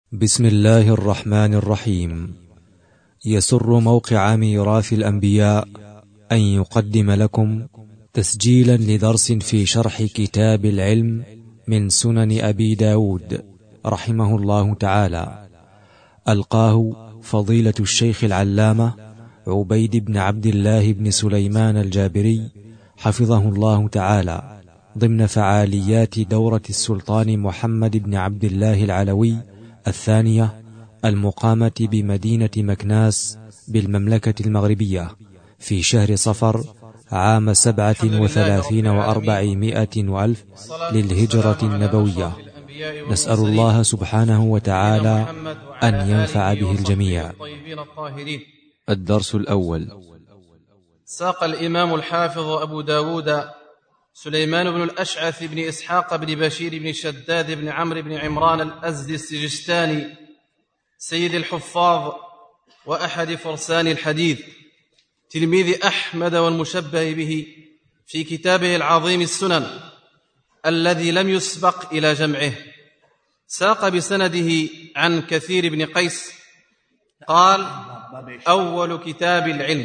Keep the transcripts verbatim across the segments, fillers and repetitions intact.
بسم الله الرحمن الرحيم. يسر موقع ميراث الأنبياء أن يقدم لكم تسجيلا لدرس في شرح كتاب العلم من سنن أبي داود رحمه الله تعالى، ألقاه فضيلة الشيخ العلامة عبيد بن عبد الله بن سليمان الجابري حفظه الله تعالى، ضمن فعاليات دورة السلطان محمد بن عبد الله العلوي الثانية المقامة بمدينة مكناس بالمملكة المغربية في شهر صفر عام سبعة وثلاثين وأربعمائة وألف للهجرة النبوية. نسأل الله سبحانه وتعالى أن ينفع به الجميع. الدرس الأول. ساق الإمام الحافظ أبو داود سليمان بن الأشعث بن إسحاق بن بشير بن شداد بن عمرو بن عمران الأزدي السجستاني سيد الحفاظ وأحد فرسان الحديث، تلميذ أحمد والمشبه به، في كتابه العظيم السنن الذي لم يسبق إلى جمعه. ساق بسنده عن كثير بن قيس قال: أول كتاب العلم.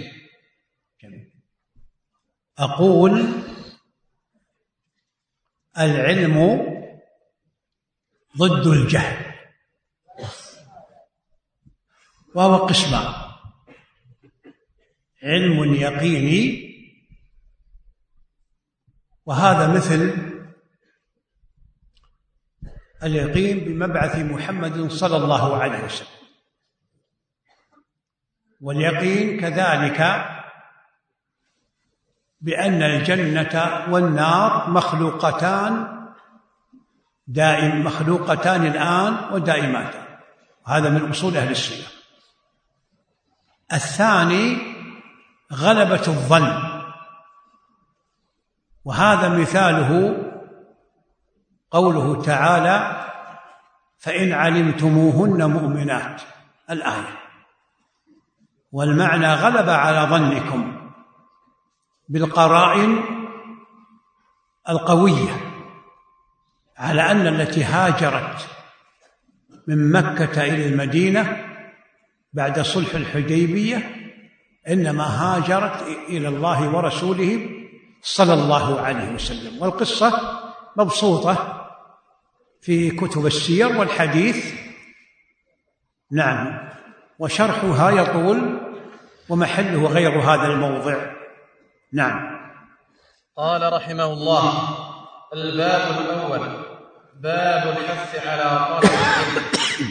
أقول: العلم ضد الجهل، وهو قسمان: علم يقيني، وهذا مثل اليقين بمبعث محمد صلى الله عليه وسلم، واليقين كذلك بأن الجنة والنار مخلوقتان دائم مخلوقتان الآن ودائماتان، هذا من أصول أهل السنة. الثاني غلبة الظن، وهذا مثاله قوله تعالى: فإن علمتموهن مؤمنات، الآية. والمعنى غلب على ظنكم بالقرائن القوية على أن التي هاجرت من مكة إلى المدينة بعد صلح الحديبية إنما هاجرت إلى الله ورسوله صلى الله عليه وسلم، والقصة مبسوطة في كتب السير والحديث. نعم، وشرحها يطول ومحله غير هذا الموضع. نعم. قال رحمه الله: الباب الأول، باب الحث على طلب العلم.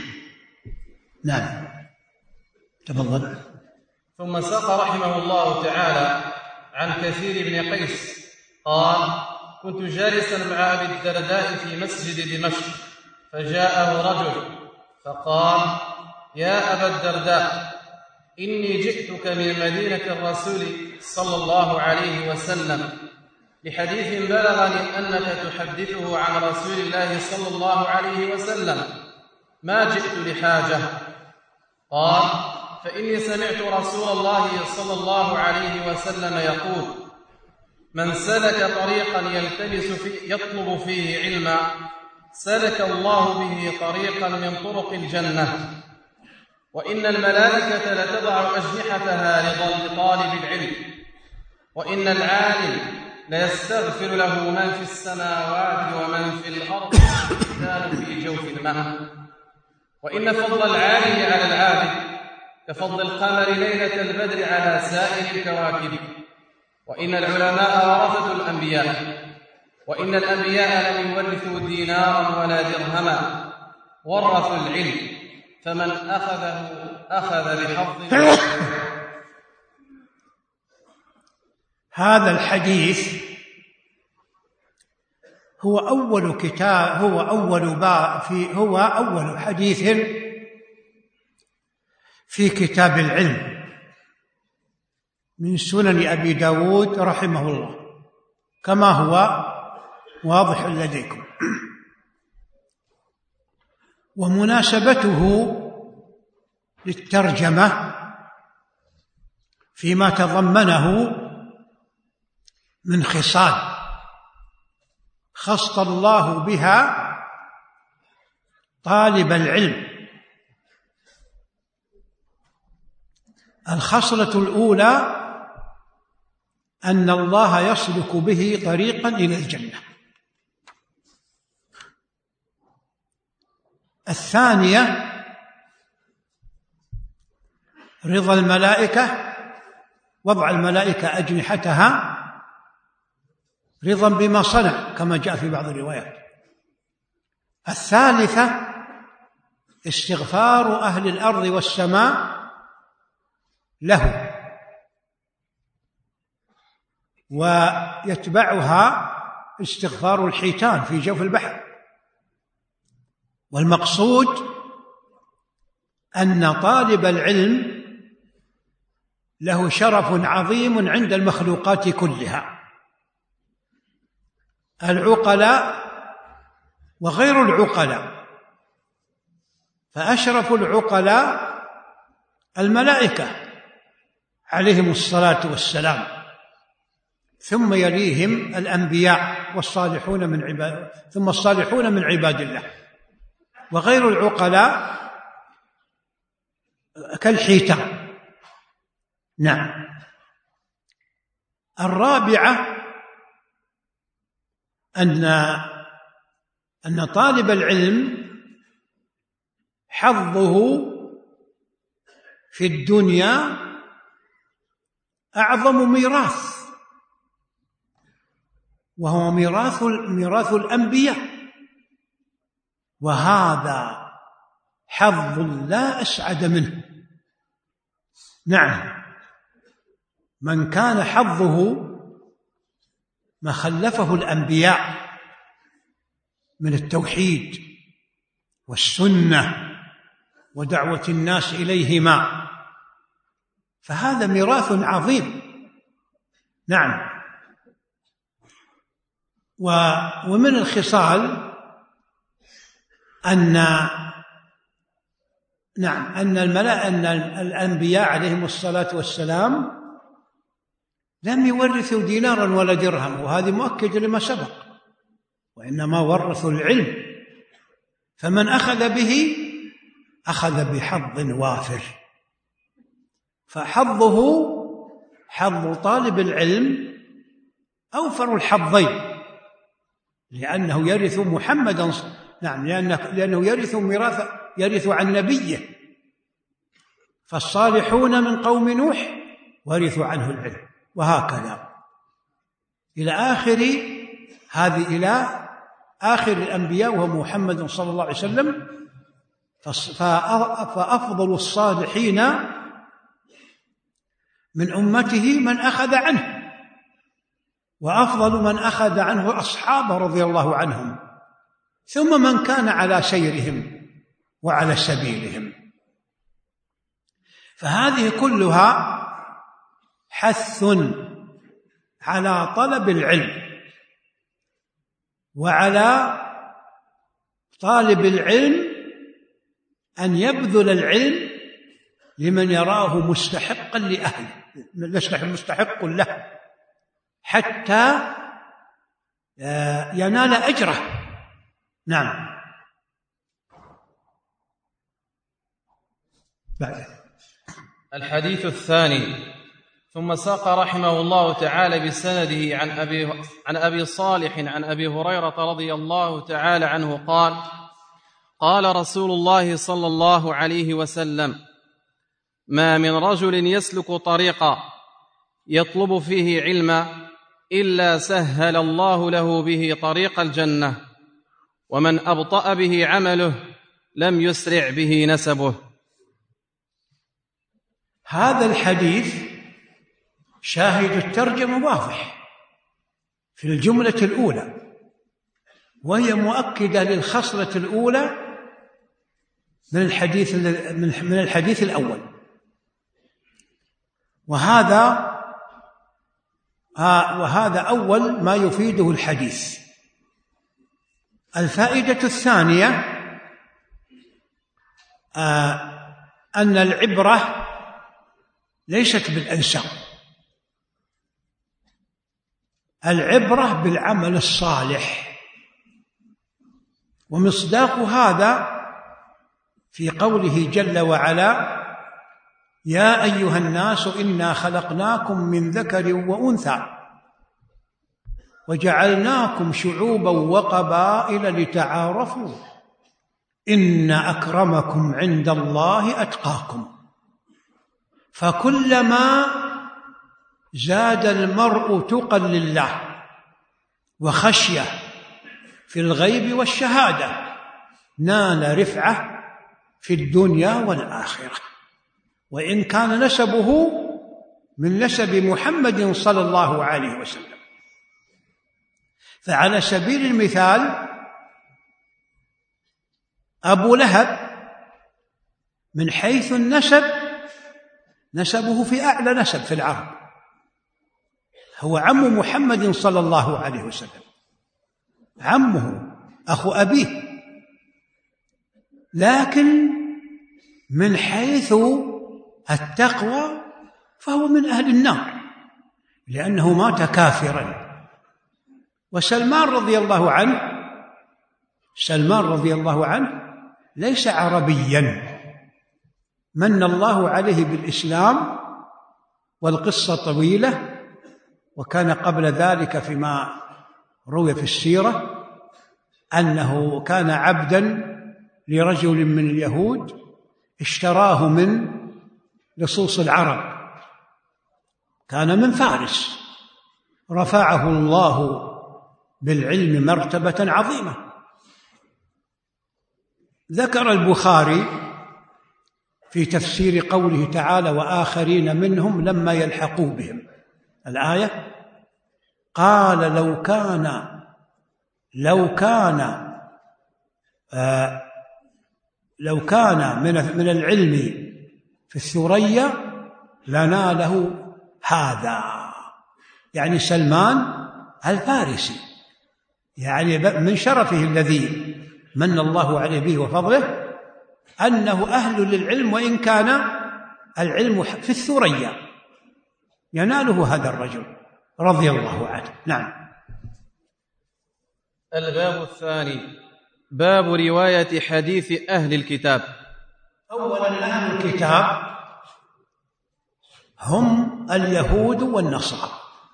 نعم، تفضل. ثم ساق رحمه الله تعالى عن كثير بن قيس قال: كنت جالسا مع أبي الدرداء في مسجد دمشق، فجاءه رجل فقال: يا أبا الدرداء، إني جئتك من مدينة الرسول صلى الله عليه وسلم لحديث بلغني أنك تحدثه عن رسول الله صلى الله عليه وسلم، ما جئت لحاجة. قال: فإني سمعت رسول الله صلى الله عليه وسلم يقول: من سلك طريقا يلتمس فيه يطلب فيه علما سلك الله به طريقا من طرق الجنة، وإن الملائكة لتضع أجنحتها رضا لطالب العلم، وإن العالم ليستغفر له من في السماوات ومن في الأرض والإنسان في جوف الماء، وإن فضل العالم على العابد كفضل القمر ليلة البدر على سائر الكواكب، وإن العلماء ورثة الأنبياء، وإن الأنبياء لم يورثوا دينارا ولا درهما، ورثوا العلم، فمن أخذه أخذ بحظ. هذا الحديث هو أول كتاب هو أول باب في هو أول حديث في كتاب العلم من سنن أبي داود رحمه الله، كما هو واضح لديكم. ومناسبته للترجمة فيما تضمنه من خصال خص الله بها طالب العلم الخصلة الأولى أن الله يسلك به طريقا إلى الجنة. الثانية رضا الملائكة، وضع الملائكة أجنحتها رضا بما صنع كما جاء في بعض الروايات. الثالثة استغفار أهل الأرض والسماء له، ويتبعها استغفار الحيتان في جوف البحر. والمقصود أن طالب العلم له شرف عظيم عند المخلوقات كلها، العقلاء وغير العقلاء، فأشرف العقلاء الملائكة عليهم الصلاة والسلام، ثم يليهم الأنبياء والصالحون من عباد ثم الصالحون من عباد الله، وغير العقلاء كالحيتان. نعم. الرابعة أن أن طالب العلم حظه في الدنيا أعظم ميراث، وهو ميراث ميراث الأنبياء، وهذا حظ لا أسعد منه. نعم، من كان حظه ما خلفه الأنبياء من التوحيد والسنة ودعوة الناس إليهما، فهذا ميراث عظيم. نعم. ومن الخصال أن نعم أن الملأ أن الأنبياء عليهم الصلاة والسلام لم يورثوا دينارا ولا درهم، وهذه مؤكد لما سبق، وإنما ورثوا العلم، فمن أخذ به أخذ بحظ وافر. فحظه حظ طالب العلم أوفر الحظين، لأنه يرث محمدا. نعم، لأنه يرث ميراث يرث عن نبيه، فالصالحون من قوم نوح ورثوا عنه العلم، وهكذا إلى آخر هذه إلى آخر الأنبياء وهو محمد صلى الله عليه وسلم. فأفضل الصالحين من أمته من أخذ عنه، وأفضل من أخذ عنه أصحابه رضي الله عنهم، ثم من كان على سيرهم وعلى سبيلهم. فهذه كلها حث على طلب العلم، وعلى طالب العلم أن يبذل العلم لمن يراه مستحقا لأهله، مستحق له، حتى ينال أجره. نعم. بعد الحديث الثاني. ثم ساق رحمه الله تعالى بسنده عن أبي, عن أبي صالح عن أبي هريرة رضي الله تعالى عنه قال: قال رسول الله صلى الله عليه وسلم: ما من رجل يسلك طريقا يطلب فيه علما إلا سهل الله له به طريق الجنة، ومن أبطأ به عمله لم يسرع به نسبه. هذا الحديث شاهد الترجمة واضح في الجملة الأولى، وهي مؤكدة للخصلة الأولى من الحديث من الحديث الأول. وهذا وهذا أول ما يفيده الحديث. الفائدة الثانية أن العبرة ليست بالأنساب، العبرة بالعمل الصالح. ومصداق هذا في قوله جل وعلا: يا أيها الناس إنا خلقناكم من ذكر وأنثى وجعلناكم شعوبا وقبائل لتعارفوا إن أكرمكم عند الله أتقاكم. فكلما زاد المرء تقى لله وخشية في الغيب والشهادة نال رفعة في الدنيا والآخرة، وإن كان نسبه من نسب محمد صلى الله عليه وسلم. فعلى سبيل المثال أبو لهب من حيث النسب نسبه في أعلى نسب في العرب، هو عم محمد صلى الله عليه وسلم، عمه أخو أبيه، لكن من حيث التقوى فهو من أهل النار لأنه مات كافرا. وسلمان رضي الله عنه سلمان رضي الله عنه ليس عربيا، من الله عليه بالإسلام، والقصة طويلة، وكان قبل ذلك فيما روي في السيرة أنه كان عبدا لرجل من اليهود اشتراه من لصوص العرب، كان من فارس، رفعه الله بالعلم مرتبة عظيمة. ذكر البخاري في تفسير قوله تعالى وآخرين منهم لما يلحقوا بهم الآية، قال لو كان لو كان آه لو كان من من العلم في الثريا لناله هذا، يعني سلمان الفارسي، يعني من شرفه الذي من الله عليه به وفضله أنه أهل للعلم، وإن كان العلم في الثريا يناله هذا الرجل رضي الله عنه. نعم. الباب الثاني باب رواية حديث أهل الكتاب. أولا أهل الكتاب هم اليهود والنصارى،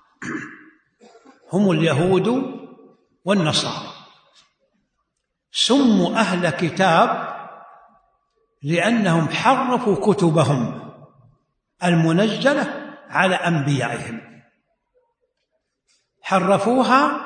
هم اليهود والنصارى، سموا أهل كتاب لأنهم حرفوا كتبهم المنزلة على أنبيائهم، حرفوها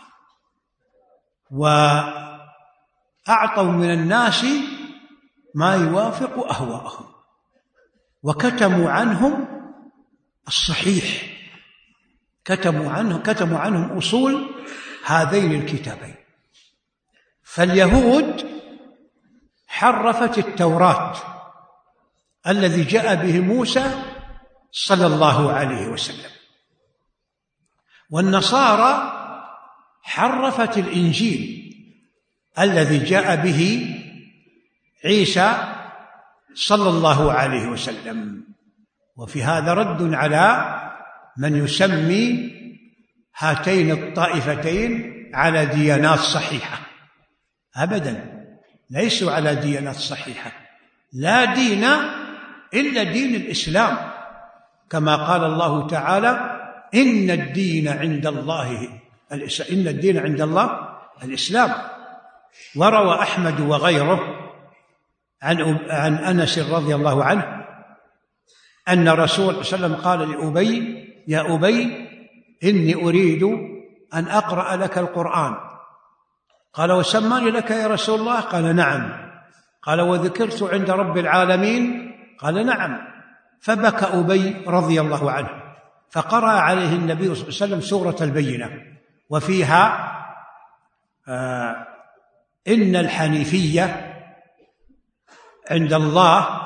وأعطوا من الناس ما يوافق أهواءهم، وكتموا عنهم الصحيح، كتموا عنهم كتموا عنهم أصول هذين الكتابين. فاليهود حرفت التوراة الذي جاء به موسى صلى الله عليه وسلم، والنصارى حرفت الإنجيل الذي جاء به عيسى صلى الله عليه وسلم. وفي هذا رد على من يسمي هاتين الطائفتين على ديانات صحيحة، أبدا ليسوا على ديانات صحيحة، لا دين إلا دين الإسلام، كما قال الله تعالى إن الدين عند الله الإسلام، إن الدين عند الله الإسلام. وروى أحمد وغيره عن عن أنس رضي الله عنه أن رسول صلى الله عليه وسلم قال لأبي يا أبي إني أريد أن أقرأ لك القرآن. قال وسماني لك يا رسول الله؟ قال نعم. قال وذكرت عند رب العالمين؟ قال نعم. فبكى أبي رضي الله عنه، فقرأ عليه النبي صلى الله عليه وسلم سورة البينة، وفيها آه إن الحنيفية عند الله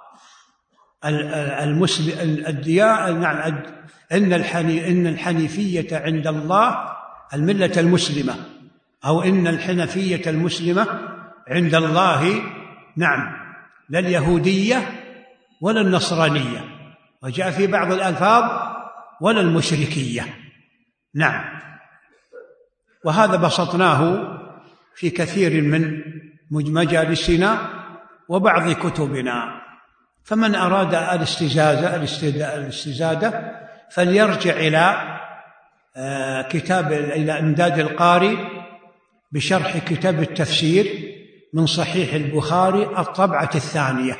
المسلم الديانة، نعم، إن الحني إن الحنيفية عند الله الملة المسلمة، أو إن الحنفية المسلمة عند الله، نعم، لا اليهودية ولا النصرانية، وجاء في بعض الألفاظ ولا المشركية. نعم. وهذا بسطناه في كثير من مجالسنا وبعض كتبنا، فمن أراد الاستزادة الاستزادة فليرجع إلى كتاب إلى إمداد القاري بشرح كتاب التفسير من صحيح البخاري الطبعة الثانية،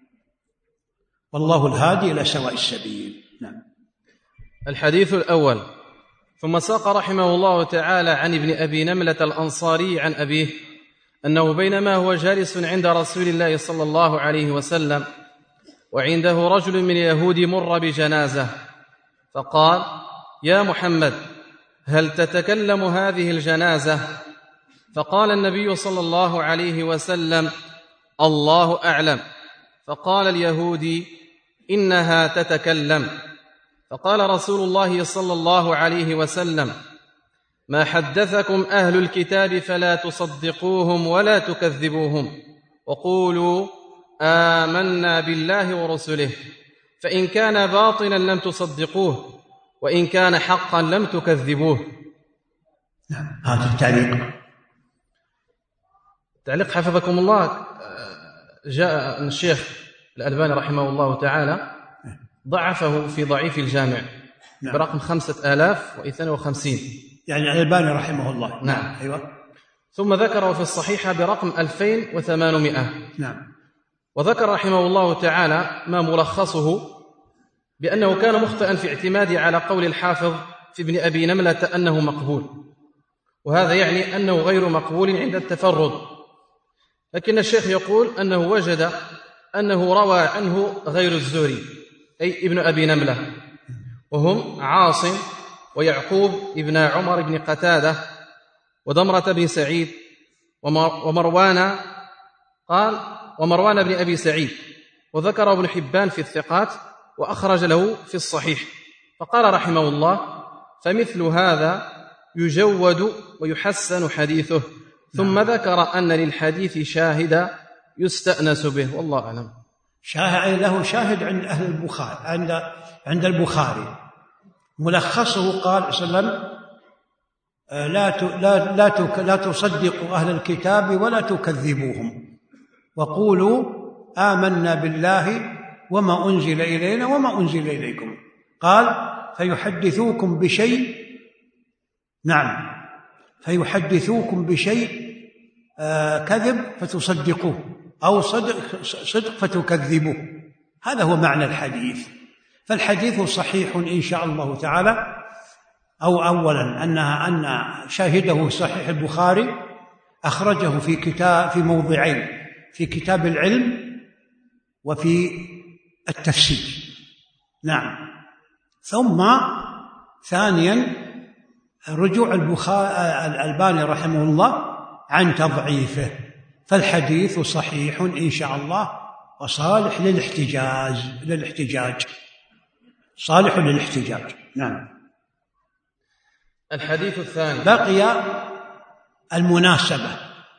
والله الهادي إلى سواء السبيل. نعم. الحديث الأول: ثم ساق رحمه الله تعالى عن ابن أبي نملة الأنصاري عن أبيه أنه بينما هو جالس عند رسول الله صلى الله عليه وسلم وعنده رجل من اليهود مر بجنازة فقال: يا محمد، هل تتكلم هذه الجنازة؟ فقال النبي صلى الله عليه وسلم: الله أعلم. فقال اليهودي: إنها تتكلم. فقال رسول الله صلى الله عليه وسلم: ما حدثكم أهل الكتاب فلا تصدقوهم ولا تكذبوهم، وقولوا آمنا بالله ورسله، فإن كان باطلا لم تصدقوه، وإن كان حقا لم تكذبوه. نعم. هذا التعليق تعليق حفظكم الله جاء الشيخ الألباني رحمه الله تعالى ضعفه في ضعيف الجامع. نعم. برقم خمسة آلاف واثنين وخمسين، يعني الألباني رحمه الله. نعم. أيوة. ثم ذكره في الصحيحة برقم ألفين وثمانمائة. نعم. وذكر رحمه الله تعالى ما ملخصه بأنه كان مخطئا في اعتماده على قول الحافظ في ابن أبي نملة أنه مقبول، وهذا يعني أنه غير مقبول عند التفرد، لكن الشيخ يقول أنه وجد أنه روى عنه غير الزهري أي ابن أبي نملة، وهم عاصم ويعقوب ابن عمر بن قتادة ودمرة بن سعيد ومروان قال ومروان بن أبي سعيد، وذكر ابن حبان في الثقات وأخرج له في الصحيح. فقال رحمه الله: فمثل هذا يجود ويحسن حديثه. ثم ذكر أن للحديث شاهد يستأنس به، والله أعلم. شاهد له شاهد عند أهل البخاري، عند عند البخاري. ملخصه قال صلى الله عليه وسلم: لا لا لا لا تصدقوا أهل الكتاب ولا تكذبوهم، وقولوا آمنا بالله وما أنزل إلينا وما أنزل إليكم. قال: فيحدثوكم بشيء، نعم، فيحدثوكم بشيء آه كذب فتصدقوه، أو صدق صدق فتكذبوه. هذا هو معنى الحديث. فالحديث صحيح إن شاء الله تعالى. أو أولا أنها أن شاهده صحيح البخاري أخرجه في كتاب في موضعين، في كتاب العلم وفي التفسير. نعم. ثم ثانيا رجوع الألباني رحمه الله عن تضعيفه، فالحديث صحيح إن شاء الله وصالح للاحتجاج للاحتجاج صالح للاحتجاج. نعم. الحديث الثاني: بقي المناسبة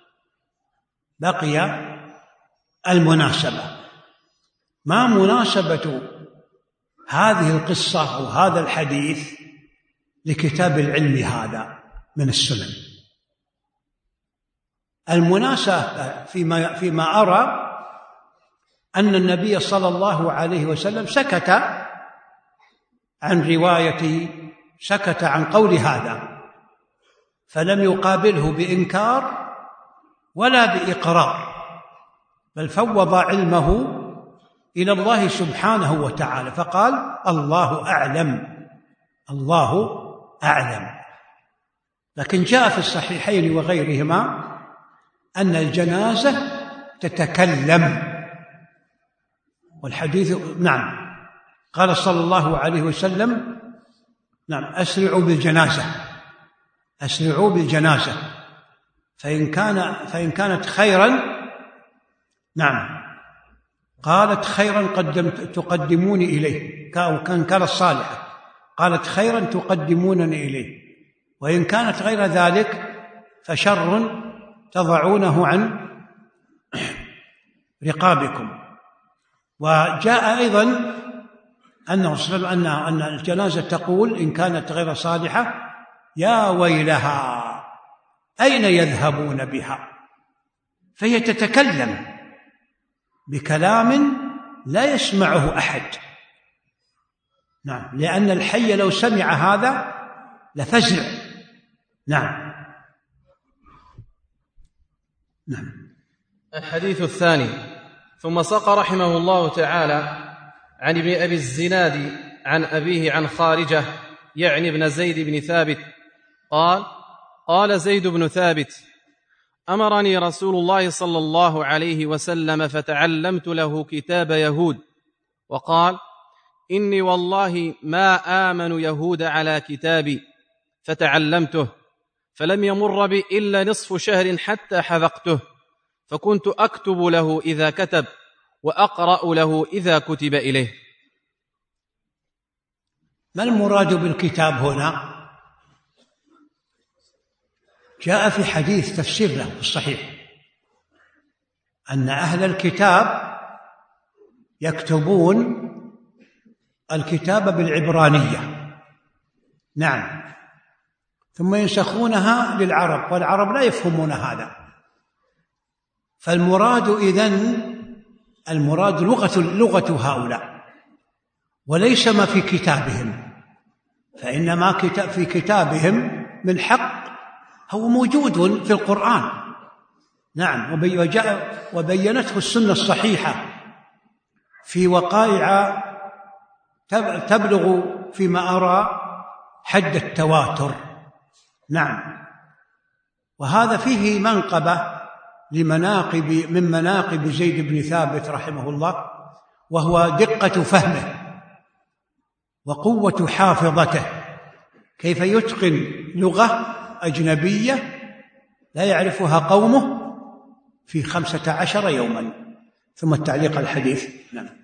بقي المناسبة ما مناسبة هذه القصة أو هذا الحديث لكتاب العلم هذا من السنن؟ المناسبة فيما, فيما أرى أن النبي صلى الله عليه وسلم سكت عن رواية سكت عن قول هذا، فلم يقابله بإنكار ولا بإقرار، بل فوض علمه إلى الله سبحانه وتعالى، فقال: الله أعلم الله أعلم. لكن جاء في الصحيحين وغيرهما أن الجنازة تتكلم، والحديث نعم قال صلى الله عليه وسلم: نعم أسرعوا بالجنازة أسرعوا بالجنازة فإن كان فإن كانت خيرا، نعم قالت خيرا قدمت تقدموني إليه، أو كان كانت صالحة قالت خيرا تقدمونني إليه، وإن كانت غير ذلك فشر تضعونه عن رقابكم. وجاء أيضا أنه أن أن الجنازة تقول إن كانت غير صالحة: يا ويلها أين يذهبون بها؟ فهي تتكلم بكلام لا يسمعه أحد. نعم، لأن الحي لو سمع هذا لفزع. نعم. نعم. الحديث الثاني: ثم ساق رحمه الله تعالى عن ابن أبي الزناد عن أبيه عن خارجة يعني ابن زيد بن ثابت قال: قال زيد بن ثابت: أمرني رسول الله صلى الله عليه وسلم فتعلمت له كتاب يهود، وقال: إني والله ما آمن يهود على كتابي، فتعلمته، فلم يمر بي إلا نصف شهر حتى حذقته، فكنت أكتب له إذا كتب وأقرأ له إذا كتب إليه. ما المراد بالكتاب هنا؟ جاء في حديث تفسير له في الصحيح أن أهل الكتاب يكتبون الكتاب بالعبرانية. نعم. ثم ينسخونها للعرب، والعرب لا يفهمون هذا. فالمراد إذن المراد لغة لغة هؤلاء، وليس ما في كتابهم، فإن ما في كتابهم من حق هو موجود في القرآن. نعم. وبينته السنة الصحيحة في وقائع تبلغ فيما أرى حد التواتر. نعم. وهذا فيه منقبة لمناقب من مناقب زيد بن ثابت رحمه الله، وهو دقة فهمه وقوة حافظته، كيف يتقن لغة أجنبية لا يعرفها قومه في خمسة عشر يوما. ثم التعليق الحديث. نعم.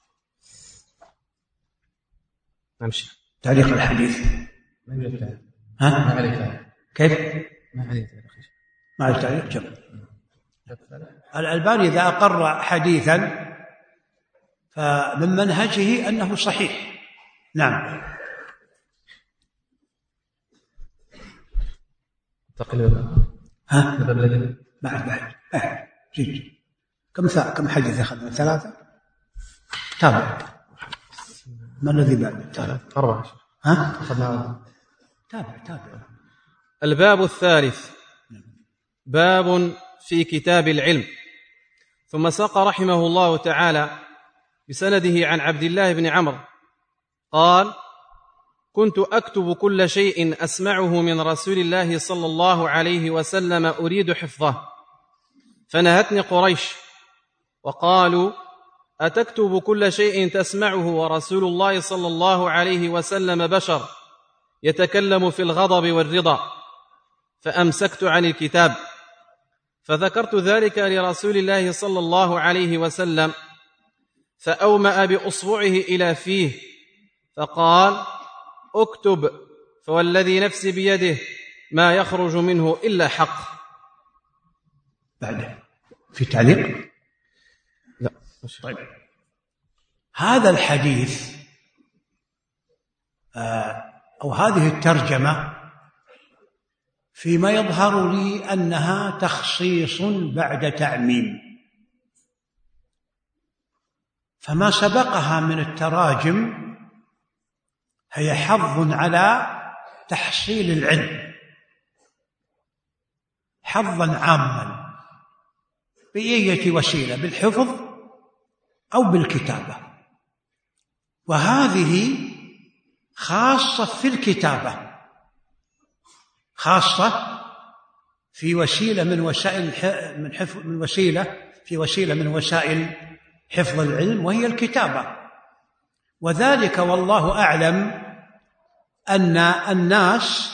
نمشي. تعليق الحديث. ها؟ ما عليك. كيف؟ ما عليك. ما عليك تعليق جمع. الألباني إذا أقر حديثا فمن منهجه أنه صحيح. نعم. تقريبا. ها؟ بعد بعد بعد جيد. كم ساعة كم حديث أخذنا؟ ثلاثة. تابع. ما الذي بعد؟ تابع. أربعة. ها؟ أخذنا. تابع تابع. الباب الثالث باب في كتاب العلم. ثم ساق رحمه الله تعالى بسنده عن عبد الله بن عمرو قال: كنت أكتب كل شيء أسمعه من رسول الله صلى الله عليه وسلم أريد حفظه، فنهتني قريش وقالوا: أتكتب كل شيء تسمعه ورسول الله صلى الله عليه وسلم بشر يتكلم في الغضب والرضا؟ فأمسكت عن الكتاب، فذكرت ذلك لرسول الله صلى الله عليه وسلم، فأومأ بأصبعه إلى فيه فقال: اكتب، فوالذي نفسي بيده ما يخرج منه إلا حق. بعد في تعليق؟ لا. طيب. هذا الحديث أو هذه الترجمة فيما يظهر لي أنها تخصيص بعد تعميم، فما سبقها من التراجم هي حظ على تحصيل العلم، حظا عاما بأية وسيلة، بالحفظ أو بالكتابة. وهذه خاصة في الكتابة، خاصة في وسيلة من وسائل من حفظ من وسيلة في وسيلة من وسائل حفظ العلم، وهي الكتابة. وذلك والله أعلم أن الناس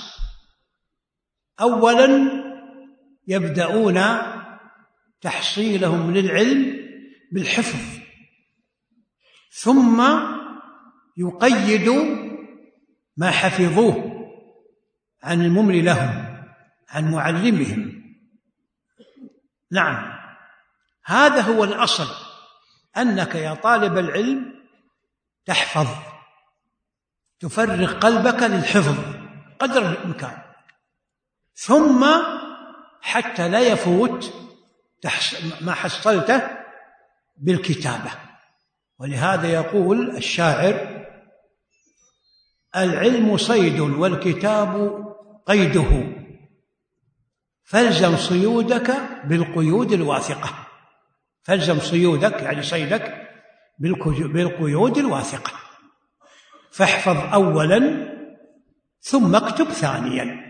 أولا يبدأون تحصيلهم للعلم بالحفظ، ثم يقيدوا ما حفظوه عن المملي لهم، عن معلمهم. نعم، هذا هو الأصل، أنك يا طالب العلم تحفظ، تفرغ قلبك للحفظ قدر الإمكان، ثم حتى لا يفوت ما حصلته بالكتابة. ولهذا يقول الشاعر: العلم صيد والكتاب قيده، فالزم صيودك بالقيود الواثقة. فالزم صيودك يعني صيدك بالقيود الواثقة، فاحفظ أولا ثم اكتب ثانيا.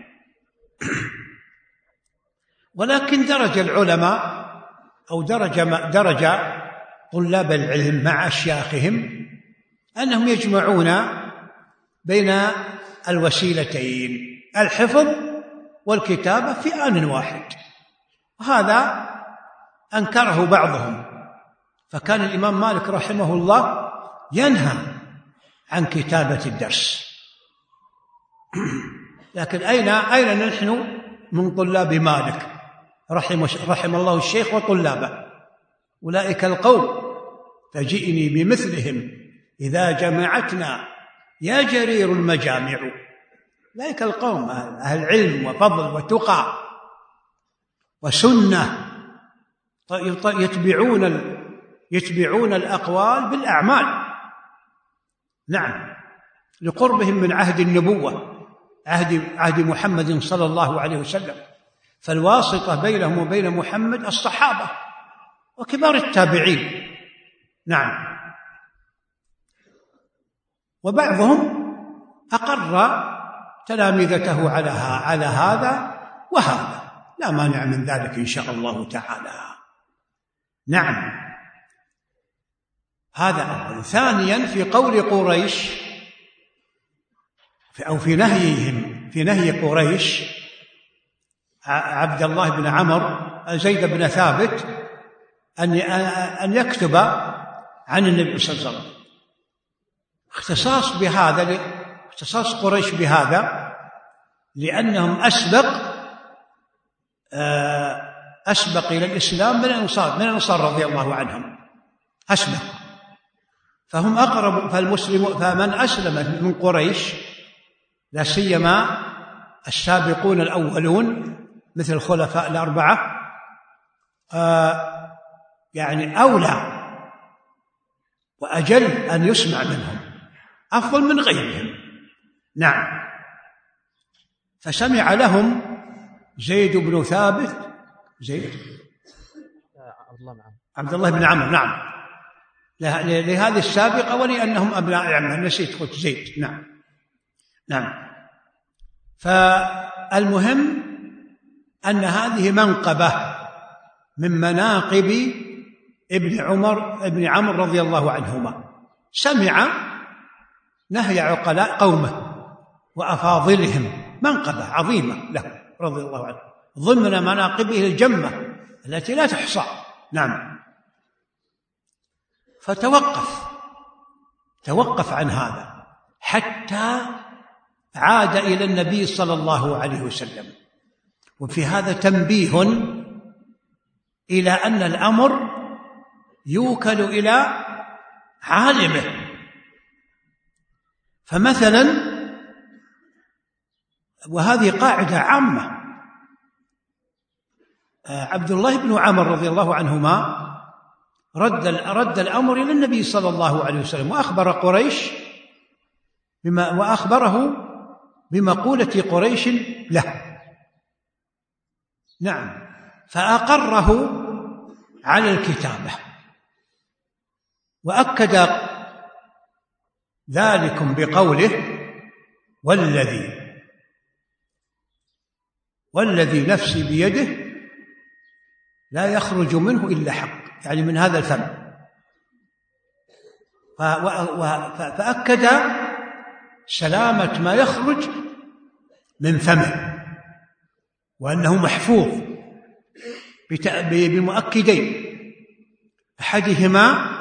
ولكن درج العلماء أو درج درج طلاب العلم مع أشياخهم أنهم يجمعون بين الوسيلتين، الحفظ والكتابة في آن واحد. وهذا أنكره بعضهم، فكان الإمام مالك رحمه الله ينهى عن كتابة الدرس. لكن أين أين نحن من طلاب مالك رحم, رحم الله الشيخ وطلابه؟ أولئك القوم فجئني بمثلهم إذا جمعتنا يا جرير المجامع. أولئك القوم أهل علم وفضل وتقى وسنة، يتبعون يتبعون الأقوال بالأعمال. نعم، لقربهم من عهد النبوة، عهد عهد محمد صلى الله عليه وسلم، فالواسطة بينهم وبين محمد الصحابة وكبار التابعين. نعم، وبعضهم أقر تلامذته على على هذا وهذا، لا مانع من ذلك إن شاء الله تعالى. نعم، هذا أولا. ثانيا، في قول قريش أو في نهيهم في نهي قريش عبد الله بن عمرو زيد بن ثابت أن أن يكتب عن النبي صلى الله عليه وسلم، اختصاص بهذا اختصاص قريش بهذا لأنهم أسبق أسبق إلى الإسلام من الأنصار من الأنصار رضي الله عنهم، أسبق، فهم أقرب. فالمسلم فمن أسلم من قريش لا سيما السابقون الأولون مثل الخلفاء الأربعة آه يعني أولى وأجل أن يسمع منهم، أفضل من غيرهم. نعم، فسمع لهم زيد بن ثابت زيد عبد الله بن عمرو. نعم، لهذه السابقة ولأنهم أبناء عمه، نسيت قلت زيد. نعم نعم فالمهم أن هذه منقبة من مناقب ابن عمر ابن عمرو رضي الله عنهما، سمع نهي عقلاء قومه وأفاضلهم، منقبة عظيمة له رضي الله عنه ضمن مناقبه الجمة التي لا تحصى. نعم، فتوقف توقف عن هذا حتى عاد إلى النبي صلى الله عليه وسلم. وفي هذا تنبيه إلى أن الأمر يوكل إلى عالمه. فمثلا، وهذه قاعدة عامة، عبد الله بن عمرو رضي الله عنهما رد رد الأمر إلى النبي صلى الله عليه وسلم، وأخبر قريش بما وأخبره بمقولة قريش له. نعم، فأقره على الكتابة، وأكد ذلكم بقوله: والذي والذي نفسي بيده لا يخرج منه إلا حق، يعني من هذا الفم. فأكد سلامة ما يخرج من فمه، وأنه محفوظ بمؤكدين، أحدهما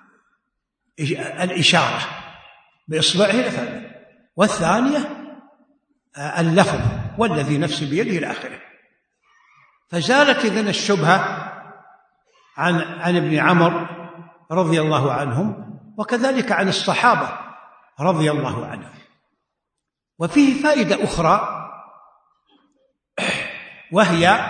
الإشارة بإصبعه إلى فمه، والثانية اللفظ والذي نفسي بيده إلى آخره. فزالت إذن الشبهة عن عن ابن عمرو رضي الله عنهم، وكذلك عن الصحابة رضي الله عنهم. وفيه فائدة أخرى، وهي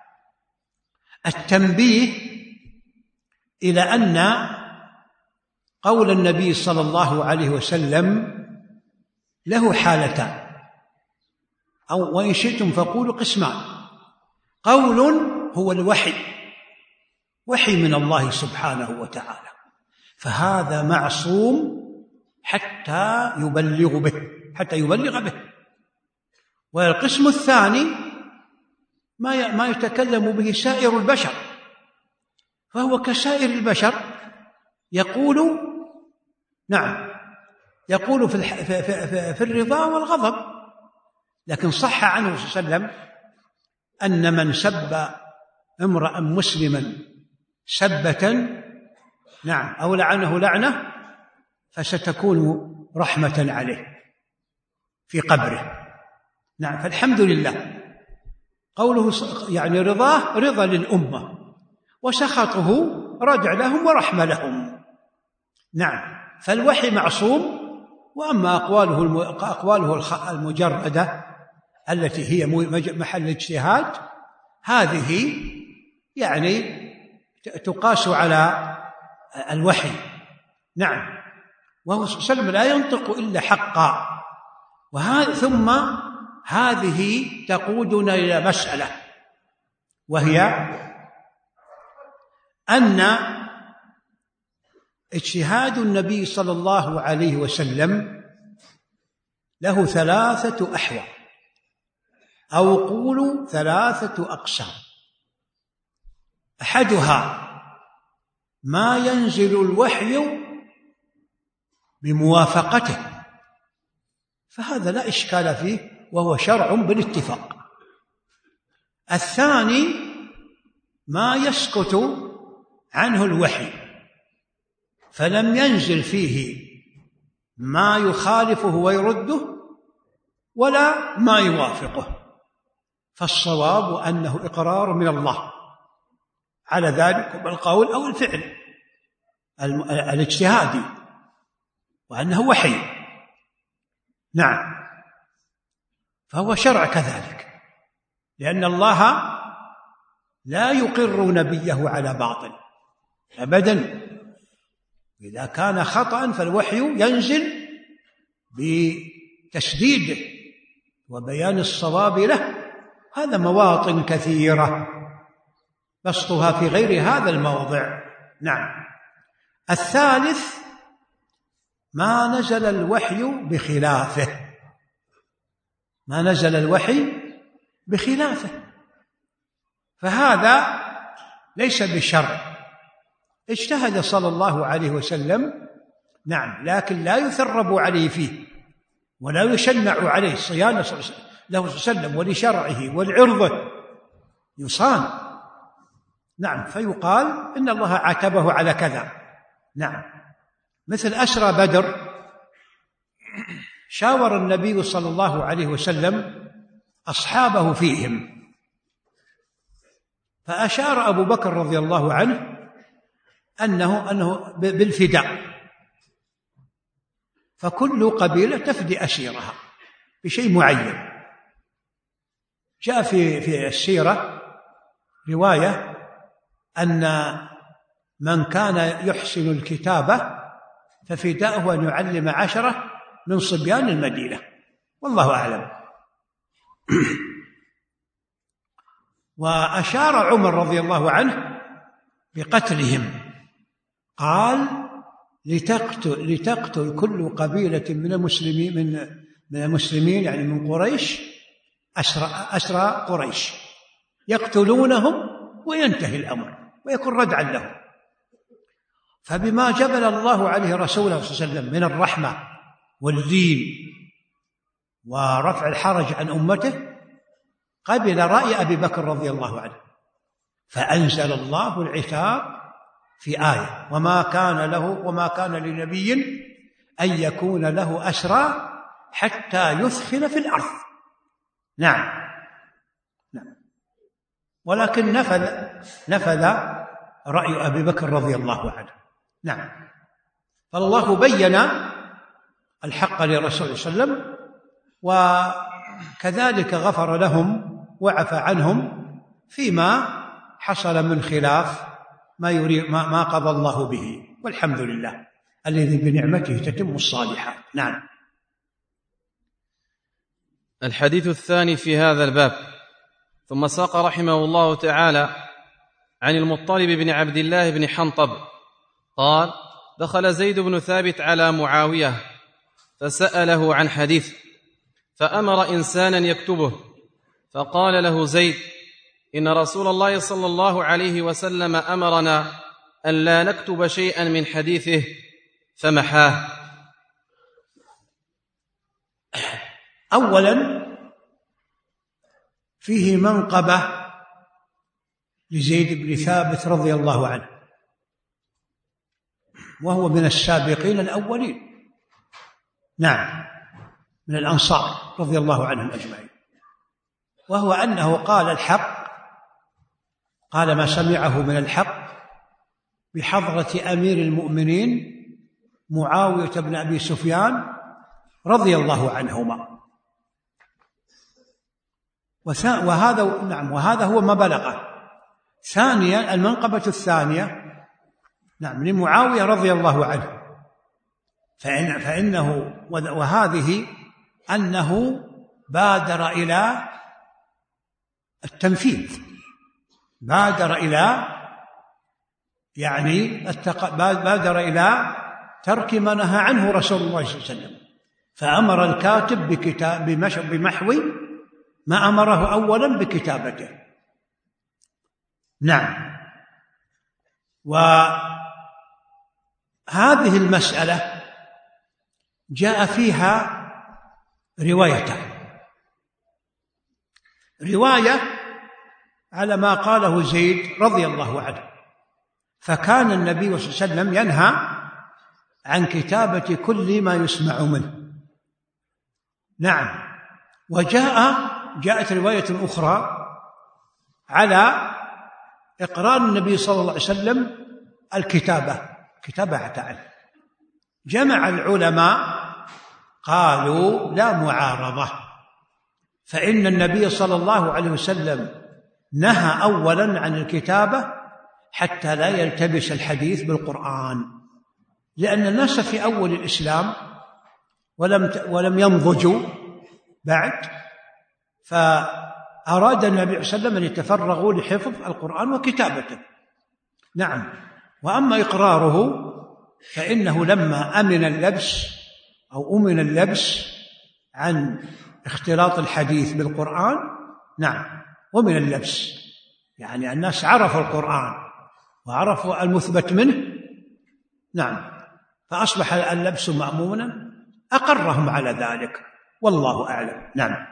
التنبيه إلى أن قول النبي صلى الله عليه وسلم له حالتان، أو وإن شئتم فقولوا قسمان. قول هو الوحي، وحي من الله سبحانه وتعالى، فهذا معصوم حتى يبلغ به حتى يبلغ به. والقسم الثاني ما ما يتكلم به سائر البشر، فهو كسائر البشر يقول نعم يقول في في في, في الرضا والغضب. لكن صح عنه صلى الله عليه وسلم أن من سب امرأ مسلما سبة نعم أو لعنه لعنة فستكون رحمة عليه في قبره. نعم، فالحمد لله قوله يعني رضاه رضا للأمة، وسخطه ردع لهم ورحمة لهم. نعم، فالوحي معصوم. وأما أقواله أقواله المجردة التي هي محل اجتهاد، هذه يعني تقاس على الوحي. نعم، وهو صلى الله عليه وسلم لا ينطق إلا حقا. ثم هذه تقودنا إلى مسألة، وهي أن اجتهاد النبي صلى الله عليه وسلم له ثلاثة أحوال، أو قولوا ثلاثة أقسام. أحدها ما ينزل الوحي بموافقته، فهذا لا إشكال فيه وهو شرع بالاتفاق. الثاني ما يسكت عنه الوحي فلم ينزل فيه ما يخالفه ويرده ولا ما يوافقه، فالصواب أنه إقرار من الله على ذلك بالقول أو الفعل الاجتهادي، وأنه وحي. نعم، فهو شرع كذلك، لأن الله لا يقر نبيه على باطل أبدا. إذا كان خطأ فالوحي ينزل بتسديده وبيان الصواب له. هذا مواطن كثيرة بسطها في غير هذا الموضع. نعم. الثالث ما نزل الوحي بخلافه ما نزل الوحي بخلافه فهذا ليس بشرع، اجتهد صلى الله عليه وسلم. نعم، لكن لا يثرب عليه فيه ولا يشنع عليه، صيانة له صلى الله عليه وسلم ولشرعه ولعرضه يصان. نعم، فيقال إن الله عاتبه على كذا. نعم، مثل أسرى بدر، شاور النبي صلى الله عليه وسلم أصحابه فيهم، فأشار أبو بكر رضي الله عنه أنه, أنه بالفداء، فكل قبيلة تفدي أسيرها بشيء معين. جاء في في السيرة رواية أن من كان يحسن الكتابة ففداؤه أن يعلم عشرة من صبيان المدينة، والله أعلم. وأشار عمر رضي الله عنه بقتلهم، قال لتقتل, لتقتل كل قبيلة من المسلمين من, من المسلمين يعني من قريش أسرى, أسرى قريش يقتلونهم وينتهي الأمر ويكون ردعا لهم. فبما جبل الله عليه رسوله صلى الله عليه وسلم من الرحمة والدين ورفع الحرج عن أمته قبل رأي أبي بكر رضي الله عنه، فأنزل الله العتاب في آية: وما كان له وما كان لنبي أن يكون له أسرى حتى يثخن في الأرض. نعم نعم ولكن نفذ نفذ رأي أبي بكر رضي الله عنه. نعم، فالله بين الحق لرسول صلى الله عليه وسلم، وكذلك غفر لهم وعفى عنهم فيما حصل من خلاف ما يريد ما قضى الله به، والحمد لله. الذي بنعمته تتم الصالحات. نعم. الحديث الثاني في هذا الباب. ثم ساق رحمه الله تعالى عن المطلب بن عبد الله بن حنطب قال: دخل زيد بن ثابت على معاوية فسأله عن حديث، فأمر إنسانا يكتبه، فقال له زيد: إن رسول الله صلى الله عليه وسلم أمرنا أن لا نكتب شيئا من حديثه، فمحاه. أولا فيه منقبة لزيد بن ثابت رضي الله عنه، وهو من السابقين الأولين، نعم، من الأنصار رضي الله عنهم أجمعين، وهو أنه قال الحق، قال ما سمعه من الحق بحضرة أمير المؤمنين معاوية بن أبي سفيان رضي الله عنهما. وهذا نعم وهذا هو ما بلغه. ثانيا المنقبة الثانية نعم لمعاوية رضي الله عنه، فإن فإنه وهذه أنه بادر إلى التنفيذ، بادر إلى يعني بادر إلى ترك ما نهى عنه رسول الله صلى الله عليه وسلم، فأمر الكاتب بكتاب بمحو ما أمره أولا بكتابته. نعم. وهذه المسألة جاء فيها روايتان: رواية على ما قاله زيد رضي الله عنه، فكان النبي صلى الله عليه وسلم ينهى عن كتابة كل ما يسمع منه. نعم. وجاء جاءت رواية أخرى على إقرار النبي صلى الله عليه وسلم الكتابة كتابة عنه. جمع العلماء قالوا لا معارضة، فإن النبي صلى الله عليه وسلم نهى أولا عن الكتابة حتى لا يلتبس الحديث بالقرآن، لأن الناس في أول الإسلام ولم ولم ينضجوا بعد، فأراد النبي صلى الله عليه وسلم أن يتفرغوا لحفظ القرآن وكتابته. نعم. وأما إقراره فإنه لما أمن اللبس أو أمن اللبس عن اختلاط الحديث بالقرآن، نعم، ومن اللبس يعني الناس عرفوا القرآن وعرفوا المثبت منه، نعم، فأصبح اللبس مأمونا، أقرهم على ذلك، والله أعلم. نعم.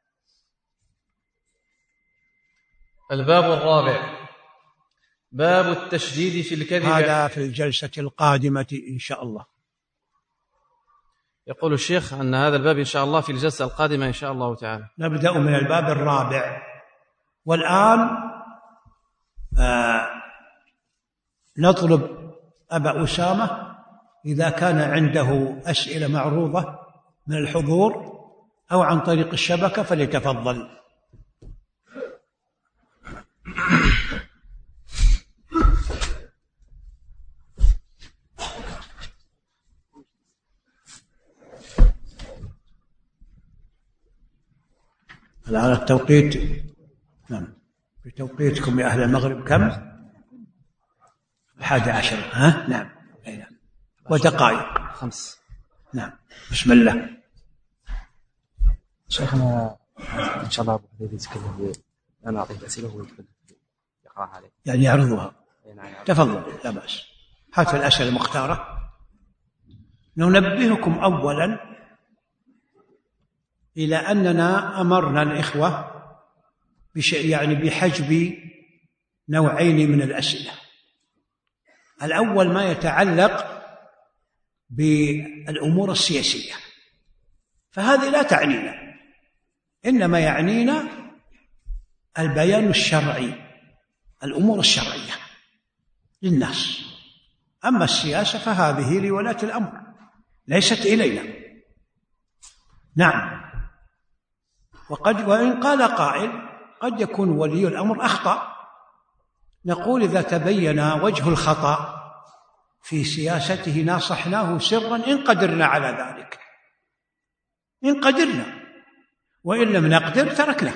الباب الرابع باب التشديد في الكذب. هذا في الجلسة القادمة إن شاء الله. يقول الشيخ أن هذا الباب إن شاء الله في الجلسة القادمة إن شاء الله تعالى. نبدأ من الباب الرابع. والآن آه نطلب أبا أسامة إذا كان عنده أسئلة معروضة من الحضور أو عن طريق الشبكة فليتفضل. الآن التوقيت، نعم، في توقيتكم يا أهل المغرب كم؟ حادي عشر، ها؟ نعم. نعم. ودقائق خمس. نعم. بسم الله. شيخنا إن شاء الله أبو حديد يتكلم، أنا أعطيه أسئلة وهو يقرأها عليه، يعني يعرضها. يعني تفضل، لا بأس. هات الأسئلة المختارة. ننبهكم أولا إلى أننا أمرنا الإخوة بشيء يعني بحجب نوعين من الأسئلة. الأول ما يتعلق بالأمور السياسية، فهذه لا تعنينا، إنما يعنينا البيان الشرعي، الأمور الشرعية للناس. أما السياسة فهذه لولاة الأمر ليست إلينا. نعم. وقد وإن قال قائل قد يكون ولي الأمر أخطأ، نقول إذا تبين وجه الخطأ في سياسته ناصحناه سرا إن قدرنا على ذلك، إن قدرنا، وإن لم نقدر تركنا.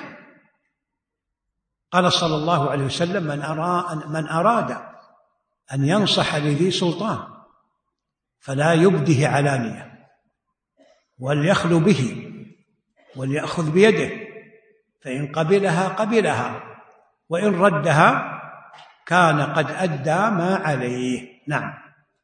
قال صلى الله عليه وسلم: من أراد, من أراد أن ينصح لذي سلطان فلا يبده علانية، وليخلو به وليأخذ بيده، فإن قبلها قبلها، وإن ردها كان قد أدى ما عليه. نعم.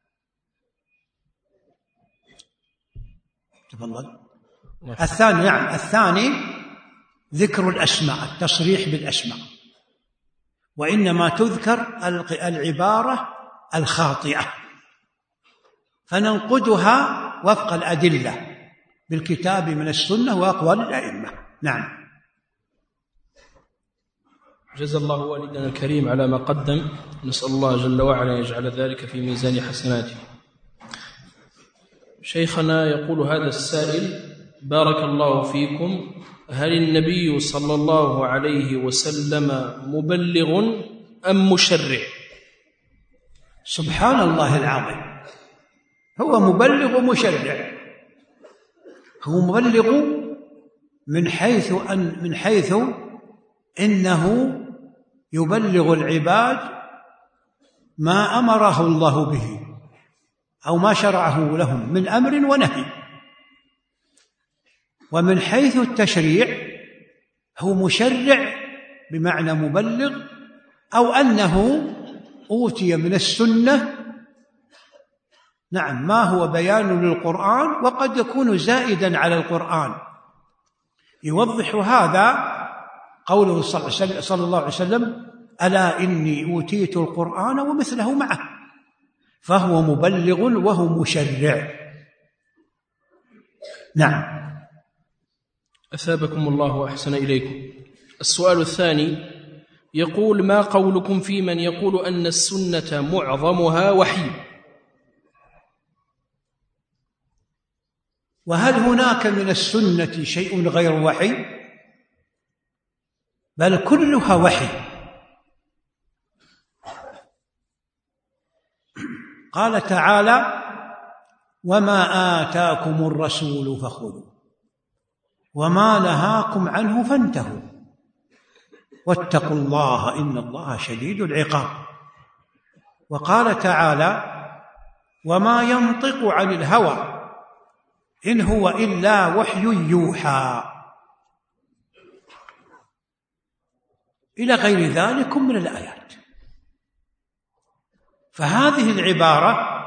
تفضل. الثاني نعم الثاني ذكر الأسماء، التصريح بالأسماء، وإنما تذكر العبارة الخاطئة فننقدها وفق الأدلة بالكتاب من السنة وأقوال الأئمة. نعم. جزا الله والدنا الكريم على ما قدم، نسأل الله جل وعلا يجعل ذلك في ميزان حسناته. شيخنا يقول هذا السائل: بارك الله فيكم، هل النبي صلى الله عليه وسلم مبلغ أم مشرع؟ سبحان الله العظيم، هو مبلغ ومشرع. هو مبلغ من حيث أن من حيث إنه يبلغ العباد ما أمره الله به أو ما شرعه لهم من أمر ونهي. ومن حيث التشريع هو مشرع بمعنى مبلغ، أو أنه أوتي من السنة نعم ما هو بيان للقرآن وقد يكون زائدا على القرآن. يوضح هذا قوله صلى الله عليه وسلم: ألا إني أوتيت القرآن ومثله معه. فهو مبلغ وهو مشرع. نعم. أثابكم الله وأحسن إليكم. السؤال الثاني يقول: ما قولكم في من يقول أن السنة معظمها وحي؟ وهل هناك من السنة شيء غير وحي؟ بل كلها وحي. قال تعالى: وما آتاكم الرسول فخذوا وما نهاكم عنه فانتهوا واتقوا الله إن الله شديد العقاب. وقال تعالى: وما ينطق عن الهوى إن هو إلا وحي يوحى، إلى غير ذلك من الآيات. فهذه العبارة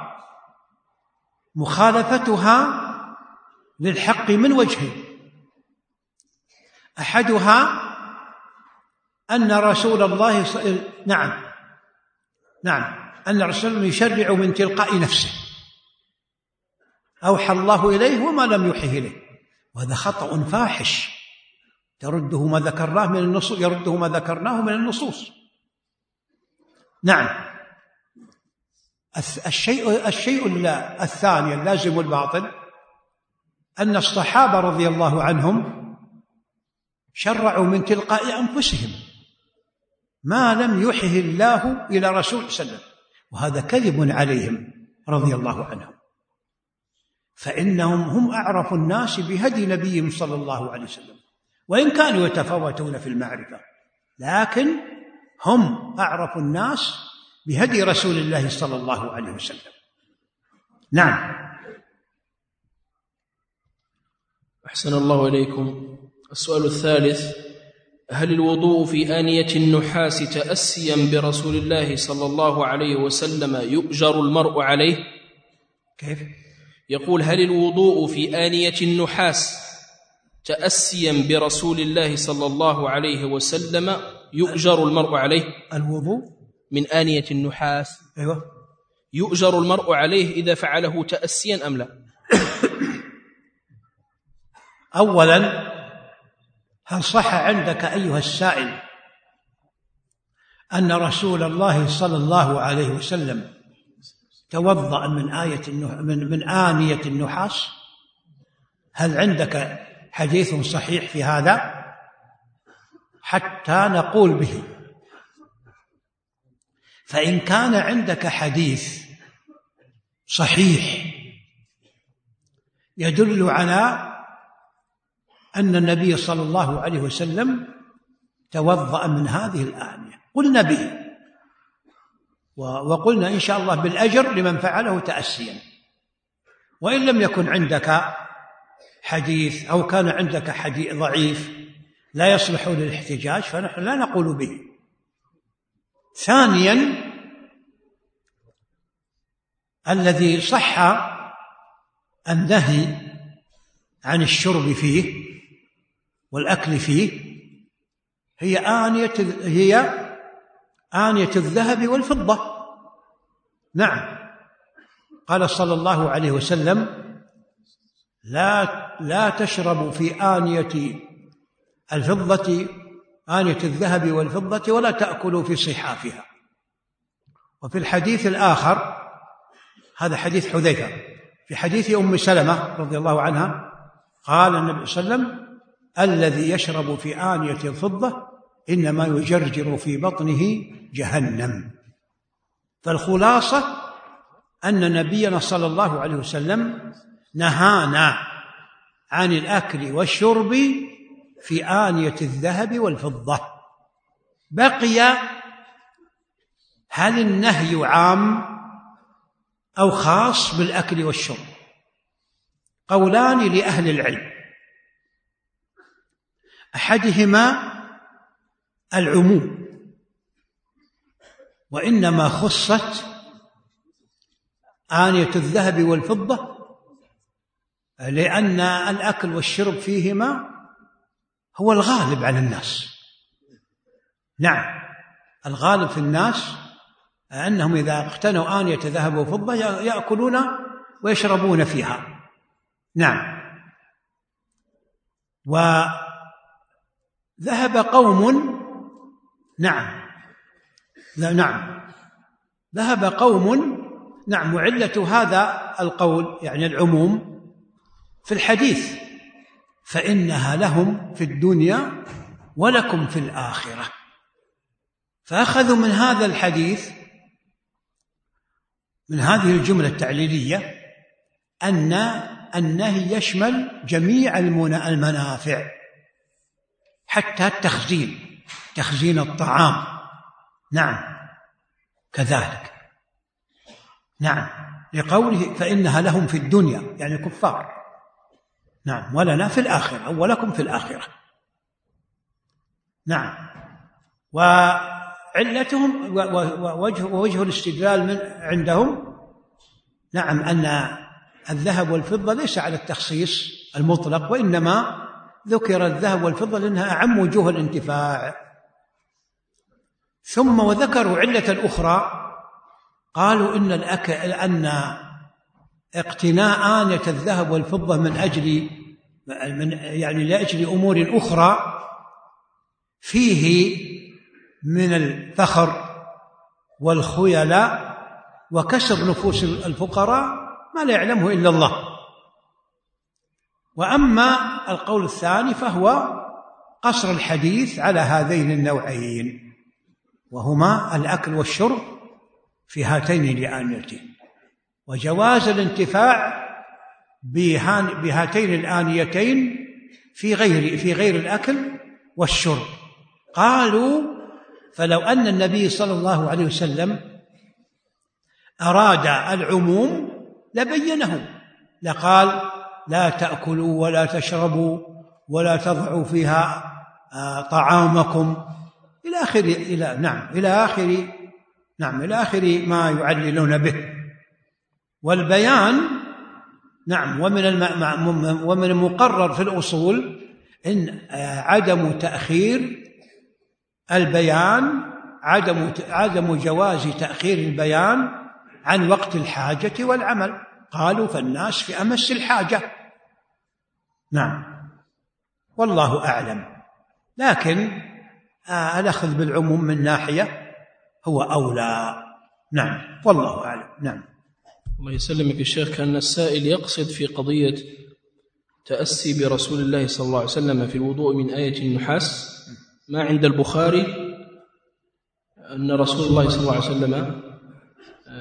مخالفتها للحق من وجهين: أحدها أن رسول الله ص... نعم نعم أن الرسول يشرع من تلقاء نفسه، أوحى الله إليه وما لم يوحه إليه، وهذا خطأ فاحش يرده ما ذكرناه من النصوص يرده ما ذكرناه من النصوص. نعم. الشيء الشيء الثاني اللازم الباطل أن الصحابة رضي الله عنهم شرعوا من تلقاء أنفسهم ما لم يوحه الله إلى رسول صلى الله عليه وسلم، وهذا كذب عليهم رضي الله عنهم، فإنهم هم أعرف الناس بهدي نبيهم صلى الله عليه وسلم، وإن كانوا يتفاوتون في المعرفة لكن هم أعرف الناس بهدي رسول الله صلى الله عليه وسلم. نعم. أحسن الله إليكم. السؤال الثالث: هل الوضوء في آنية النحاس تأسيا برسول الله صلى الله عليه وسلم يؤجر المرء عليه؟ كيف؟ يقول: هل الوضوء في آنية النحاس تأسيا برسول الله صلى الله عليه وسلم يؤجر المرء عليه؟ الوضوء من آنية النحاس أيوة. يؤجر المرء عليه إذا فعله تأسيا أم لا؟ أولا، هل صح عندك أيها السائل أن رسول الله صلى الله عليه وسلم توضأ من آية من من آنية النحاس؟ هل عندك حديث صحيح في هذا حتى نقول به؟ فإن كان عندك حديث صحيح يدل على أن النبي صلى الله عليه وسلم توضأ من هذه الآنية، قلنا به وقلنا إن شاء الله بالأجر لمن فعله تأسيا. وإن لم يكن عندك حديث أو كان عندك حديث ضعيف لا يصلح للاحتجاج فنحن لا نقول به. ثانيا الذي صح النهي عن الشرب فيه والأكل فيه هي آنية هي آنية الذهب والفضة. نعم، قال صلى الله عليه وسلم لا لا تشربوا في آنية الفضة آنية الذهب والفضة ولا تأكلوا في صحافها. وفي الحديث الآخر، هذا حديث حذيفة، في حديث أم سلمة رضي الله عنها قال النبي صلى الله عليه وسلم الذي يشرب في آنية الفضة إنما يجرجر في بطنه جهنم. فالخلاصة أن نبينا صلى الله عليه وسلم نهانا عن الأكل والشرب في آنية الذهب والفضة. بقي هل النهي عام أو خاص بالأكل والشرب؟ قولان لأهل العلم، أحدهما العموم، وإنما خصت آنية الذهب والفضة لأن الأكل والشرب فيهما هو الغالب على الناس. نعم، الغالب في الناس أنهم إذا اقتنوا آنية ذهب وفضة يأكلون ويشربون فيها. نعم. وذهب قوم نعم نعم ذهب قوم نعم وعلة هذا القول يعني العموم في الحديث فإنها لهم في الدنيا ولكم في الآخرة. فأخذوا من هذا الحديث من هذه الجملة التعليلية أن النهي يشمل جميع المنافع حتى التخزين، تخزين الطعام. نعم كذلك. نعم لقوله فإنها لهم في الدنيا يعني كفار، نعم، ولنا في الآخرة أو ولكم في الآخرة. نعم. وعلتهم ووجه, ووجه الاستدلال من عندهم نعم أن الذهب والفضة ليس على التخصيص المطلق، وإنما ذكر الذهب والفضة لأنها أعم وجوه الانتفاع. ثم وذكروا علة أخرى، قالوا إن الأكل أن اقتناء آنية الذهب والفضة من أجل من يعني لأجل أمور أخرى فيه من الفخر والخيلاء وكسر نفوس الفقراء ما لا يعلمه إلا الله. وأما القول الثاني فهو قصر الحديث على هذين النوعين، وهما الأكل والشرب في هاتين الآنيتين، وجواز الانتفاع بهاتين الآنيتين في غير في غير الأكل والشرب. قالوا فلو أن النبي صلى الله عليه وسلم أراد العموم لبينه، لقال لا تأكلوا ولا تشربوا ولا تضعوا فيها طعامكم إلى آخر إلى نعم إلى آخر نعم إلى آخر ما يعللون به. والبيان نعم ومن الم... ومن المقرر في الأصول إن عدم تأخير البيان عدم عدم جواز تأخير البيان عن وقت الحاجة والعمل. قالوا فالناس في أمس الحاجة. نعم والله أعلم. لكن الأخذ بالعموم من ناحية هو أولى. نعم والله أعلم. نعم. الله يسلمك يا شيخ. كان السائل يقصد في قضية تأسي برسول الله صلى الله عليه وسلم في الوضوء من آية النحاس ما عند البخاري أن رسول الله صلى الله عليه وسلم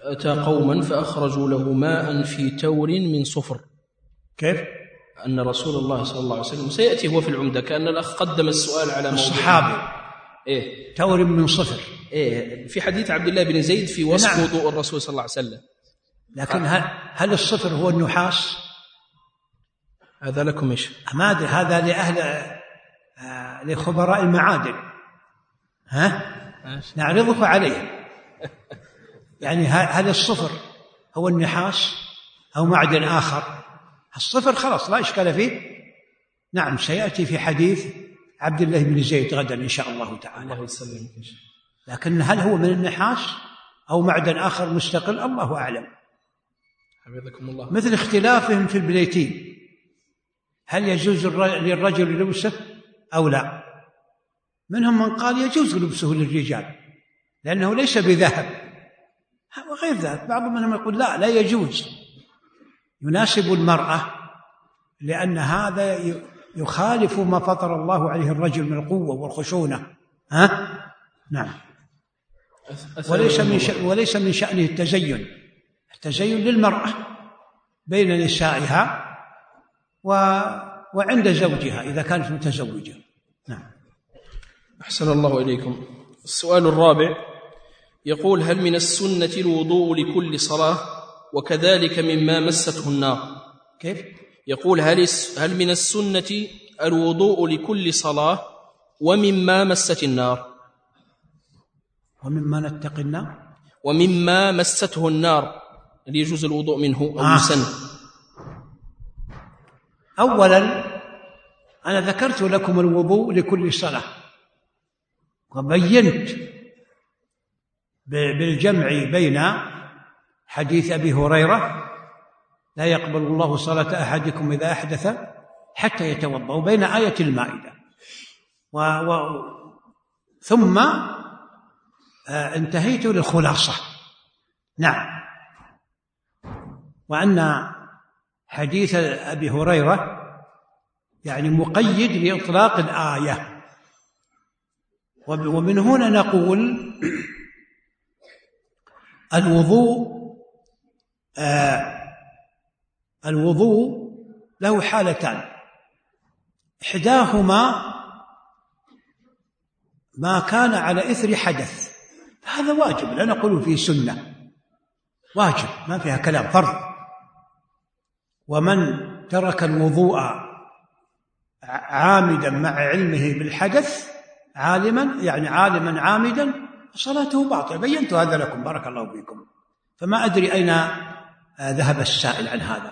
أتى قوما فأخرجوا له ماء في تور من صفر. كيف؟ أن رسول الله صلى الله عليه وسلم سيأتي هو في العمدة، كأن الأخ قدم السؤال على موضوع الصحابي. إيه؟ تور من صفر. إيه؟ في حديث عبد الله بن زيد في وصف نعم. وضوء الرسول صلى الله عليه وسلم. لكن هل, هل الصفر هو النحاس؟ هذا لكم إيش؟ ما أدري، هذا لأهل آه لخبراء المعادن، ها؟ نعرضه عليه. يعني هل الصفر هو النحاس أو معدن آخر؟ الصفر خلاص لا إشكال فيه. نعم، سيأتي في حديث عبد الله بن زيد غدا إن شاء الله تعالى. الله يسلمك. لكن هل هو من النحاس أو معدن آخر مستقل؟ الله أعلم. حفظكم الله. مثل اختلافهم في البليتين، هل يجوز للرجل لبسه أو لا؟ منهم من قال يجوز لبسه للرجال لأنه ليس بذهب وغير ذلك. بعض منهم يقول لا لا يجوز، يناسب المرأة، لأن هذا يخالف ما فطر الله عليه الرجل من القوة والخشونة. ها؟ نعم. وليس من شأن وليس من شأنه التزين. التزين للمرأة بين نسائها و... وعند زوجها إذا كانت متزوجة. نعم. أحسن الله إليكم. السؤال الرابع يقول: هل من السنة الوضوء لكل صلاة وكذلك مما مسته النار؟ كيف؟ يقول: هل هل من السنة الوضوء لكل صلاة ومما مست النار؟ ومما نتقي النار؟ ومما مسته النار اللي يجوز الوضوء منه أو آه. يسن. أولا أنا ذكرت لكم الوضوء لكل صلاة، وبينت بالجمع بين حديث أبي هريرة لا يقبل الله صلاة أحدكم إذا أحدث حتى يتوضأ، وبين آية المائدة و... و... ثم انتهيت للخلاصة. نعم. وأن حديث أبي هريرة يعني مقيد لإطلاق الآية، ومن هنا نقول الوضوء آه الوضوء له حالتان، إحداهما ما كان على إثر حدث، هذا واجب، لا نقول فيه سنة، واجب ما فيها كلام، فرض. ومن ترك الوضوء عامدا مع علمه بالحدث عالما يعني عالما عامدا صلاته باطلة. بينت هذا لكم بارك الله فيكم، فما أدري أين ذهب السائل عن هذا.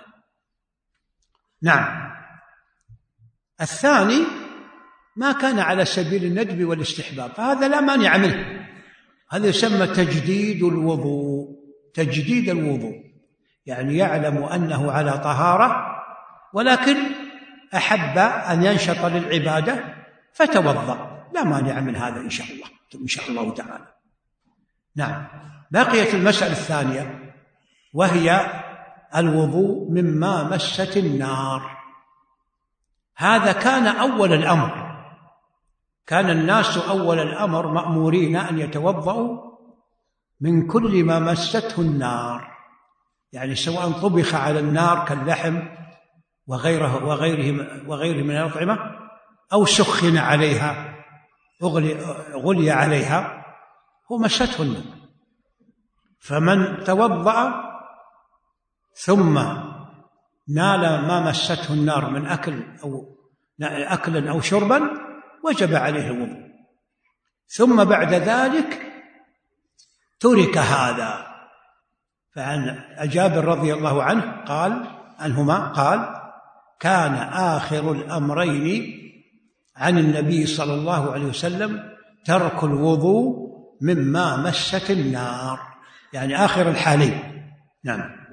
نعم. الثاني ما كان على سبيل الندب والاستحباب، فهذا لا مانع منه، هذا يسمى تجديد الوضوء. تجديد الوضوء يعني يعلم أنه على طهارة ولكن أحب أن ينشط للعبادة فتوضأ، لا مانع من هذا إن شاء الله إن شاء الله تعالى. نعم. بقيت المسألة الثانية وهي الوضوء مما مست النار. هذا كان أول الأمر، كان الناس أول الأمر مأمورين أن يتوضأوا من كل ما مسته النار، يعني سواء طبخ على النار كاللحم وغيره وغيره وغيره من الأطعمة أو سخن عليها أغلي, غلي عليها هو مسته النار. فمن توضأ ثم نال ما مسته النار من أكل أو أكلا أو شربا وجب عليه الوضوء، ثم بعد ذلك ترك هذا. فعن جابر رضي الله عنه قال عنهما قال: كان آخر الأمرين عن النبي صلى الله عليه وسلم ترك الوضوء مما مست النار، يعني آخر الحالين. نعم.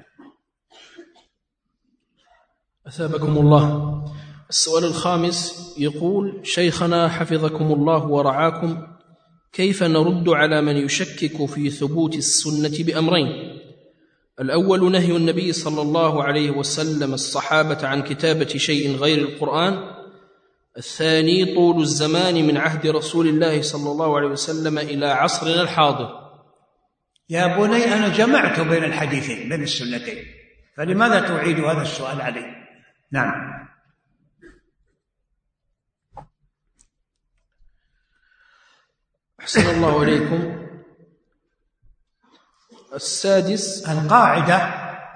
أثابكم الله. السؤال الخامس يقول: شيخنا حفظكم الله ورعاكم، كيف نرد على من يشكك في ثبوت السنة بأمرين؟ الأول نهي النبي صلى الله عليه وسلم الصحابة عن كتابة شيء غير القرآن. الثاني طول الزمان من عهد رسول الله صلى الله عليه وسلم إلى عصرنا الحاضر. يا بني أنا جمعت بين الحديثين بين السنتين، فلماذا تعيد هذا السؤال علي؟ نعم. أحسن الله إليكم. السادس، القاعدة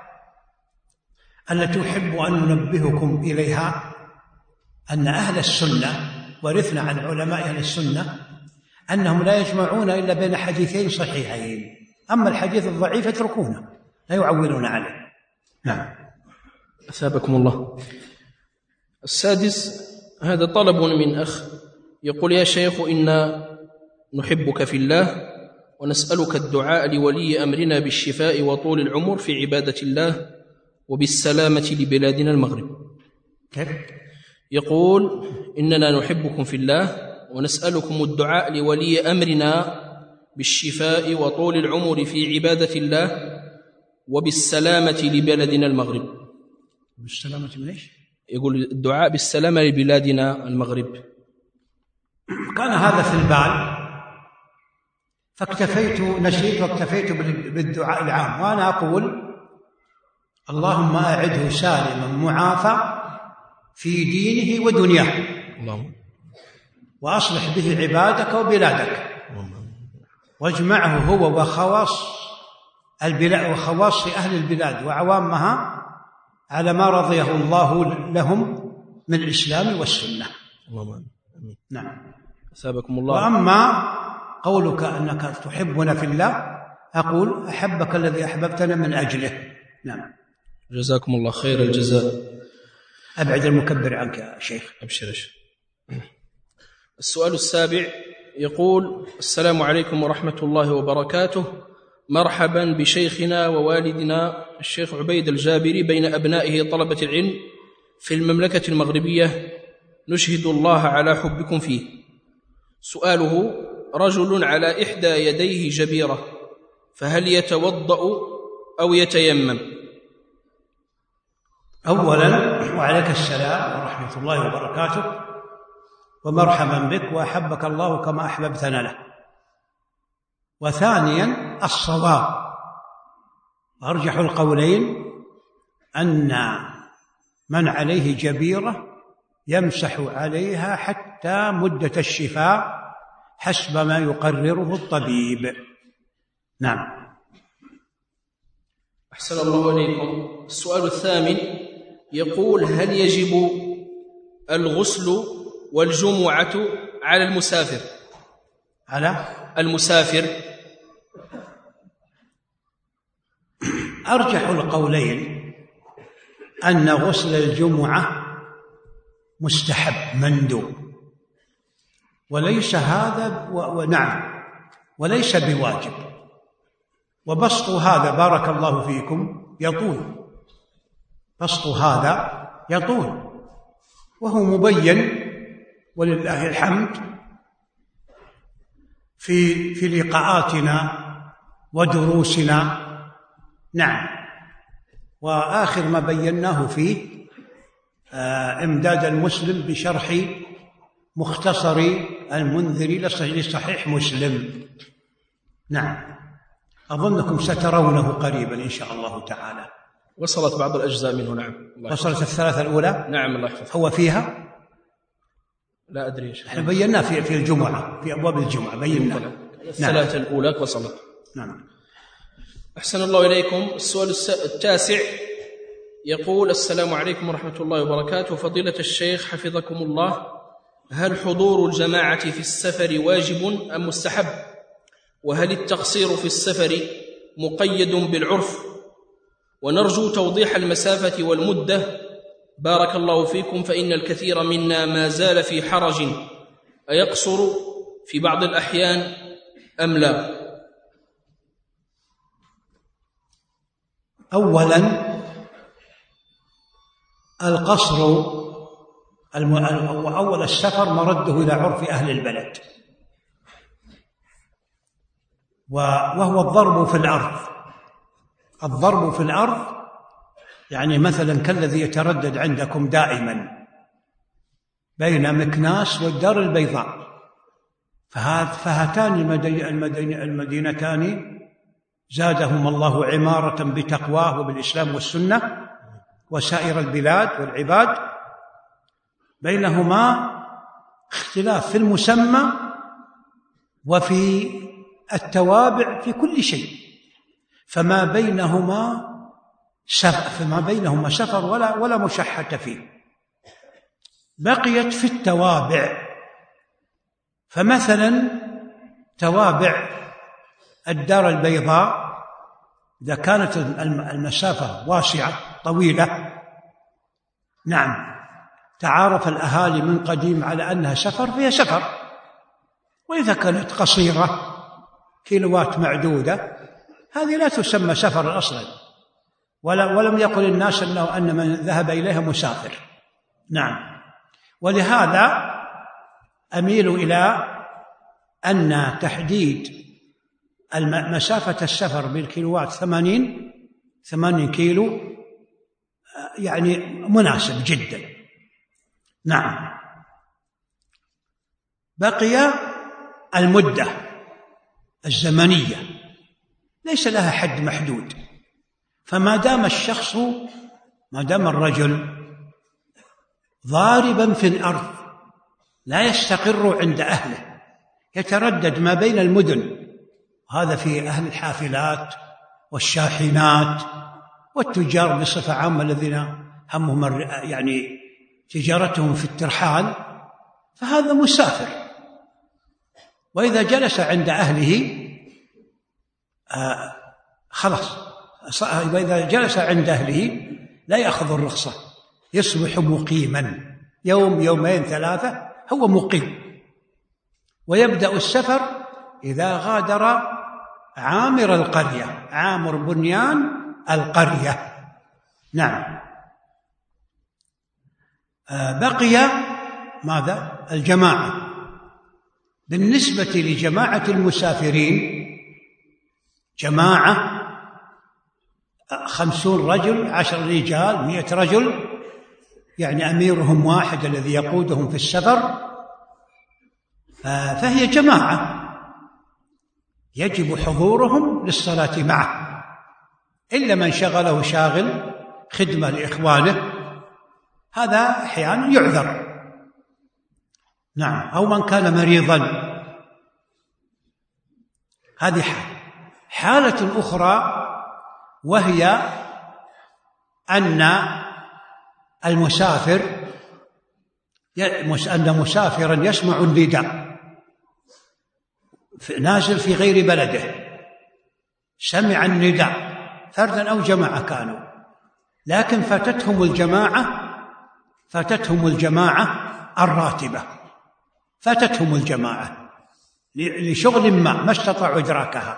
التي أحب أن ننبهكم إليها أن أهل السنة ورثنا عن علماء أهل السنة أنهم لا يجمعون إلا بين حديثين صحيحين، أما الحديث الضعيف يتركونه لا يعولون عليه. نعم. أثابكم الله. السادس، هذا طلب من أخ يقول: يا شيخ إنا نحبك في الله ونسألك الدعاء لولي أمرنا بالشفاء وطول العمر في عبادة الله وبالسلامة لبلادنا المغرب. كيف؟ يقول: إننا نحبكم في الله ونسألكم الدعاء لولي أمرنا بالشفاء وطول العمر في عبادة الله وبالسلامة لبلدنا المغرب. بالسلامة من إيش؟ يقول الدعاء بالسلامة لبلادنا المغرب. كان هذا في البال فاكتفيت نسيت واكتفيت بالدعاء العام، وأنا أقول: اللهم أعده سالما معافى في دينه ودنياه، وأصلح به عبادك وبلادك، واجمعه هو وخواص البلاد وخواص أهل البلاد وعوامها على ما رضيه الله لهم من الإسلام والسنة. نعم. أثابكم الله. وأما قولك أنك تحبنا في الله، أقول: أحبك الذي أحببتنا من أجله. نعم. جزاكم الله خير الجزاء. أبعد المكبر عنك يا شيخ. أبشر يا شيخ. السؤال السابع يقول: السلام عليكم ورحمة الله وبركاته، مرحبا بشيخنا ووالدنا الشيخ عبيد الجابري بين أبنائه طلبة العلم في المملكة المغربية، نشهد الله على حبكم فيه. سؤاله: رجل على إحدى يديه جبيرة، فهل يتوضأ أو يتيمم؟ أولا وعليك السلام ورحمة الله وبركاته، ومرحبا بك وأحبك الله كما أحببتنا له. وثانيا الصواب أرجح القولين أن من عليه جبيرة يمسح عليها حتى مدة الشفاء حسب ما يقرره الطبيب. نعم. أحسن الله إليكم. السؤال الثامن يقول: هل يجب الغسل والجمعة على المسافر؟ على المسافر. أرجح القولين أن غسل الجمعة مستحب مندوب، وليس هذا ونعم وليس بواجب. وبسط هذا بارك الله فيكم يطول، بسط هذا يطول، وهو مبين ولله الحمد في في لقاءاتنا ودروسنا. نعم. وآخر ما بيناه فيه إمداد المسلم بشرح مختصر المنذري لصحيح مسلم. نعم. أظنكم سترونه قريبا إن شاء الله تعالى. وصلت بعض الأجزاء منه. نعم. وصلت الثلاثة الأولى. نعم الله يحفظك. هو فيها؟ لا أدري. احنا بيناه في في الجمعة، في أبواب الجمعة بيناه. الثلاثة نعم. الأولى وصلت. نعم. أحسن الله إليكم. السؤال التاسع يقول: السلام عليكم ورحمة الله وبركاته، فضيلة الشيخ حفظكم الله، هل حضور الجماعة في السفر واجب أم مستحب؟ وهل التقصير في السفر مقيد بالعرف؟ ونرجو توضيح المسافة والمدة بارك الله فيكم، فإن الكثير منا ما زال في حرج، أيقصر في بعض الأحيان أم لا؟ أولا القصر أول السفر مرده إلى عرف أهل البلد، وهو الضرب في الأرض. الضرب في الأرض يعني مثلا كالذي يتردد عندكم دائما بين مكناس والدار البيضاء، فهاتان المدينتان زادهم الله عمارة بتقواه وبالإسلام والسنة وسائر البلاد والعباد، بينهما اختلاف في المسمى وفي التوابع في كل شيء، فما بينهما سفر فما بينهما سفر ولا ولا مشحة فيه. بقيت في التوابع، فمثلا توابع الدار البيضاء إذا كانت المسافة واسعة طويلة، نعم تعارف الأهالي من قديم على أنها سفر فهي سفر، وإذا كانت قصيرة كيلوات معدودة هذه لا تسمى سفر أصلا، ولم يقل الناس أنه أن من ذهب إليها مسافر. نعم، ولهذا أميل إلى أن تحديد مسافة السفر بالكيلوات ثمانين ثمانين كيلو يعني مناسب جدا. نعم. بقي المدة الزمنية ليس لها حد محدود، فما دام الشخص ما دام الرجل ضاربا في الأرض لا يستقر عند أهله، يتردد ما بين المدن، هذا في أهل الحافلات والشاحنات والتجار بصفة عامة الذين همهم يعني تجارتهم في الترحال، فهذا مسافر. وإذا جلس عند أهله آه خلاص، وإذا جلس عند أهله لا يأخذ الرخصة، يصبح مقيما يوم يومين ثلاثة هو مقيم. ويبدأ السفر إذا غادر عامر القرية، عامر بنيان القرية. نعم. آه بقي ماذا؟ الجماعة. بالنسبة لجماعة المسافرين جماعة خمسون رجل، عشر رجال، مئة رجل، يعني أميرهم واحد الذي يقودهم في السفر، فهي جماعة يجب حضورهم للصلاة معه، إلا من شغله شاغل خدمة لإخوانه، هذا أحيانا يعذر. نعم. أو من كان مريضا، هذه حال. حالة أخرى وهي أن المسافر أن مسافرا يسمع النداء نازل في غير بلده، سمع النداء فردا أو جماعة كانوا، لكن فاتتهم الجماعة فاتتهم الجماعة الراتبة، فاتتهم الجماعة لشغل ما ما استطاعوا إدراكها.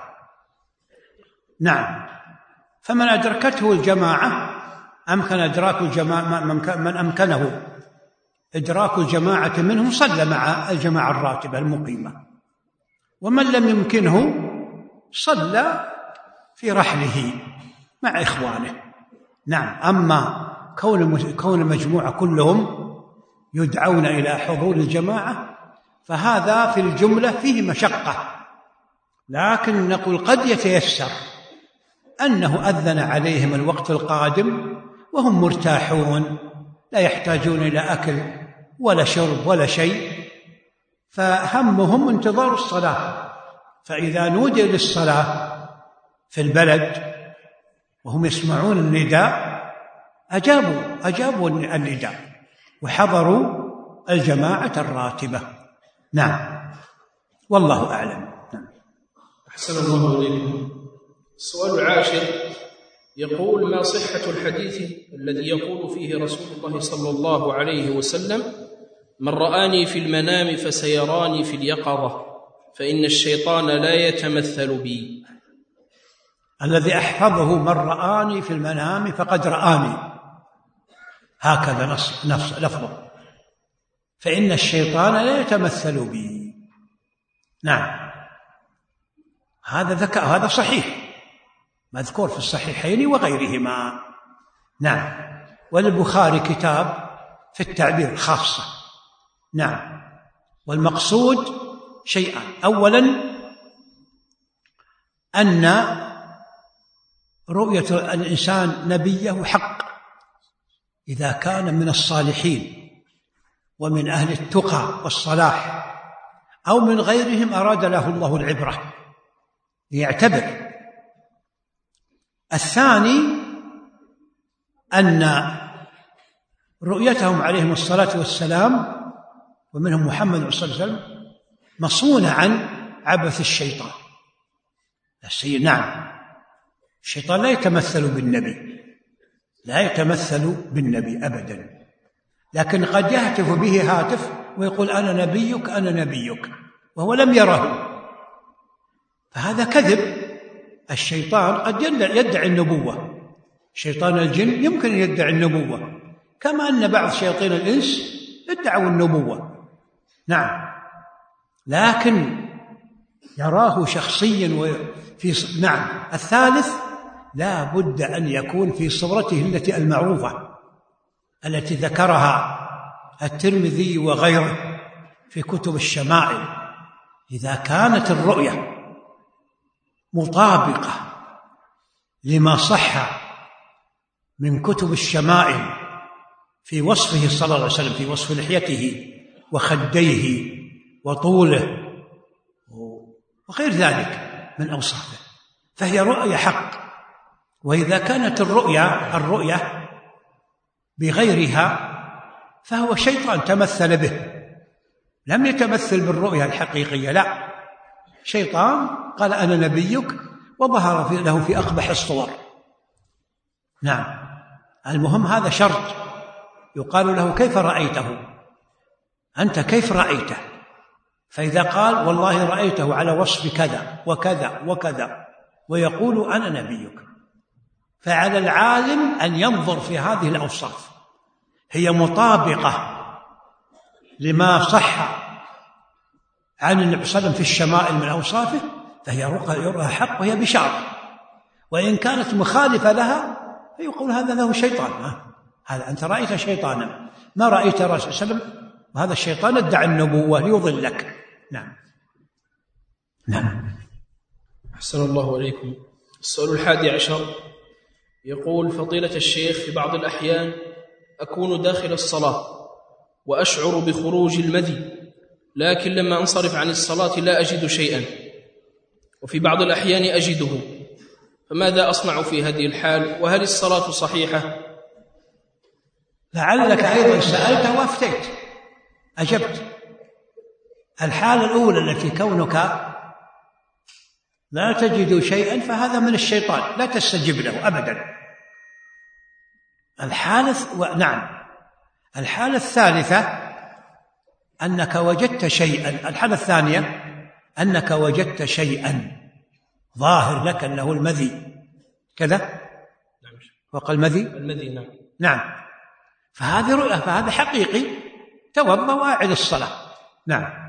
نعم. فمن أدركته الجماعة أمكن إدراك الجماعة، من أمكنه إدراك الجماعة منهم صلى مع الجماعة الراتبة المقيمة، ومن لم يمكنه صلى في رحله مع إخوانه. نعم. أما كون كون مجموعة كلهم يدعون إلى حضور الجماعة فهذا في الجملة فيه مشقة، لكن نقول قد يتيسر أنه أذن عليهم الوقت القادم وهم مرتاحون لا يحتاجون إلى أكل ولا شرب ولا شيء، فهمهم انتظار الصلاة، فإذا نودي للصلاة في البلد وهم يسمعون النداء أجابوا أجابوا النداء وحضروا الجماعة الراتبة. نعم. والله أعلم. نعم. أحسن الله إليكم. السؤال العاشر يقول: ما صحة الحديث الذي يقول فيه رسول الله صلى الله عليه وسلم: من رآني في المنام فسيراني في اليقظة، فإن الشيطان لا يتمثل بي؟ الذي أحفظه: من رآني في المنام فقد رآني، هكذا نص نفس لفظه، فإن الشيطان لا يتمثل بي. نعم. هذا ذكاء، هذا صحيح، مذكور في الصحيحين وغيرهما. نعم. وللبخاري كتاب في التعبير خاصة. نعم. والمقصود شيئان: أولا أن رؤية الإنسان نبيه حق إذا كان من الصالحين ومن أهل التقى والصلاح، أو من غيرهم أراد له الله العبرة ليعتبر. الثاني أن رؤيتهم عليهم الصلاة والسلام ومنهم محمد صلى الله عليه وسلم مصونة عن عبث الشيطان. السيد نعم، الشيطان لا يتمثل بالنبي، لا يتمثل بالنبي أبدا، لكن قد يهتف به هاتف ويقول أنا نبيك أنا نبيك وهو لم يره، فهذا كذب. الشيطان قد يدعي النبوة، شيطان الجن يمكن أن يدعي النبوة، كما أن بعض شياطين الإنس ادعوا النبوة، نعم، لكن يراه شخصيا وفي نعم. الثالث لا بد أن يكون في صورته التي المعروفة التي ذكرها الترمذي وغيره في كتب الشمائل. إذا كانت الرؤية مطابقة لما صح من كتب الشمائل في وصفه صلى الله عليه وسلم، في وصف لحيته وخديه وطوله وغير ذلك من أوصافه، فهي رؤية حق. وإذا كانت الرؤية الرؤية بغيرها فهو شيطان تمثل به، لم يتمثل بالرؤية الحقيقية، لا، شيطان قال أنا نبيك وظهر له في أقبح الصور. نعم، المهم هذا شرط، يقال له كيف رأيته أنت، كيف رأيته؟ فإذا قال والله رأيته على وصف كذا وكذا وكذا ويقول أنا نبيك، فعلى العالم أن ينظر في هذه الأوصاف، هي مطابقة لما صح عن النبي صلى الله عليه وسلم في الشمائل من أوصافه، فهي رؤى حق وهي بشارة. وإن كانت مخالفة لها فيقول هذا له شيطان، هذا أنت رأيت شيطانا ما رأيت رسول صلى الله عليه وسلم، وهذا الشيطان ادعى النبوة ليضلك. نعم نعم. أحسن الله إليكم. السؤال الحادي عشر يقول فضيلة الشيخ، في بعض الأحيان أكون داخل الصلاة وأشعر بخروج المذي، لكن لما أنصرف عن الصلاة لا أجد شيئا، وفي بعض الأحيان أجده، فماذا أصنع في هذه الحال؟ وهل الصلاة صحيحة؟ لعلك أيضا سألت وافتيت أجبت. الحالة الأولى التي كونك لا تجد شيئا فهذا من الشيطان، لا تستجب له أبدا. الحالة و... نعم. الحالة الثالثة أنك وجدت شيئا. الحالة الثانية أنك وجدت شيئا ظاهر لك أنه المذي كذا، نعم. وقال المذي المذي نعم نعم، فهذه رؤية، فهذا حقيقي، توضأ وأعد الصلاة. نعم.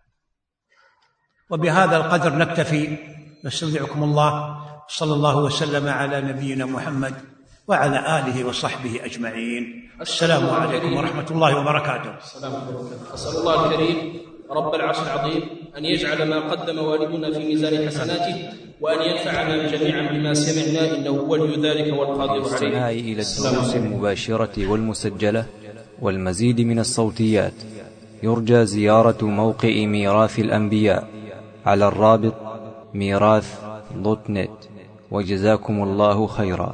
وبهذا القدر نكتفي، نستودعكم الله، صلى الله وسلم على نبينا محمد وعلى آله وصحبه أجمعين. السلام عليكم ورحمة الله وبركاته. السلام عليكم. أسأل الله الكريم رب العرش العظيم أن يجعل ما قدم والدنا في ميزان حسناته، وأن ينفعنا جميعا بما سمعنا، إنه ولي ذلك والقادر عليه. الاستماع إلى الدروس المباشرة والمسجلة والمزيد من الصوتيات يرجى زيارة موقع ميراث الأنبياء على الرابط ميراث دوت نت، وجزاكم الله خيرا.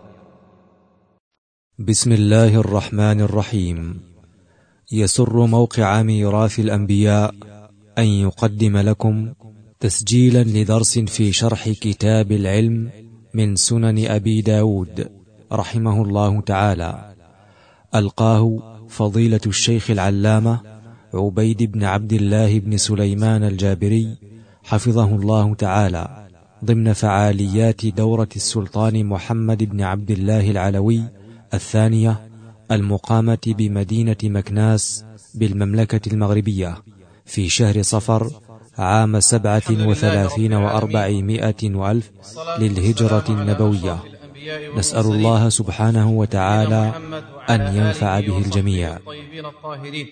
بسم الله الرحمن الرحيم. يسر موقع ميراث الأنبياء أن يقدم لكم تسجيلا لدرس في شرح كتاب العلم من سنن أبي داود رحمه الله تعالى، ألقاه فضيلة الشيخ العلامة عبيد بن عبد الله بن سليمان الجابري حفظه الله تعالى، ضمن فعاليات دورة السلطان محمد بن عبد الله العلوي الثانية المقامة بمدينة مكناس بالمملكة المغربية في شهر صفر عام سبعة وثلاثين وأربعمائة وألف للهجرة النبوية. نسأل الله سبحانه وتعالى أن ينفع به الجميع.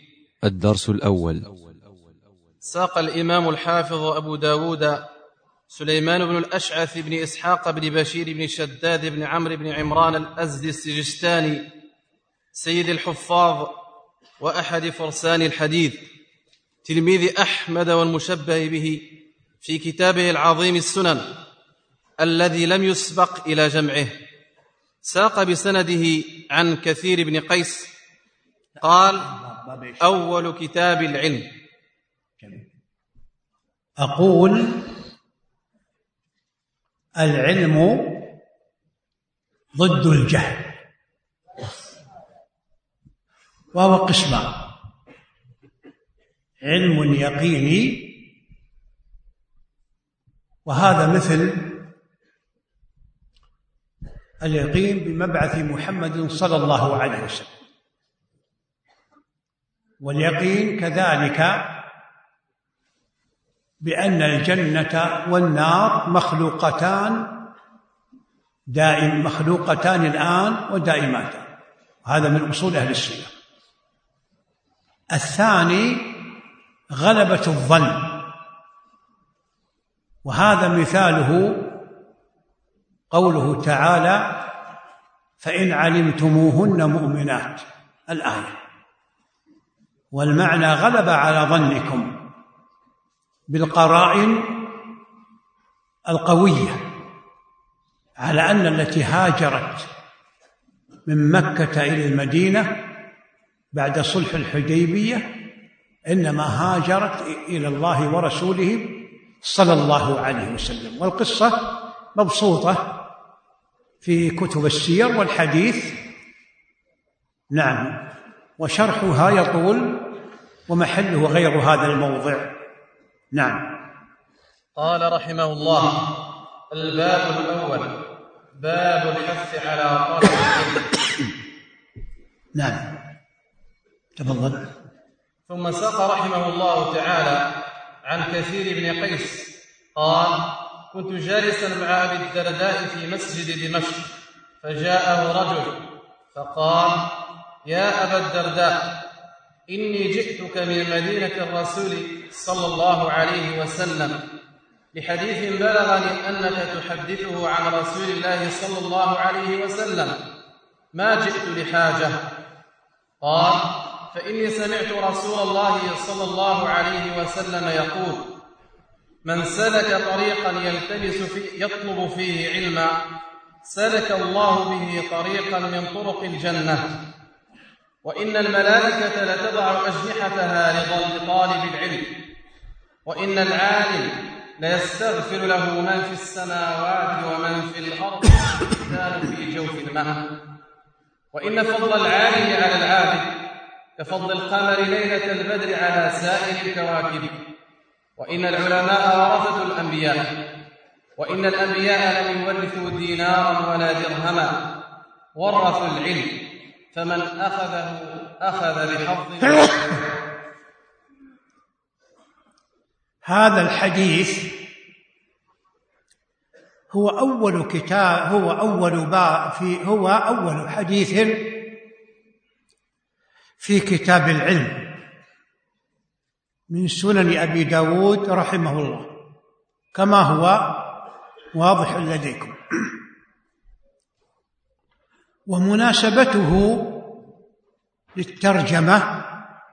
الدرس الأول. ساق الإمام الحافظ أبو داود سليمان بن الأشعث بن إسحاق بن بشير بن شداد بن عمرو بن عمران الأزدي السجستاني سيد الحفاظ وأحد فرسان الحديث، تلميذ أحمد والمشبه به في كتابه العظيم السنن الذي لم يسبق إلى جمعه. ساق بسنده عن كثير بن قيس قال: أول كتاب العلم. أقول: العلم ضد الجهل، وهو قسمان: علم يقيني، وهذا مثل اليقين بمبعث محمد صلى الله عليه وسلم، واليقين كذلك بأن الجنة والنار مخلوقتان دائم مخلوقتان الآن ودائماتان، هذا من أصول أهل السنة. الثاني غلبة الظن، وهذا مثاله قوله تعالى: فإن علمتموهن مؤمنات، الآية. والمعنى غلب على ظنكم بالقرائن القوية على أن التي هاجرت من مكة إلى المدينة بعد صلح الحديبية إنما هاجرت إلى الله ورسوله صلى الله عليه وسلم، والقصة مبسوطة في كتب السير والحديث. نعم، وشرحها يطول ومحله غير هذا الموضع. نعم. قال رحمه الله: الباب الأول باب الحث على طلب العلم. نعم، تفضل. ثم ساق رحمه الله تعالى عن كثير بن قيس قال: كنت جالسا مع أبي الدرداء في مسجد دمشق، فجاءه رجل فقال: يا أبا الدرداء، إني جئتك من مدينة الرسول صلى الله عليه وسلم لحديث بلغني أنك تحدثه عن رسول الله صلى الله عليه وسلم، ما جئت لحاجة. قال: فإني سمعت رسول الله صلى الله عليه وسلم يقول: من سلك طريقا يلتمس فيه يطلب فيه علما سلك الله به طريقا من طرق الجنة، وإن الملائكة لتضع أجنحتها رضا لطالب العلم، وإن العالم ليستغفر له من في السماوات ومن في الأرض كانوا في جوف الماء، وإن فضل العالم على العابد كفضل القمر ليلة البدر على سائر الكواكب، وإن العلماء ورثة الأنبياء، وإن الأنبياء لم يورثوا دينارا ولا درهما، ورثوا العلم، فمن أخذه أخذ بحظ. هذا الحديث هو أول كتاب هو أول باب في هو أول حديث في كتاب العلم من سنن أبي داود رحمه الله، كما هو واضح لديكم. ومناسبته للترجمة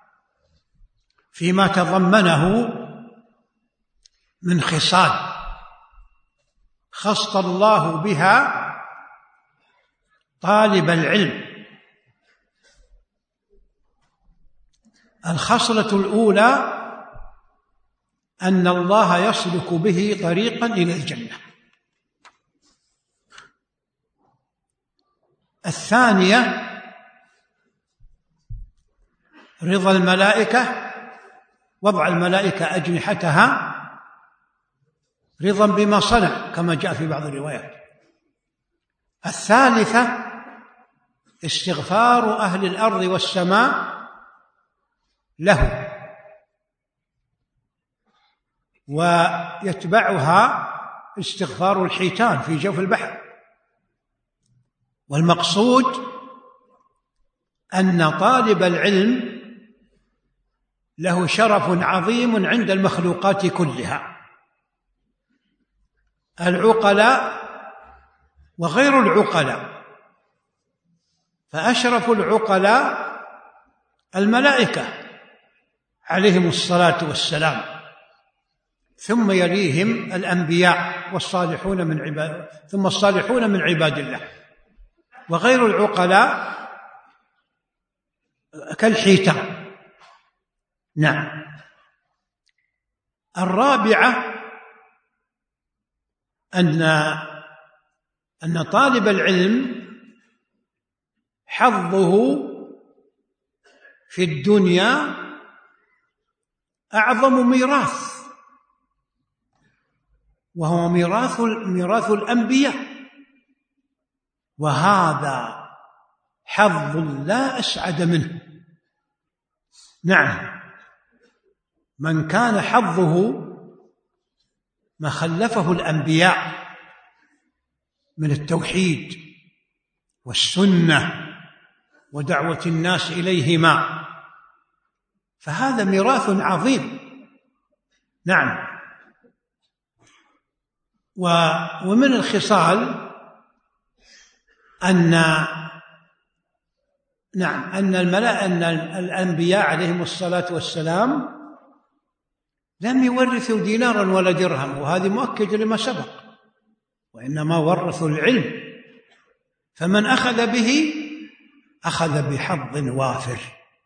فيما تضمنه من خصال خص الله بها طالب العلم. الخصلة الأولى أن الله يسلك به طريقا إلى الجنة. الثانية رضا الملائكة، وضع الملائكة أجنحتها رضا بما صنع كما جاء في بعض الروايات. الثالثة استغفار أهل الأرض والسماء له، ويتبعها استغفار الحيتان في جوف البحر. والمقصود أن طالب العلم له شرف عظيم عند المخلوقات كلها، العقلاء وغير العقلاء، فأشرف العقلاء الملائكة عليهم الصلاة والسلام، ثم يليهم الأنبياء والصالحون من عباد ثم الصالحون من عباد الله، وغير العقلاء كالحيتان. نعم. الرابعة أن أن طالب العلم حظه في الدنيا أعظم ميراث، وهو ميراث ميراث الأنبياء، وهذا حظ لا أسعد منه. نعم، من كان حظه ما خلفه الأنبياء من التوحيد والسنة ودعوة الناس إليهما، فهذا ميراث عظيم. نعم. ومن الخصال أن نعم أن الملأ أن الأنبياء عليهم الصلاة والسلام لم يورثوا دينارا ولا درهم، وهذه مؤكد لما سبق، وإنما ورثوا العلم، فمن أخذ به أخذ بحظ وافر،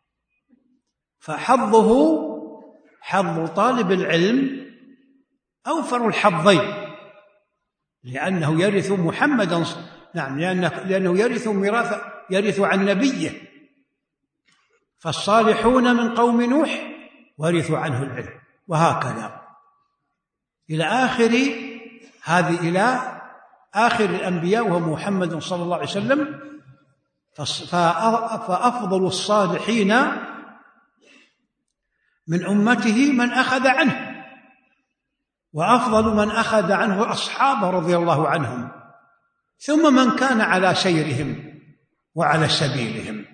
فحظه حظ طالب العلم أوفر الحظين، لأنه يرث محمدا. نعم، لأنه يرث ميراث يرث عن نبيه، فالصالحون من قوم نوح ورثوا عنه العلم، وهكذا إلى آخر هذه إلى آخر الأنبياء وهو محمد صلى الله عليه وسلم. فأفضل الصالحين من أمته من أخذ عنه، وأفضل من أخذ عنه أصحابه رضي الله عنهم، ثم من كان على سيرهم وعلى سبيلهم.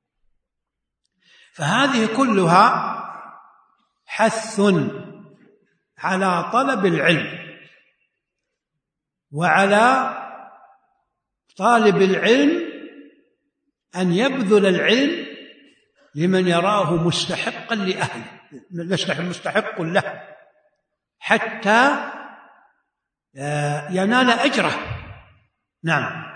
فهذه كلها حث على طلب العلم، وعلى طالب العلم أن يبذل العلم لمن يراه مستحقا لأهله، مستحق له، حتى ينال أجره. نعم.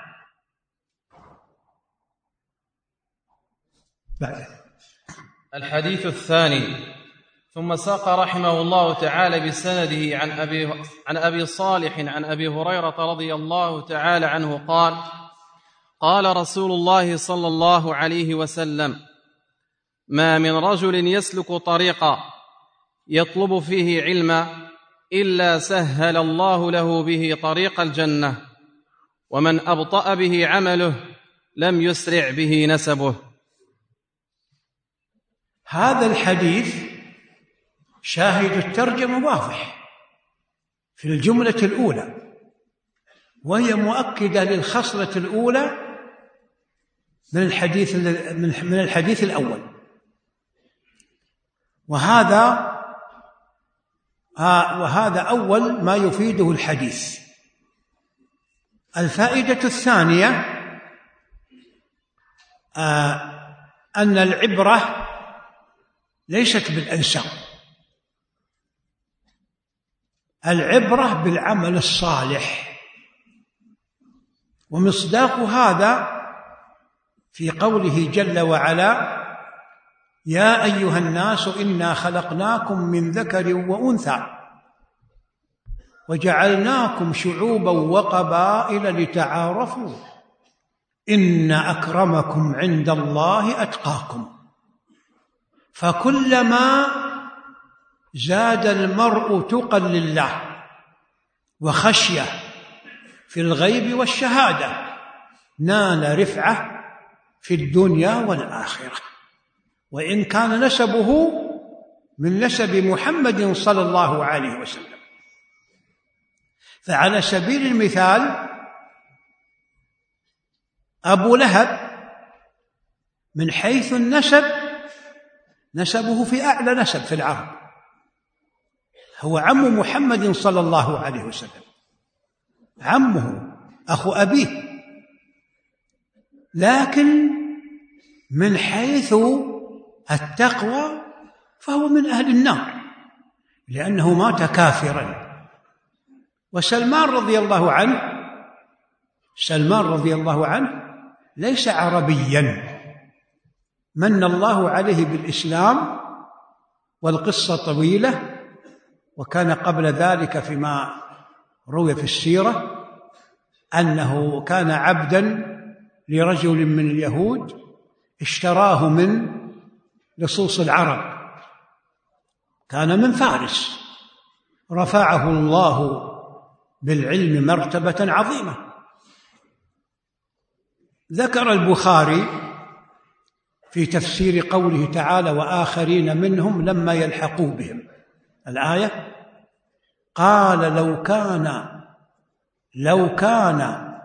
بعد الحديث الثاني. ثم ساق رحمه الله تعالى بسنده عن أبي, عن أبي صالح عن أبي هريرة رضي الله تعالى عنه قال: قال رسول الله صلى الله عليه وسلم: ما من رجل يسلك طريقا يطلب فيه علما إلا سهل الله له به طريق الجنة، ومن أبطأ به عمله لم يسرع به نسبه. هذا الحديث شاهد الترجمة واضح في الجملة الأولى، وهي مؤكدة للخصلة الأولى من الحديث من الحديث الأول. وهذا وهذا أول ما يفيده الحديث. الفائدة الثانية أن العبرة ليست بالأنساب، العبرة بالعمل الصالح، ومصداق هذا في قوله جل وعلا: يا أيها الناس إنا خلقناكم من ذكر وأنثى وجعلناكم شعوبا وقبائل لتعارفوا إن أكرمكم عند الله أتقاكم. فكلما زاد المرء تقى لله وخشية في الغيب والشهادة نال رفعة في الدنيا والآخرة، وإن كان نسبه من نسب محمد صلى الله عليه وسلم. فعلى سبيل المثال أبو لهب من حيث النسب نسبه في أعلى نسب في العرب، هو عم محمد صلى الله عليه وسلم، عمه أخو أبيه، لكن من حيث التقوى فهو من أهل النار لأنه مات كافرا. وسلمان رضي الله عنه سلمان رضي الله عنه ليس عربيا، من الله عليه بالإسلام، والقصة طويلة، وكان قبل ذلك فيما روي في السيرة أنه كان عبدا لرجل من اليهود اشتراه من لصوص العرب، كان من فارس، رفعه الله بالعلم مرتبة عظيمة. ذكر البخاري في تفسير قوله تعالى وآخرين منهم لما يلحقوا بهم الآية، قال لو كان لو كان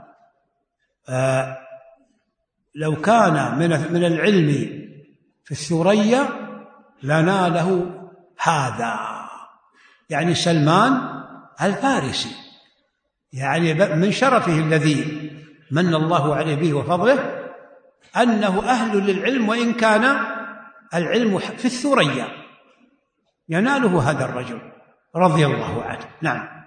آه لو كان من من العلم في الثريا لناله هذا، يعني سلمان الفارسي، يعني من شرفه الذي من الله عليه به وفضله أنه أهل للعلم، وإن كان العلم في الثريا يناله هذا الرجل رضي الله عنه. نعم.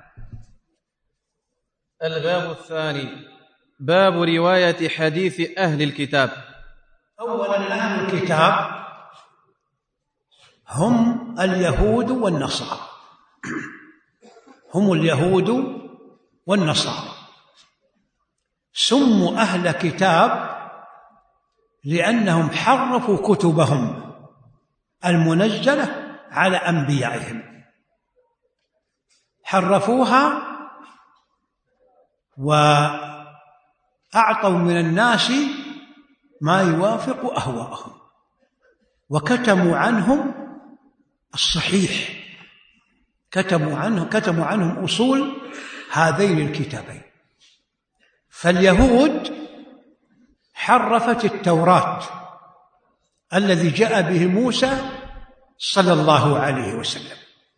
الباب الثاني باب رواية حديث أهل الكتاب. أولا أهل الكتاب هم اليهود والنصارى، هم اليهود والنصارى، سموا أهل كتاب لأنهم حرفوا كتبهم المنزلة على أنبيائهم، حرفوها وأعطوا من الناس ما يوافق أهواءهم، وكتموا عنهم الصحيح، كتموا عنه كتموا عنهم أصول هذين الكتابين. فاليهود حرفت التوراة الذي جاء به موسى صلى الله عليه وسلم،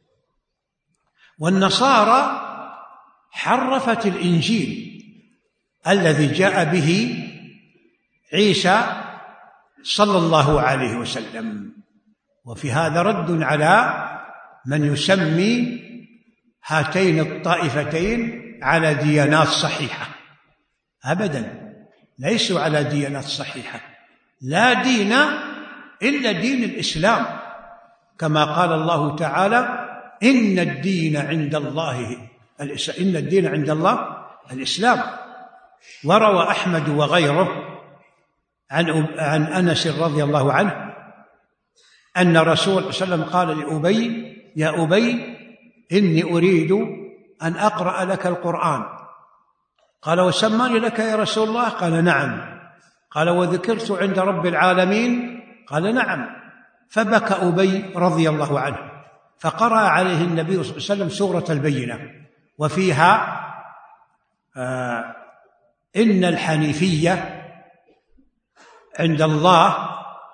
والنصارى حرفت الإنجيل الذي جاء به عيسى صلى الله عليه وسلم. وفي هذا رد على من يسمي هاتين الطائفتين على ديانات صحيحة، أبدا ليسوا على ديانات صحيحة، لا دين إلا دين الإسلام، كما قال الله تعالى إن الدين عند الله إن الدين عند الله الإسلام. وروى أحمد وغيره عن عن أنس رضي الله عنه أن رسول صلى الله عليه وسلم قال لأبي يا أبي إني أريد أن أقرأ لك القرآن. قال وسماني لك يا رسول الله؟ قال نعم. قال وذكرت عند رب العالمين؟ قال نعم. فبكى أبي رضي الله عنه، فقرأ عليه النبي صلى الله عليه وسلم سورة البينة، وفيها آه إن الحنيفية عند الله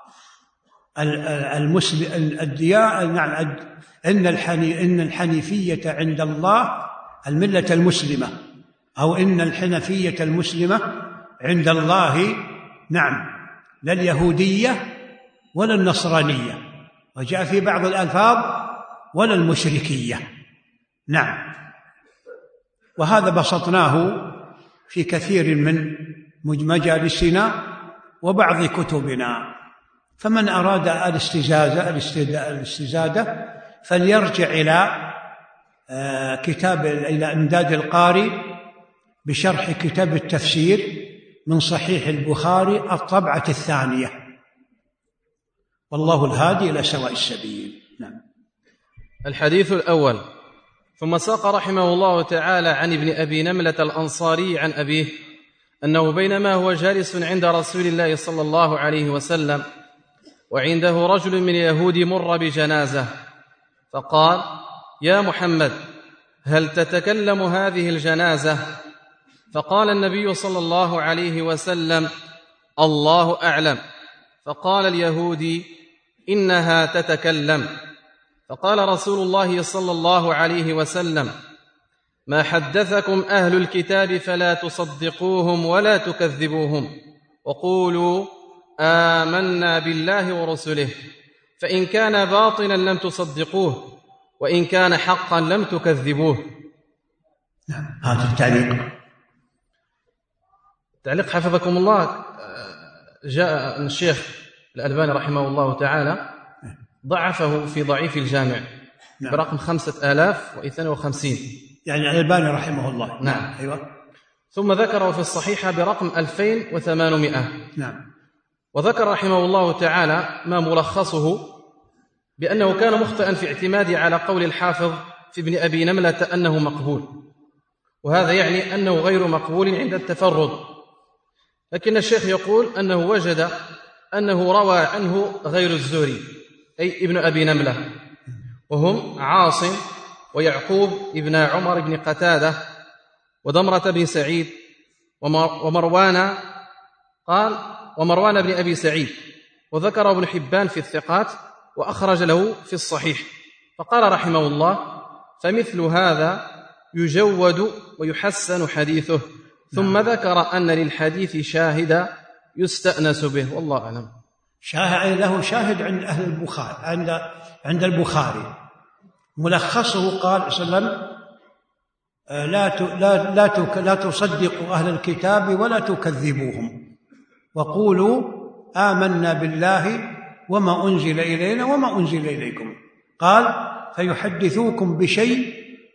المسلم الديانة، نعم إن الحني إن الحنيفية عند الله الملة المسلمة، أو إن الحنفية المسلمة عند الله نعم لا اليهودية ولا النصرانية، وجاء في بعض الألفاظ ولا المشركية. نعم. وهذا بسطناه في كثير من مجالسنا وبعض كتبنا، فمن أراد الاستزادة الاستزادة فليرجع إلى كتاب إلى إمداد القاري بشرح كتاب التفسير من صحيح البخاري الطبعة الثانية، والله الهادي إلى سواء السبيل. نعم. الحديث الأول. ثم ساق رحمه الله تعالى عن ابن أبي نملة الأنصاري عن أبيه أنه بينما هو جالس عند رسول الله صلى الله عليه وسلم وعنده رجل من اليهود مر بجنازة، فقال يا محمد هل تتكلم هذه الجنازة؟ فقال النبي صلى الله عليه وسلم الله أعلم. فقال اليهودي إنها تتكلم. فقال رسول الله صلى الله عليه وسلم ما حدثكم أهل الكتاب فلا تصدقوهم ولا تكذبوهم وقولوا آمنا بالله ورسله فإن كان باطلا لم تصدقوه وإن كان حقا لم تكذبوه. نعم، هذا التعليق. تعليق حفظكم الله، جاء الشيخ الألباني رحمه الله تعالى ضعفه في ضعيف الجامع نعم. برقم خمسة آلاف واثنين وخمسين، يعني الألباني رحمه الله. نعم. أيوة. ثم ذكره في الصحيحة برقم ألفين وثمانمائة. نعم. وذكر رحمه الله تعالى ما ملخصه بأنه كان مخطئا في اعتماده على قول الحافظ في ابن أبي نملة أنه مقبول، وهذا يعني أنه غير مقبول عند التفرد، لكن الشيخ يقول أنه وجد أنه روى عنه غير الزهري أي ابن أبي نملة، وهم عاصم ويعقوب ابن عمر بن قتادة ودمرة بن سعيد ومروان قال ومروان بن أبي سعيد، وذكر ابن حبان في الثقات وأخرج له في الصحيح. فقال رحمه الله: فمثل هذا يجود ويحسن حديثه. ثم ذكر أن للحديث شاهدا يستأنس به، والله أعلم. شاهد له شاهد عند أهل البخاري، عند عند البخاري ملخصه قال صلى الله عليه وسلم: لا لا لا لا تصدقوا أهل الكتاب ولا تكذبوهم وقولوا آمنا بالله وما أنزل إلينا وما أنزل إليكم. قال: فيحدثوكم بشيء،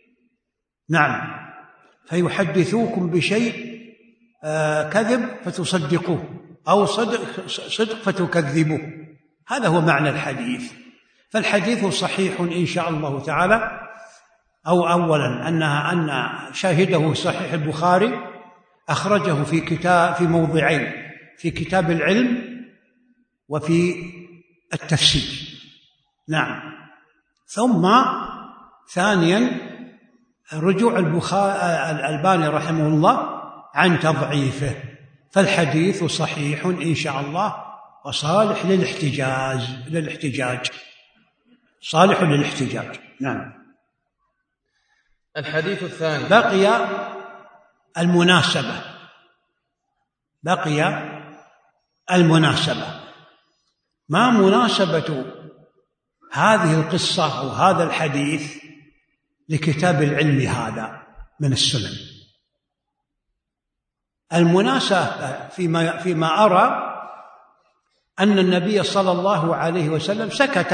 نعم، فيحدثوكم بشيء آه كذب فتصدقوه أو صدق صدق فتكذبوه. هذا هو معنى الحديث. فالحديث صحيح إن شاء الله تعالى. أو أولا أنها أن شاهده صحيح البخاري أخرجه في كتاب في موضعين، في كتاب العلم وفي التفسير. نعم. ثم ثانيا رجوع الألباني رحمه الله عن تضعيفه، فالحديث صحيح إن شاء الله وصالح للاحتجاج للاحتجاج صالح للاحتجاج. نعم. الحديث الثاني. بقي المناسبة بقي المناسبة ما مناسبة هذه القصة أو هذا الحديث لكتاب العلم هذا من السنن؟ المناسبة فيما, فيما أرى أن النبي صلى الله عليه وسلم سكت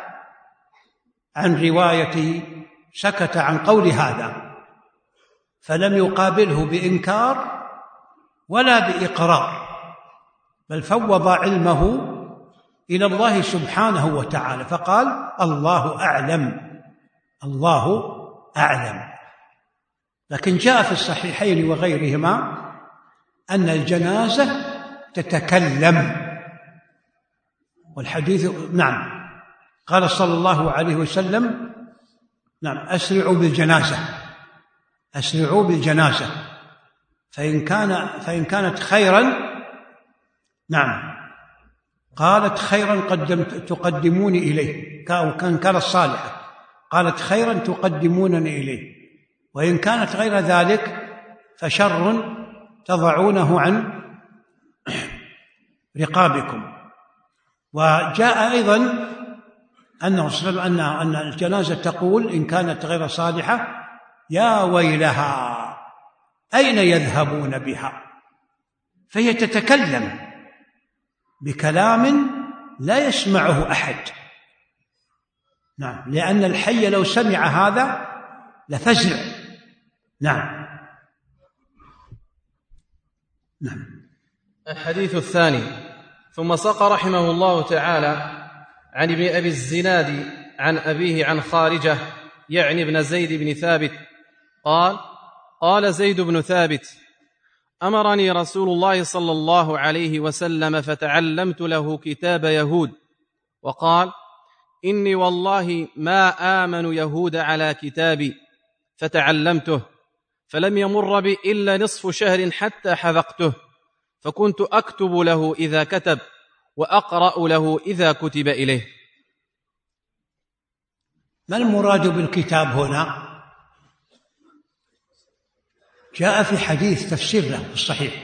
عن رواية سكت عن قول هذا، فلم يقابله بإنكار ولا بإقرار، بل فوض علمه إلى الله سبحانه وتعالى، فقال: الله أعلم الله أعلم. لكن جاء في الصحيحين وغيرهما أن الجنازة تتكلم، والحديث نعم قال صلى الله عليه وسلم: نعم أسرعوا بالجنازة أسرعوا بالجنازة فإن كان فإن كانت خيرا، نعم قالت خيرا قدمت تقدموني إليه، كان كانت صالحة قالت خيرا تقدمونني إليه، وإن كانت غير ذلك فشر تضعونه عن رقابكم. وجاء أيضا أنه أن أن الجنازة تقول إن كانت غير صالحة: يا ويلها أين يذهبون بها؟ فهي تتكلم بكلام لا يسمعه أحد. نعم، لأن الحي لو سمع هذا لفزع. نعم. نعم. الحديث الثاني. ثم ساق رحمه الله تعالى عن ابن أبي الزناد عن أبيه عن خارجة يعني ابن زيد بن ثابت قال: قال زيد بن ثابت: أمرني رسول الله صلى الله عليه وسلم فتعلمت له كتاب يهود، وقال: إني والله ما آمن يهود على كتابي، فتعلمته، فلم يمر بي إلا نصف شهر حتى حذقته، فكنت أكتب له إذا كتب وأقرأ له إذا كتب إليه. ما المراد بالكتاب هنا؟ جاء في حديث تفسير له في الصحيح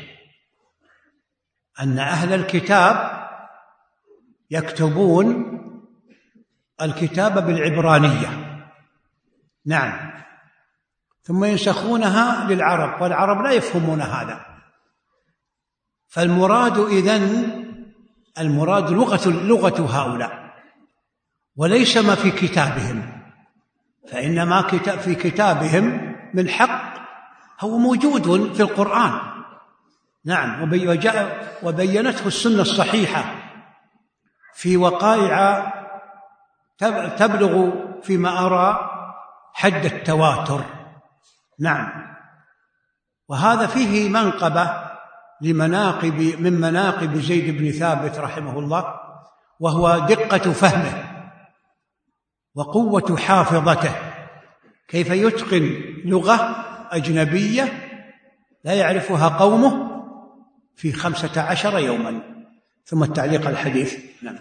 أن أهل الكتاب يكتبون الكتاب بالعبرانية، نعم، ثم ينسخونها للعرب، والعرب لا يفهمون هذا. فالمراد إذن المراد لغة لغة هؤلاء وليس ما في كتابهم، فإنما في كتابهم من حق هو موجود في القرآن، نعم، وبينته السنة الصحيحة في وقائع تبلغ فيما أرى حد التواتر، نعم. وهذا فيه منقبة لمناقب من مناقب زيد بن ثابت رحمه الله، وهو دقة فهمه وقوة حافظته، كيف يتقن لغة أجنبية لا يعرفها قومه في خمسة عشر يوما. ثم التعليق على الحديث. نعم.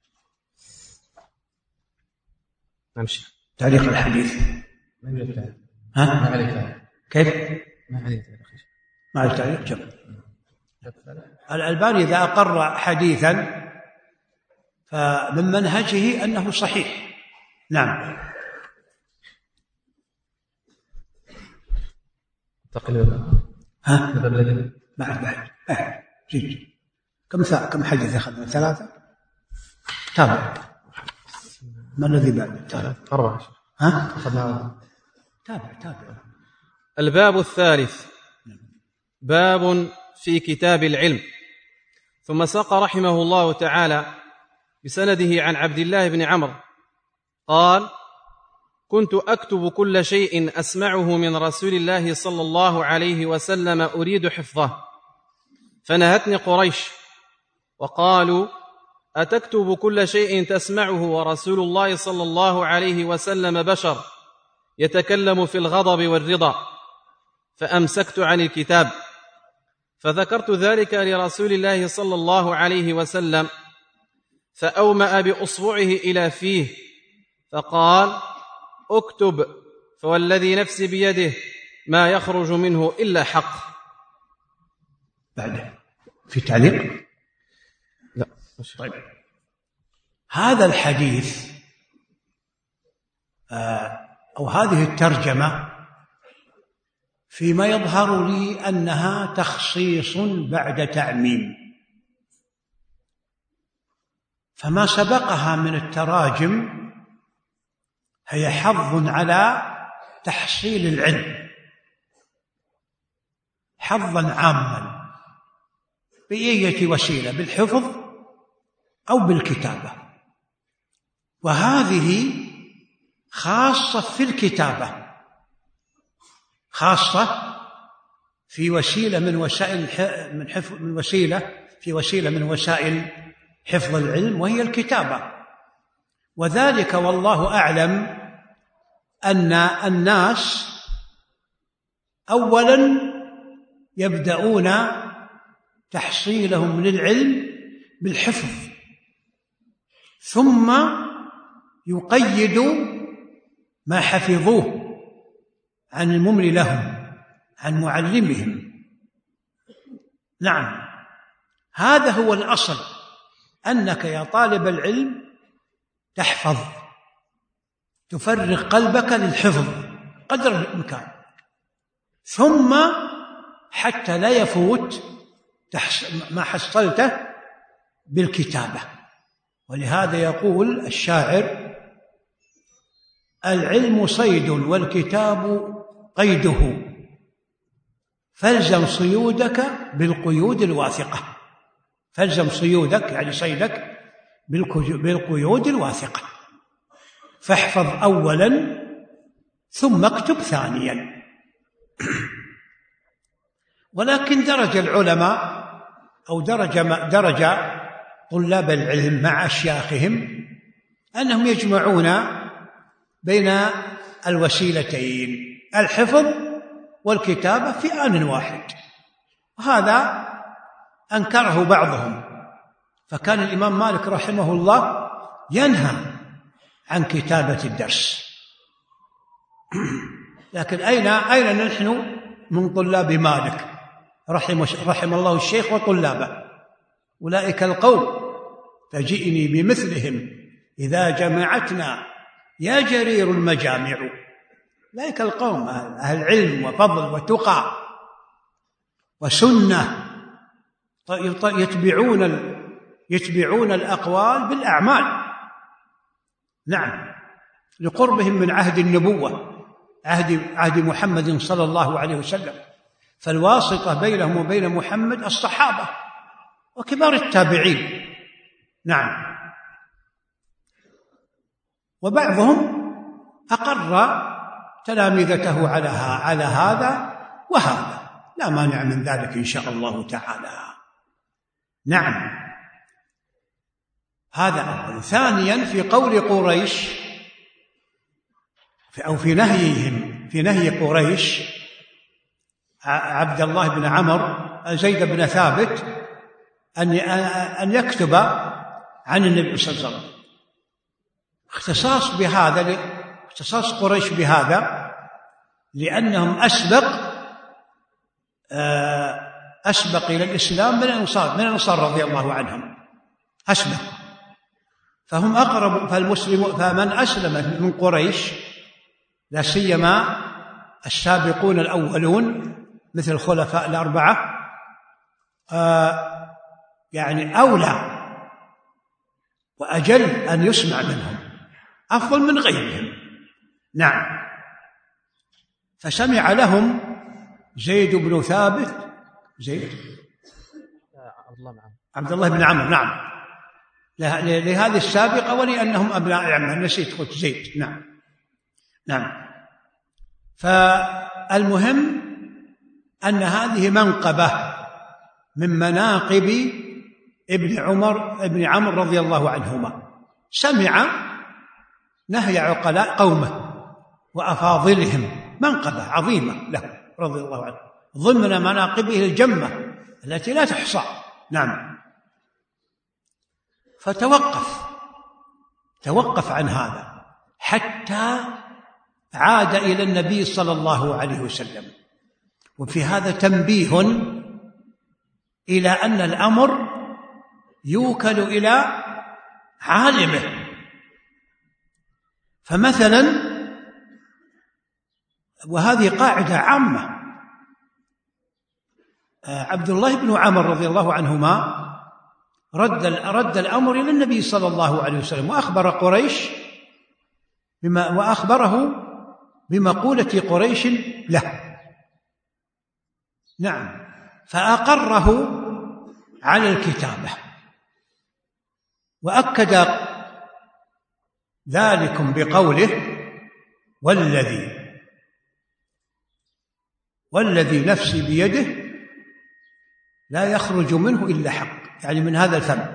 نمشي. تعليق على الحديث. ها؟ ما عليك. كيف؟ ما عليك. ما عليك تعليق جمع. الألباني إذا أقر حديثا فمن منهجه أنه صحيح. نعم. تقريبا. ها؟ بعد بعد بعد جد. كم ساعة كم حديث أخذنا؟ ثلاثة. تابع. ما الذي بعد؟ تابع. أربعة. ها؟ أخذنا. تابع تابع. الباب الثالث باب في كتاب العلم. ثم ساق رحمه الله تعالى بسنده عن عبد الله بن عمرو قال: كنت أكتب كل شيء أسمعه من رسول الله صلى الله عليه وسلم أريد حفظه، فنهتني قريش وقالوا: أتكتب كل شيء تسمعه ورسول الله صلى الله عليه وسلم بشر يتكلم في الغضب والرضا؟ فأمسكت عن الكتاب، فذكرت ذلك لرسول الله صلى الله عليه وسلم، فأومأ بأصبعه إلى فيه فقال: اكتب، فوالذي نفسي بيده ما يخرج منه إلا حق. بعد في تعليق؟ لا. طيب، هذا الحديث أو هذه الترجمة فيما يظهر لي أنها تخصيص بعد تعميم، فما سبقها من التراجم هي حظ على تحصيل العلم، حظا عاما بأية وسيلة، بالحفظ أو بالكتابة، وهذه خاصة في الكتابة، خاصة في وسيلة من وسائل من حفظ من وسيلة في وسيلة من وسائل حفظ العلم، وهي الكتابة. وذلك والله أعلم أن الناس أولا يبدأون تحصيلهم للعلم بالحفظ، ثم يقيدوا ما حفظوه عن المملي لهم، عن معلمهم. نعم، هذا هو الأصل، أنك يا طالب العلم تحفظ، تفرغ قلبك للحفظ قدر الإمكان، ثم حتى لا يفوت ما حصلته بالكتابة. ولهذا يقول الشاعر: العلم صيد والكتاب قيده، فالزم صيودك بالقيود الواثقة. فالزم صيودك يعني صيدك بالقيود الواثقة، فاحفظ أولا ثم اكتب ثانيا. ولكن درج العلماء أو درج درج طلاب العلم مع أشياخهم أنهم يجمعون بين الوسيلتين، الحفظ والكتابة في آن واحد، وهذا أنكره بعضهم. فكان الإمام مالك رحمه الله ينهى عن كتابة الدرس. لكن أين أين نحن من طلاب مالك رحم, رحم الله الشيخ وطلابه، أولئك القوم فجئني بمثلهم إذا جمعتنا يا جرير المجامع. أولئك القوم أهل علم وفضل وتقى وسنة يتبعون يتبعون الأقوال بالأعمال. نعم، لقربهم من عهد النبوة، عهد عهد محمد صلى الله عليه وسلم، فالواسطة بينهم وبين محمد الصحابة وكبار التابعين. نعم، وبعضهم أقر تلامذته على على هذا وهذا، لا مانع من ذلك إن شاء الله تعالى. نعم، هذا أولا. ثانيا، في قول قريش أو في نهيهم في نهي قريش عبد الله بن عمرو زيد بن ثابت أن أن يكتب عن النبي صلى الله عليه وسلم، اختصاص بهذا اختصاص قريش بهذا لأنهم أسبق أسبق إلى الإسلام من الأنصار من الأنصار رضي الله عنهم، أسبق، فهم أقرب، فالمسلم فمن أسلم من قريش لا سيما السابقون الأولون مثل الخلفاء الأربعة آه يعني أولى وأجل أن يسمع منهم، أفضل من غيرهم. نعم، فسمع لهم زيد بن ثابت زيد عبد الله بن عمرو. نعم، لهذه السابقة ولأنهم أبناء عمه، نسيت قلت زيد. نعم نعم فالمهم أن هذه منقبة من مناقب ابن عمر ابن عمرو رضي الله عنهما، سمع نهي عقلاء قومه وأفاضلهم، منقبة عظيمة له رضي الله عنه ضمن مناقبه الجمة التي لا تحصى. نعم، فتوقف توقف عن هذا حتى عاد إلى النبي صلى الله عليه وسلم. وفي هذا تنبيه إلى أن الأمر يوكل إلى عالمه. فمثلا، وهذه قاعدة عامة، عبد الله بن عمرو رضي الله عنهما رد رد الأمر إلى النبي صلى الله عليه وسلم وأخبر قريش بما وأخبره بمقولة قريش له. نعم، فأقره على الكتابة، وأكد ذلكم بقوله والذي والذي نفسي بيده لا يخرج منه إلا حق، يعني من هذا الفم.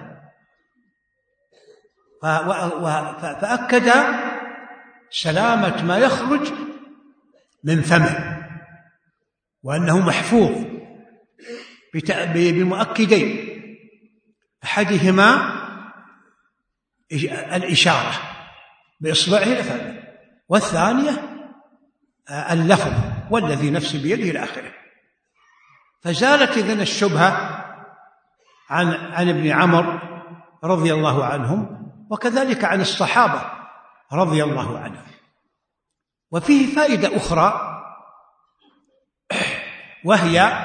فأكد سلامة ما يخرج من فمه وأنه محفوظ بمؤكدين، أحدهما الإشارة بإصبعه إلى فمه، والثانية اللفظ والذي نفسي بيده إلى آخره. فزالت إذن الشبهة عن عن ابن عمرو رضي الله عنهم، وكذلك عن الصحابة رضي الله عنهم. وفيه فائدة أخرى، وهي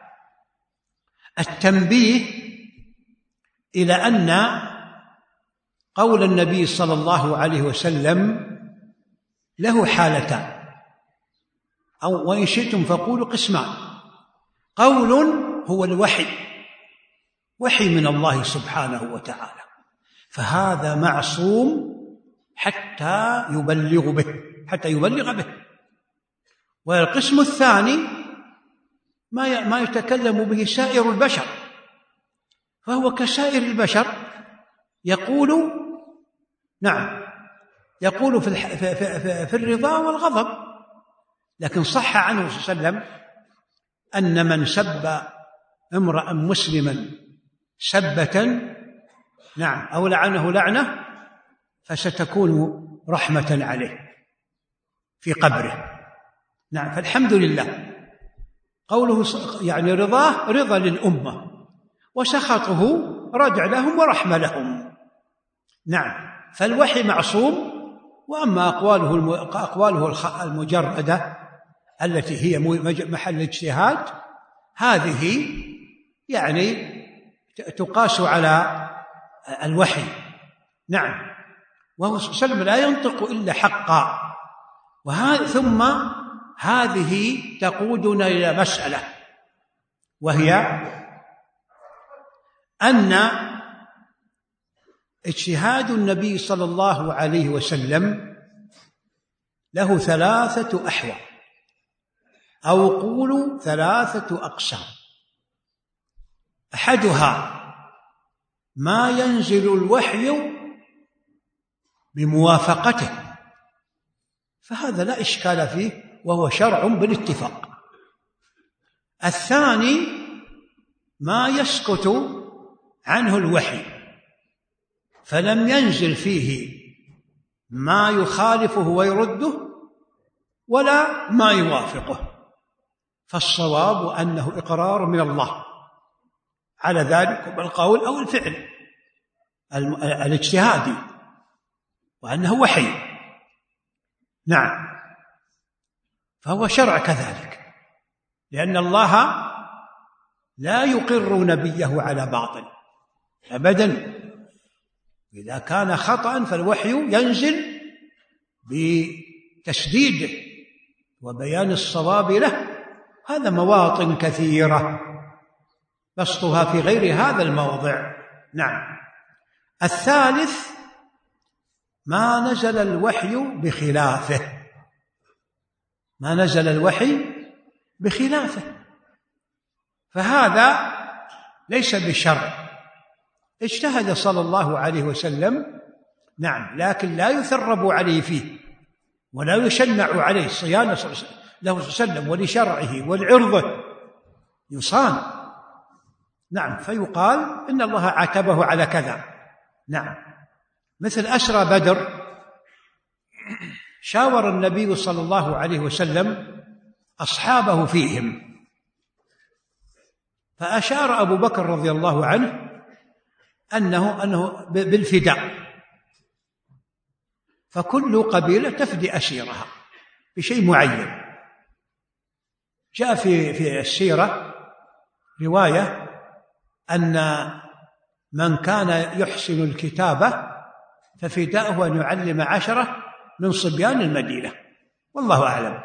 التنبيه إلى أن قول النبي صلى الله عليه وسلم له حالتان، أو وإن شئتم فقولوا قسمان. قول هو الوحي، وحي من الله سبحانه وتعالى، فهذا معصوم حتى يبلغ به حتى يبلغ به. والقسم الثاني ما ما يتكلم به سائر البشر، فهو كسائر البشر يقول نعم يقول في في في, في الرضا والغضب. لكن صح عنه صلى الله عليه وسلم أن من سب امرأ مسلما سبة نعم أو لعنه لعنة فستكون رحمة عليه في قبره. نعم، فالحمد لله قوله يعني رضاه رضا للأمة، وسخطه ردع لهم ورحمة لهم. نعم، فالوحي معصوم. وأما أقواله أقواله المجردة التي هي محل اجتهاد، هذه يعني تقاس على الوحي. نعم، وهو صلى الله عليه وسلم لا ينطق إلا حقا. وهذا ثم هذه تقودنا إلى مسألة، وهي أن اجتهاد النبي صلى الله عليه وسلم له ثلاثة أحوال، أو قولوا ثلاثة أقسام. أحدها ما ينزل الوحي بموافقته، فهذا لا إشكال فيه وهو شرع بالاتفاق. الثاني ما يسكت عنه الوحي فلم ينزل فيه ما يخالفه ويرده ولا ما يوافقه، فالصواب أنه إقرار من الله على ذلك بالقول أو الفعل الاجتهادي، وأنه وحي. نعم، فهو شرع كذلك، لأن الله لا يقر نبيه على باطل أبدا. إذا كان خطأ فالوحي ينزل بتسديده وبيان الصواب له. هذا مواطن كثيرة بسطها في غير هذا الموضع. نعم. الثالث ما نزل الوحي بخلافه، ما نزل الوحي بخلافه، فهذا ليس بشرع. اجتهد صلى الله عليه وسلم، نعم، لكن لا يثرب عليه فيه ولا يشنع عليه، صيانة له صلى الله عليه وسلم ولشرعه ولعرضه يصان. نعم، فيقال إن الله عاتبه على كذا. نعم، مثل أسرى بدر، شاور النبي صلى الله عليه وسلم أصحابه فيهم، فأشار أبو بكر رضي الله عنه أنه, أنه بالفداء، فكل قبيلة تفدي أسيرها بشيء معين. جاء في في السيرة رواية أن من كان يحسن الكتابة ففداؤه أن يعلم عشرة من صبيان المدينة، والله أعلم.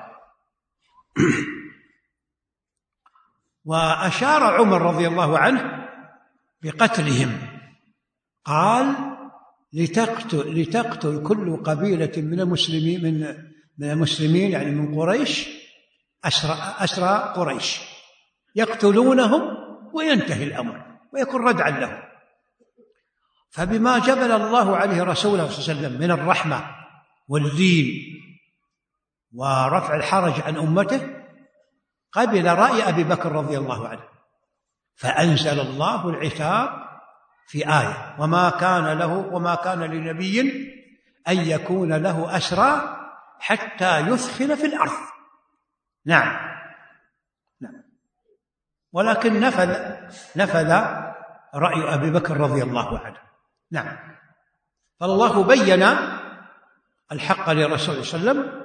وأشار عمر رضي الله عنه بقتلهم، قال لتقتل, لتقتل كل قبيلة من المسلمين من, من المسلمين يعني من قريش أسرى, أسرى قريش، يقتلونهم وينتهي الأمر ويكون ردعا لهم. فبما جبل الله عليه رسوله صلى الله عليه وسلم من الرحمة واللين ورفع الحرج عن أمته، قبل رأي أبي بكر رضي الله عنه، فأنزل الله العتاب في آية: وما كان له وما كان لنبي أن يكون له أسرى حتى يثخن في الأرض. نعم نعم ولكن نفذ نفذ رأي أبي بكر رضي الله عنه. نعم، فالله بين الحق لرسول صلى الله عليه وسلم،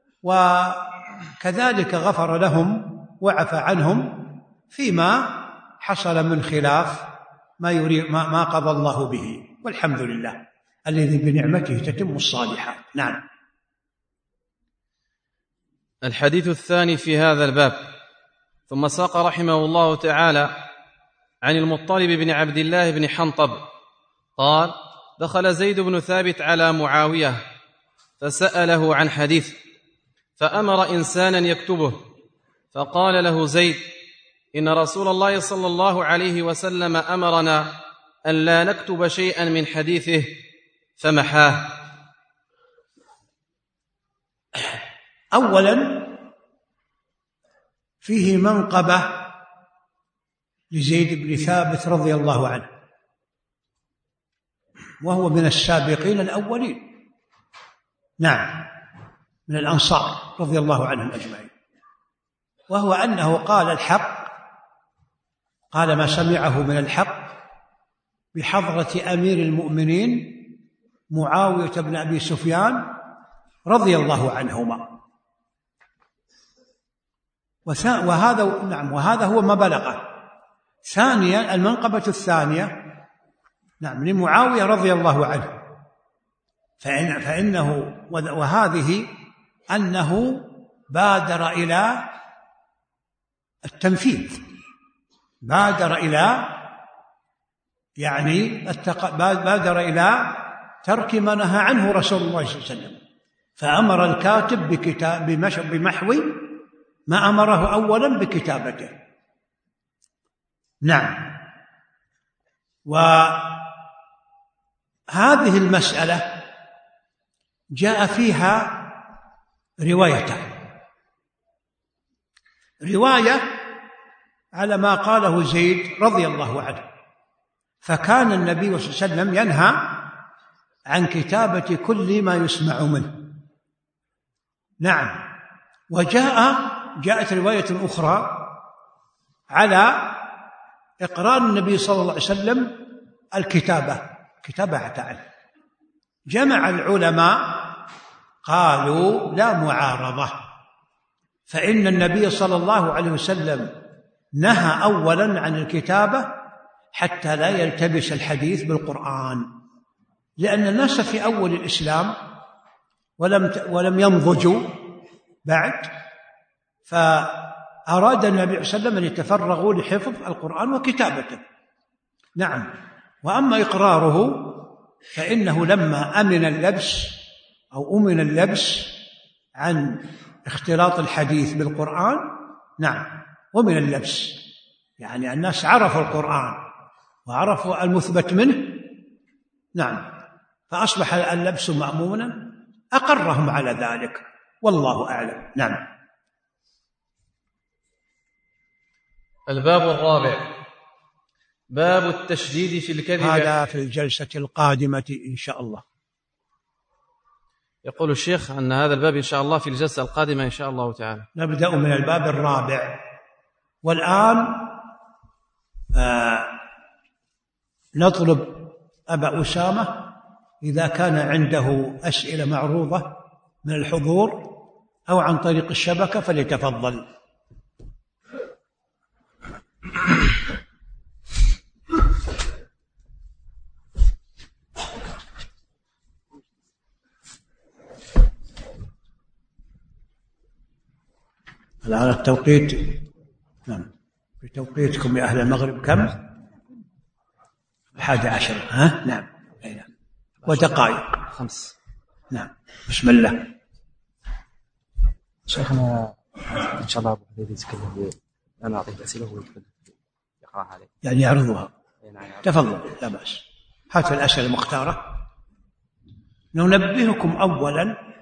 وكذلك غفر لهم وعفى عنهم فيما حصل من خلاف ما يريد ما, ما قضى الله به، والحمد لله الذي بنعمته تتم الصالحات. نعم. الحديث الثاني في هذا الباب. ثم ساق رحمه الله تعالى عن المطلب بن عبد الله بن حنطب قال: دخل زيد بن ثابت على معاوية فسأله عن حديث، فأمر إنسانا يكتبه، فقال له زيد: إن رسول الله صلى الله عليه وسلم أمرنا أن لا نكتب شيئا من حديثه، فمحاه. أولا فيه منقبة لزيد بن ثابت رضي الله عنه، وهو من السابقين الأولين، نعم، من الأنصار رضي الله عنهم أجمعين. وهو أنه قال الحق، قال ما سمعه من الحق بحضرة أمير المؤمنين معاوية بن أبي سفيان رضي الله عنهما. وهذا نعم وهذا هو ما بلغه. ثانيا المنقبة الثانية نعم لمعاوية رضي الله عنه، فإن فإنه وهذه أنه بادر إلى التنفيذ، بادر إلى يعني بادر إلى ترك ما نهى عنه رسول الله صلى الله عليه وسلم، فأمر الكاتب بكتاب بمحو ما أمره أولا بكتابته. نعم. وهذه المسألة جاء فيها روايتان، رواية على ما قاله زيد رضي الله عنه، فكان النبي صلى الله عليه وسلم ينهى عن كتابة كل ما يسمع منه. نعم. وجاء جاءت رواية أخرى على إقرار النبي صلى الله عليه وسلم الكتابة كتابة عنه. جمع العلماء قالوا لا معارضة، فإن النبي صلى الله عليه وسلم نهى أولا عن الكتابة حتى لا يلتبس الحديث بالقرآن، لأن الناس في أول الإسلام ولم ولم ينضجوا بعد، فأراد النبي صلى الله عليه وسلم أن يتفرغوا لحفظ القرآن وكتابته. نعم. وأما إقراره فإنه لما أمن اللبس أو أمن اللبس عن اختلاط الحديث بالقرآن، نعم، ومن اللبس يعني الناس عرفوا القرآن وعرفوا المثبت منه، نعم، فأصبح اللبس مأمونا، أقرهم على ذلك، والله أعلم. نعم. الباب الرابع باب التشديد في الكذب. هذا في الجلسة القادمة إن شاء الله. يقول الشيخ أن هذا الباب إن شاء الله في الجلسة القادمة إن شاء الله تعالى. نبدأ من الباب الرابع. والآن آه نطلب أبا أسامة إذا كان عنده أسئلة معروضة من الحضور أو عن طريق الشبكة فليتفضل. الآن التوقيت، نعم، في توقيتكم يا أهل المغرب كم؟ حادي عشر. ها؟ نعم. نعم. ودقائق خمس. نعم. بسم الله. شيخنا إن شاء الله أبو حديد يتكلم، أنا أعطيه أسئلة وهو يتكلم يقرأها عليه، يعني يعرضها. يعني تفضل، لا بأس. هات الأسئلة المختارة. ننبهكم أولا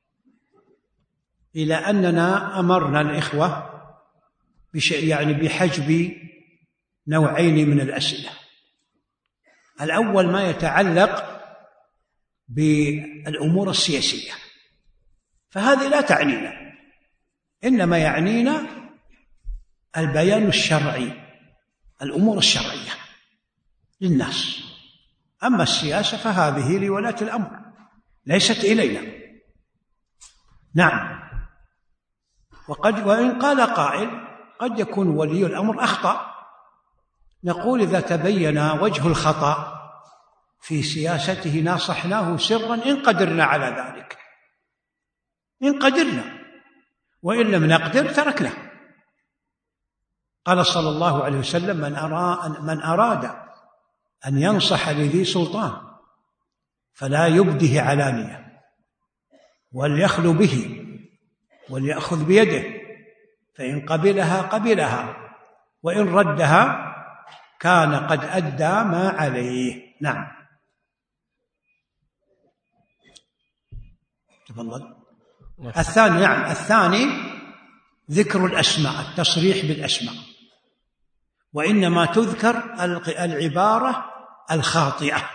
إلى أننا أمرنا الإخوة بشيء يعني بحجب نوعين من الأسئلة. الأول ما يتعلق بالأمور السياسية، فهذه لا تعنينا، إنما يعنينا البيان الشرعي، الأمور الشرعية للناس. أما السياسة فهذه لولاة الأمر ليست إلينا. نعم. وقد وإن قال قائل قد يكون ولي الأمر أخطأ، نقول إذا تبين وجه الخطأ في سياسته ناصحناه سرا إن قدرنا على ذلك، إن قدرنا، وإن لم نقدر تركنا. قال صلى الله عليه وسلم: من أراد, من أراد أن ينصح لذي سلطان فلا يبده علانية، وليخلو به وليأخذ بيده، فإن قبلها قبلها، وإن ردها كان قد أدى ما عليه. نعم. تفضل. الثاني، نعم، الثاني ذكر الأسماء، التصريح بالأسماء، وإنما تذكر العبارة الخاطئة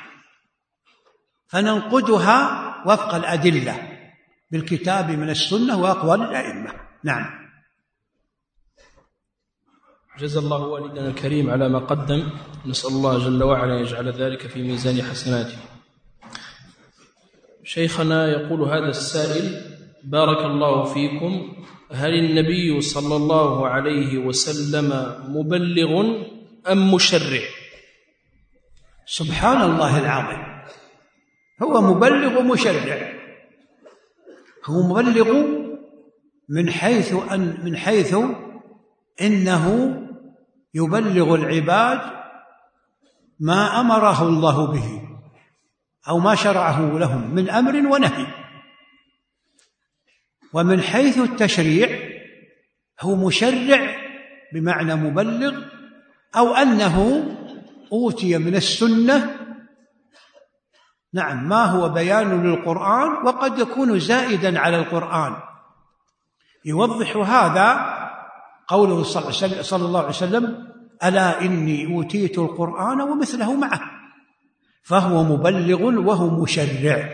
فننقدها وفق الأدلة بالكتاب من السنة وأقوال الأئمة. نعم. جزا الله والدنا الكريم على ما قدم، نسأل الله جل وعلا أن يجعل ذلك في ميزان حسناته. شيخنا يقول هذا السائل: بارك الله فيكم، هل النبي صلى الله عليه وسلم مبلغ أم مشرع؟ سبحان الله العظيم، هو مبلغ ومشرع. هو مبلغ من حيث أن من حيث إنه يبلغ العباد ما أمره الله به أو ما شرعه لهم من أمر ونهي. ومن حيث التشريع هو مشرع بمعنى مبلغ، أو أنه أوتي من السنة نعم ما هو بيان للقرآن وقد يكون زائدا على القرآن. يوضح هذا قوله صلى الله عليه وسلم: ألا إني أوتيت القرآن ومثله معه. فهو مبلغ وهو مشرع.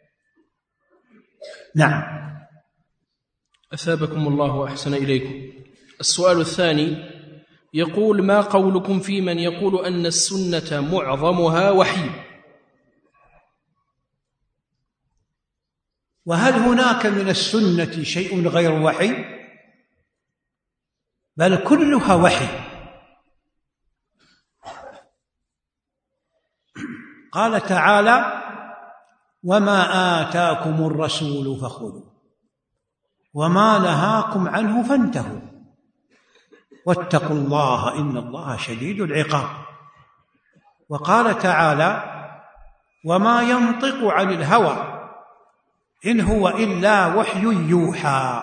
نعم. أثابكم الله وأحسن إليكم. السؤال الثاني يقول: ما قولكم في من يقول أن السنة معظمها وحي؟ وهل هناك من السنة شيء غير وحي؟ بل كلها وحي. قال تعالى: وما آتاكم الرسول فخذوا وما نهاكم عنه فانتهوا واتقوا الله إن الله شديد العقاب. وقال تعالى: وما ينطق عن الهوى إن هو إلا وحي يوحى،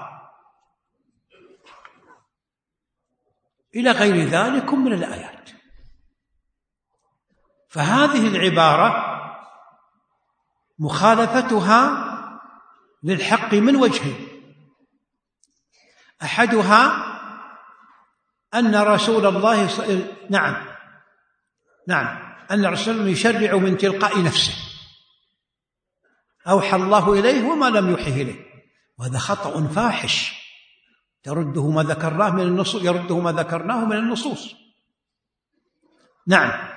إلى غير ذلك من الآيات. فهذه العبارة مخالفتها للحق من وجهين: أحدها أن رسول الله ص... نعم نعم أن الرسول يشرع من تلقاء نفسه، أوحى الله إليه وما لم يوحه إليه، وهذا خطأ فاحش ترده ما ذكرناه من النصوص يرده ما ذكرناه من النصوص. نعم.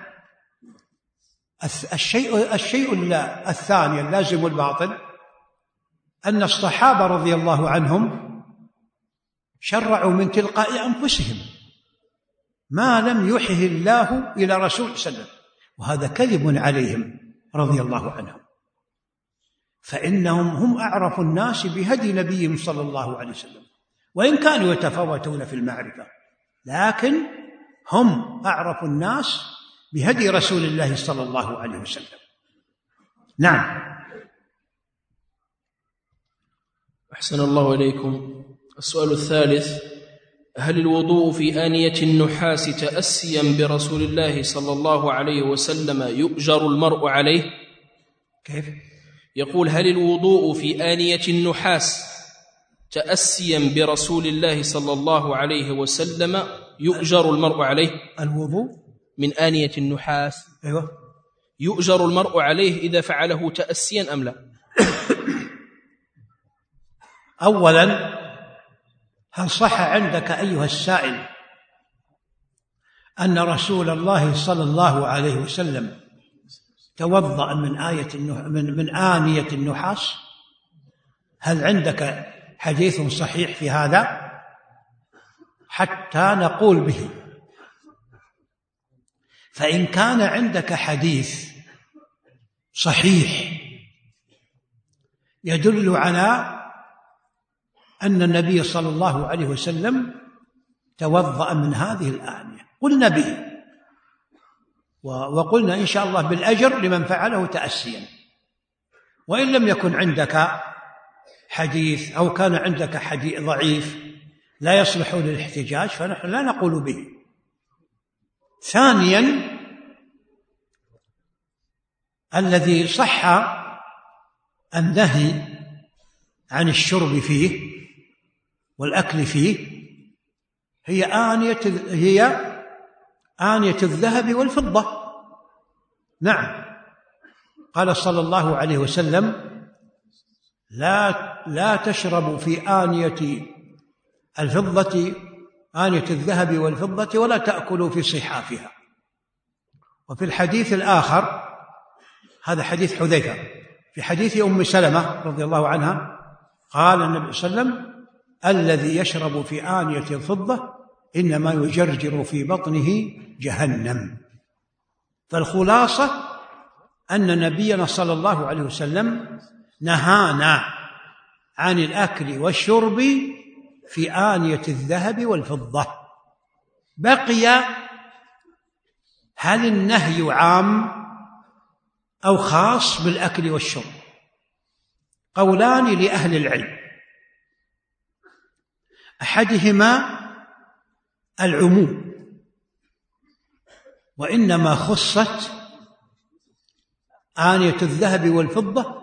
الشيء الشيء الثاني اللازم الباطل أن الصحابة رضي الله عنهم شرعوا من تلقاء أنفسهم ما لم يوحه الله إلى رسول صلى الله عليه وسلم، وهذا كذب عليهم رضي الله عنهم، فإنهم هم أعرف الناس بهدي نبيهم صلى الله عليه وسلم، وإن كانوا يتفاوتون في المعرفة لكن هم أعرف الناس بهدي رسول الله صلى الله عليه وسلم. نعم. أحسن الله إليكم. السؤال الثالث: هل الوضوء في آنية النحاس تأسيا برسول الله صلى الله عليه وسلم يؤجر المرء عليه؟ كيف؟ يقول: هل الوضوء في آنية النحاس تأسيا برسول الله صلى الله عليه وسلم يؤجر المرء عليه؟ الوضوء من آنية النحاس أيوة. يؤجر المرء عليه إذا فعله تأسيا أم لا؟ أولا، هل صح عندك أيها السائل أن رسول الله صلى الله عليه وسلم توضأ من آية من من آنية النحاس؟ هل عندك حديث صحيح في هذا حتى نقول به؟ فإن كان عندك حديث صحيح يدل على أن النبي صلى الله عليه وسلم توضأ من هذه الآنية قلنا به، وقلنا إن شاء الله بالأجر لمن فعله تأسيا. وإن لم يكن عندك حديث أو كان عندك حديث ضعيف لا يصلح للاحتجاج فنحن لا نقول به. ثانيا، الذي صح النهي عن الشرب فيه والأكل فيه هي آنية هي آنية الذهب والفضة. نعم. قال صلى الله عليه وسلم: لا لا تشربوا في آنية الفضة آنية الذهب والفضة ولا تأكلوا في صحافها. وفي الحديث الآخر، هذا حديث حذيفة، في حديث أم سلمة رضي الله عنها قال النبي صلى الله عليه وسلم: الذي يشرب في آنية الفضة إنما يجرجر في بطنه جهنم. فالخلاصة أن نبينا صلى الله عليه وسلم نهانا عن الأكل والشرب في آنية الذهب والفضة. بقي هل النهي عام أو خاص بالأكل والشرب؟ قولان لأهل العلم، أحدهما العموم، وإنما خصت آنية الذهب والفضة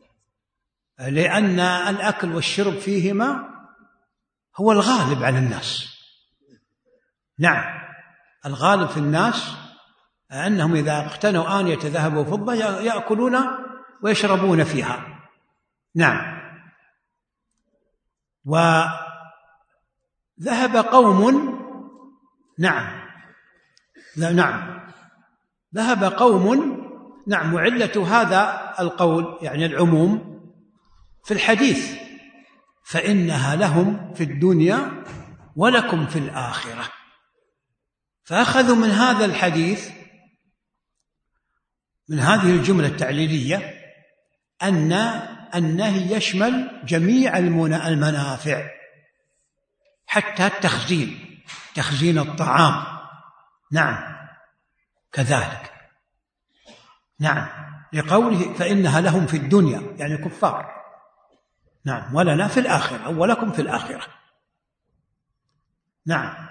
لأن الأكل والشرب فيهما هو الغالب على الناس. نعم، الغالب في الناس أنهم إذا اقتنوا آنية ذهب وفضة يأكلون ويشربون فيها. نعم. وذهب قوم نعم نعم ذهب قوم نعم وعلة هذا القول يعني العموم في الحديث: فإنها لهم في الدنيا ولكم في الآخرة. فأخذوا من هذا الحديث، من هذه الجملة التعليلية، أن النهي يشمل جميع المنافع حتى التخزين، تخزين الطعام. نعم كذلك. نعم، لقوله فإنها لهم في الدنيا يعني كفار، نعم، ولنا في الآخرة أو ولكم في الآخرة. نعم.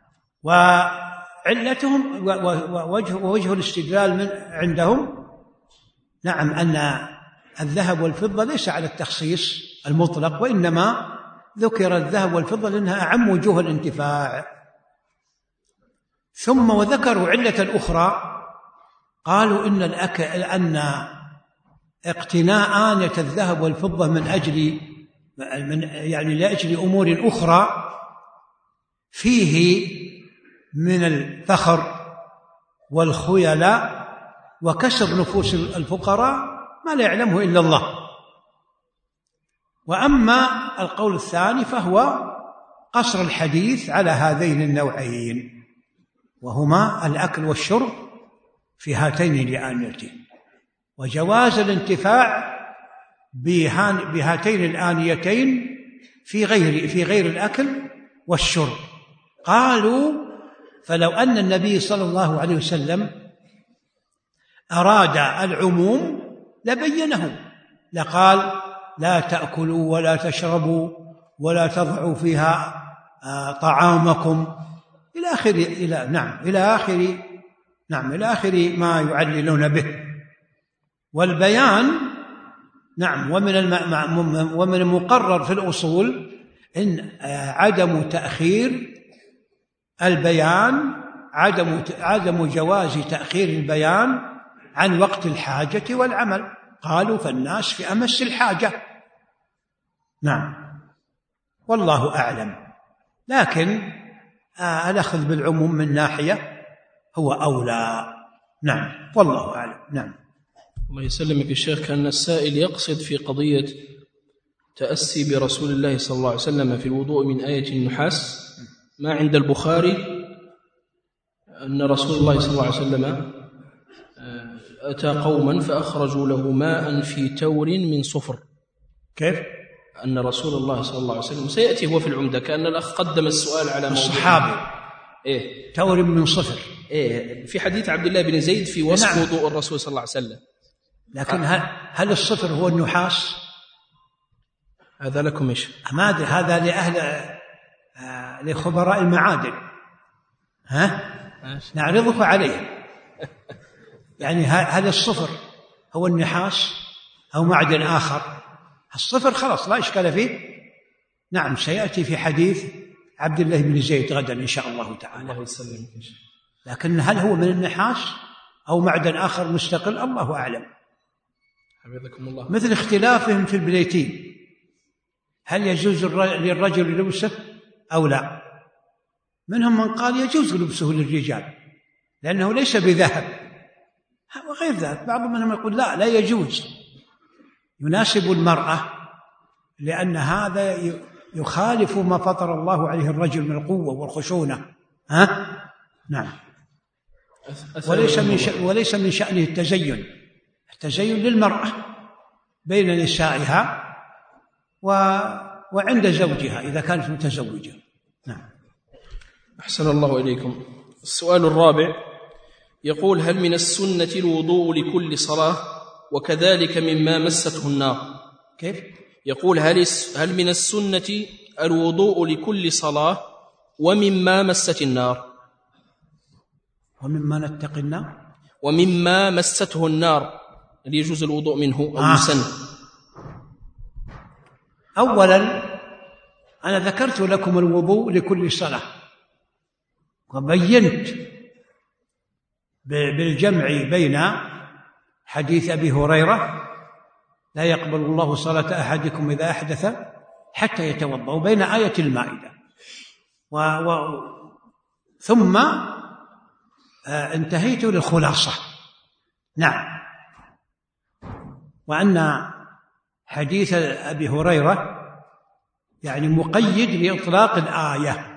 وعلتهم ووجه, ووجه الاستدلال من عندهم نعم أن الذهب والفضة ليس على التخصيص المطلق، وإنما ذكر الذهب والفضة لأنها أعم وجوه الانتفاع. ثم وذكروا علة أخرى، قالوا إن الأكل أن اقتناء آنية الذهب والفضة من أجل من يعني لأجل أمور أخرى فيه من الفخر والخيلاء وكسر نفوس الفقراء ما لا يعلمه إلا الله. وأما القول الثاني فهو قصر الحديث على هذين النوعين، وهما الأكل والشرب في هاتين الآنيتين، وجواز الانتفاع بهاتين الآنيتين في غير في غير الأكل والشرب. قالوا: فلو أن النبي صلى الله عليه وسلم أراد العموم لبينه، لقال: لا تأكلوا ولا تشربوا ولا تضعوا فيها طعامكم إلى آخر إلى نعم إلى آخر نعم إلى آخر ما يعللون به. والبيان نعم ومن الم... ومن المقرر في الأصول إن عدم تأخير البيان عدم عدم جواز تأخير البيان عن وقت الحاجة والعمل. قالوا: فالناس في أمس الحاجة. نعم، والله أعلم. لكن الأخذ بالعموم من ناحية هو أولى. نعم، والله أعلم. نعم. الله يسلمك يا شيخ. كان السائل يقصد في قضية تأسي برسول الله صلى الله عليه وسلم في الوضوء من آية النحاس، ما عند البخاري أن رسول الله صلى الله عليه وسلم أتى قوما فأخرجوا له ماء في تور من صفر. كيف؟ أن رسول الله صلى الله عليه وسلم سيأتي هو في العمدة، كأن الأخ قدم السؤال على الصحابي. إيه؟ تور من صفر. إيه؟ في حديث عبد الله بن زيد في وصف نعم. وضوء الرسول صلى الله عليه وسلم. لكن هل, هل الصفر هو النحاس؟ هذا لكم إيش؟ ما أدري، هذا لأهل آه لخبراء المعادن، ها نعرضه عليه. يعني هل الصفر هو النحاس أو معدن آخر؟ الصفر خلاص لا إشكال فيه. نعم، سيأتي في حديث عبد الله بن زيد غدا إن شاء الله تعالى. الله يسلمك. لكن هل هو من النحاس أو معدن آخر مستقل؟ الله أعلم. حفظكم الله. مثل اختلافهم في البليتين، هل يجوز للرجل لبسه أو لا؟ منهم من قال يجوز لبسه للرجال لأنه ليس بذهب وغير ذلك. بعض منهم يقول لا لا يجوز، يناسب المرأة، لأن هذا يخالف ما فطر الله عليه الرجل من القوة والخشونة. ها؟ نعم. وليس من شأن وليس من شأنه التزين، التزين للمرأة بين نسائها و... وعند زوجها إذا كانت متزوجة. نعم. أحسن الله إليكم. السؤال الرابع يقول: هل من السنة الوضوء لكل صلاة وكذلك مما مسته النار؟ كيف؟ يقول: هل هل من السنة الوضوء لكل صلاة ومما مست النار؟ ومما نتقي النار، ومما مسته النار اللي يجوز الوضوء منه أو آه. يسن. أولا أنا ذكرت لكم الوضوء لكل صلاة وبينت بالجمع بين حديث أبي هريرة لا يقبل الله صلاة أحدكم إذا أحدث حتى يتوضأ، وبين آية المائدة و... و... ثم انتهيت للخلاصة. نعم. وأن حديث أبي هريرة يعني مقيد لإطلاق الآية،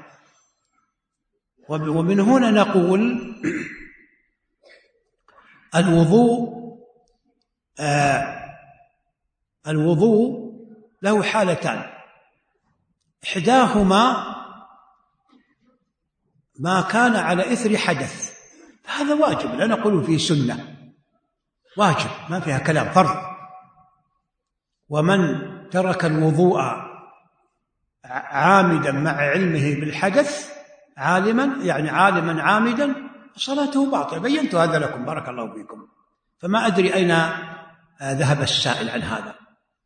ومن هنا نقول الوضوء آه الوضوء له حالتان، إحداهما ما كان على إثر حدث، هذا واجب، لا نقول فيه سنة، واجب ما فيها كلام، فرض. ومن ترك الوضوء عامدا مع علمه بالحدث عالما يعني عالما عامدا صلاته باطلة. بينت هذا لكم بارك الله فيكم، فما أدري أين ذهب السائل عن هذا.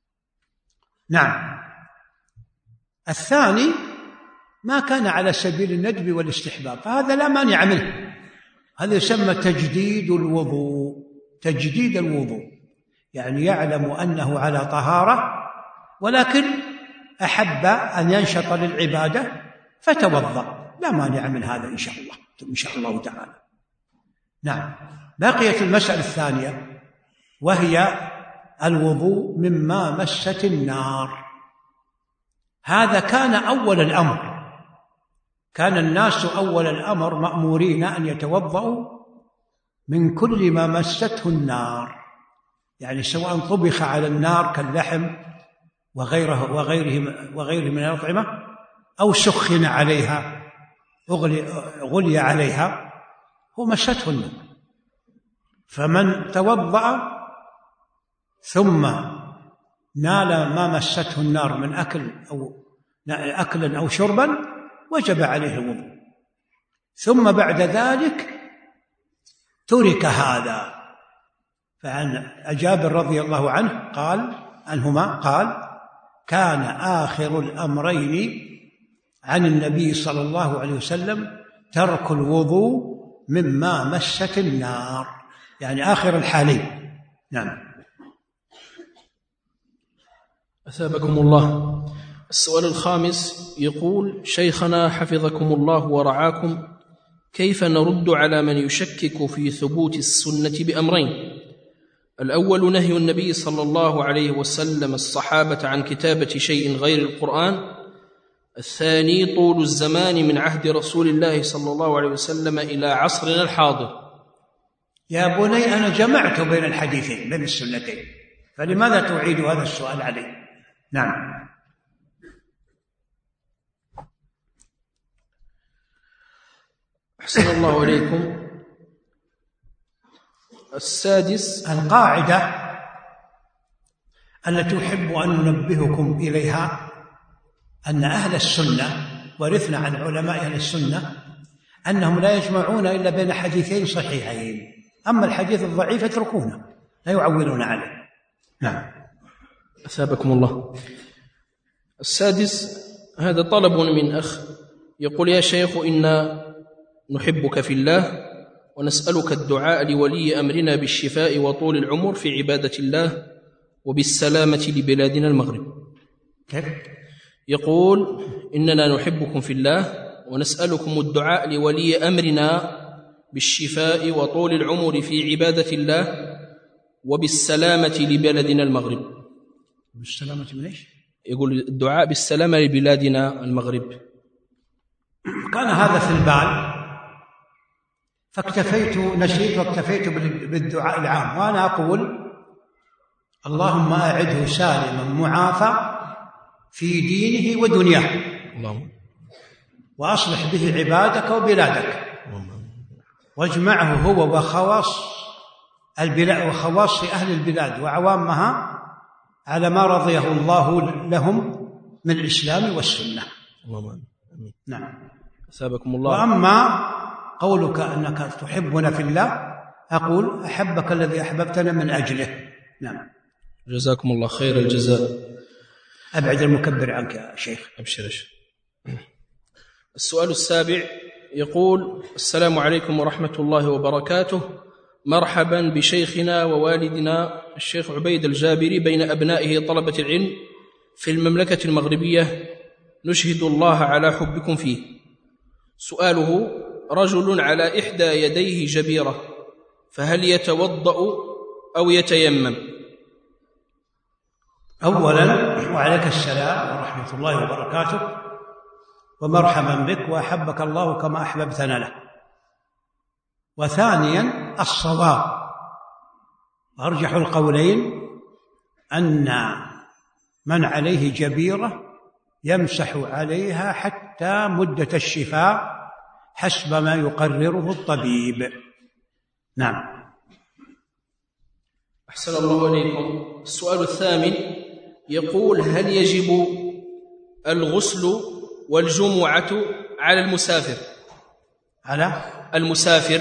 نعم. الثاني ما كان على سبيل الندب والاستحباب، فهذا لا مانع منه، هذا يسمى تجديد الوضوء. تجديد الوضوء يعني يعلم أنه على طهارة ولكن أحب أن ينشط للعبادة فتوضأ، لا مانع من هذا إن شاء الله إن شاء الله تعالى. نعم. بقيت المسألة الثانية وهي الوضوء مما مست النار. هذا كان أول الأمر، كان الناس أول الأمر مأمورين أن يتوضأوا من كل ما مسته النار، يعني سواء طبخ على النار كاللحم وغيره وغيره وغيره من الأطعمة أو سخن عليها أغلي, غلي عليها هو مسته النار. فمن توضأ ثم نال ما مسته النار من أكل أو أكلا أو شربا وجب عليه الوضوء، ثم بعد ذلك ترك هذا. فعن جابر رضي الله عنه قال عنهما قال: كان آخر الأمرين عن النبي صلى الله عليه وسلم ترك الوضوء مما مست النار، يعني آخر الحالين. نعم. أثابكم الله. السؤال الخامس يقول: شيخنا حفظكم الله ورعاكم، كيف نرد على من يشكك في ثبوت السنة بأمرين؟ الأول نهي النبي صلى الله عليه وسلم الصحابة عن كتابة شيء غير القرآن. الثاني طول الزمان من عهد رسول الله صلى الله عليه وسلم إلى عصرنا الحاضر. يا بني أنا جمعت بين الحديثين بين السنتين، فلماذا تعيد هذا السؤال عليه؟ نعم. أحسن الله إليكم. السادس القاعدة التي أحب أن ننبهكم إليها أن أهل السنة ورثنا عن علماء أهل السنة أنهم لا يجمعون إلا بين حديثين صحيحين، أما الحديث الضعيف يتركونه لا يعولون عليه. نعم. أثابكم الله. السادس هذا طلب من أخ يقول: يا شيخ إنا نحبك في الله ونسألك الدعاء لولي أمرنا بالشفاء وطول العمر في عبادة الله وبالسلامة لبلادنا المغرب. كيف؟ يقول: إننا نحبكم في الله ونسألكم الدعاء لولي أمرنا بالشفاء وطول العمر في عبادة الله وبالسلامة لبلدنا المغرب. بالسلامة من إيش؟ يقول الدعاء بالسلامة لبلادنا المغرب. كان هذا في البال فاكتفيت نسيت واكتفيت بالدعاء العام، وأنا أقول اللهم أعده سالما معافى في دينه ودنياه، اللهم وأصلح به عبادك وبلادك، واجمعه هو وخواص البلاد وخواص أهل البلاد وعوامها على ما رضيه الله لهم من الإسلام والسنة. اللهم نعم. أثابكم الله. وأما قولك أنك تحبنا في الله، أقول أحبك الذي أحببتنا من أجله. نعم. جزاكم الله خير الجزاء. أبعد المكبر عنك يا شيخ. أبشر. السؤال السابع يقول: السلام عليكم ورحمة الله وبركاته، مرحبا بشيخنا ووالدنا الشيخ عبيد الجابري بين أبنائه طلبة العلم في المملكة المغربية، نشهد الله على حبكم فيه. سؤاله: رجل على إحدى يديه جبيرة، فهل يتوضأ أو يتيمم؟ أولا وعليك السلام ورحمة الله وبركاته، ومرحبا بك وأحبك الله كما أحببتنا له. وثانيا الصواب وأرجح القولين أن من عليه جبيرة يمسح عليها حتى مدة الشفاء حسب ما يقرره الطبيب. نعم. أحسن الله إليكم. السؤال الثامن يقول: هل يجب الغسل والجمعة على المسافر؟ على المسافر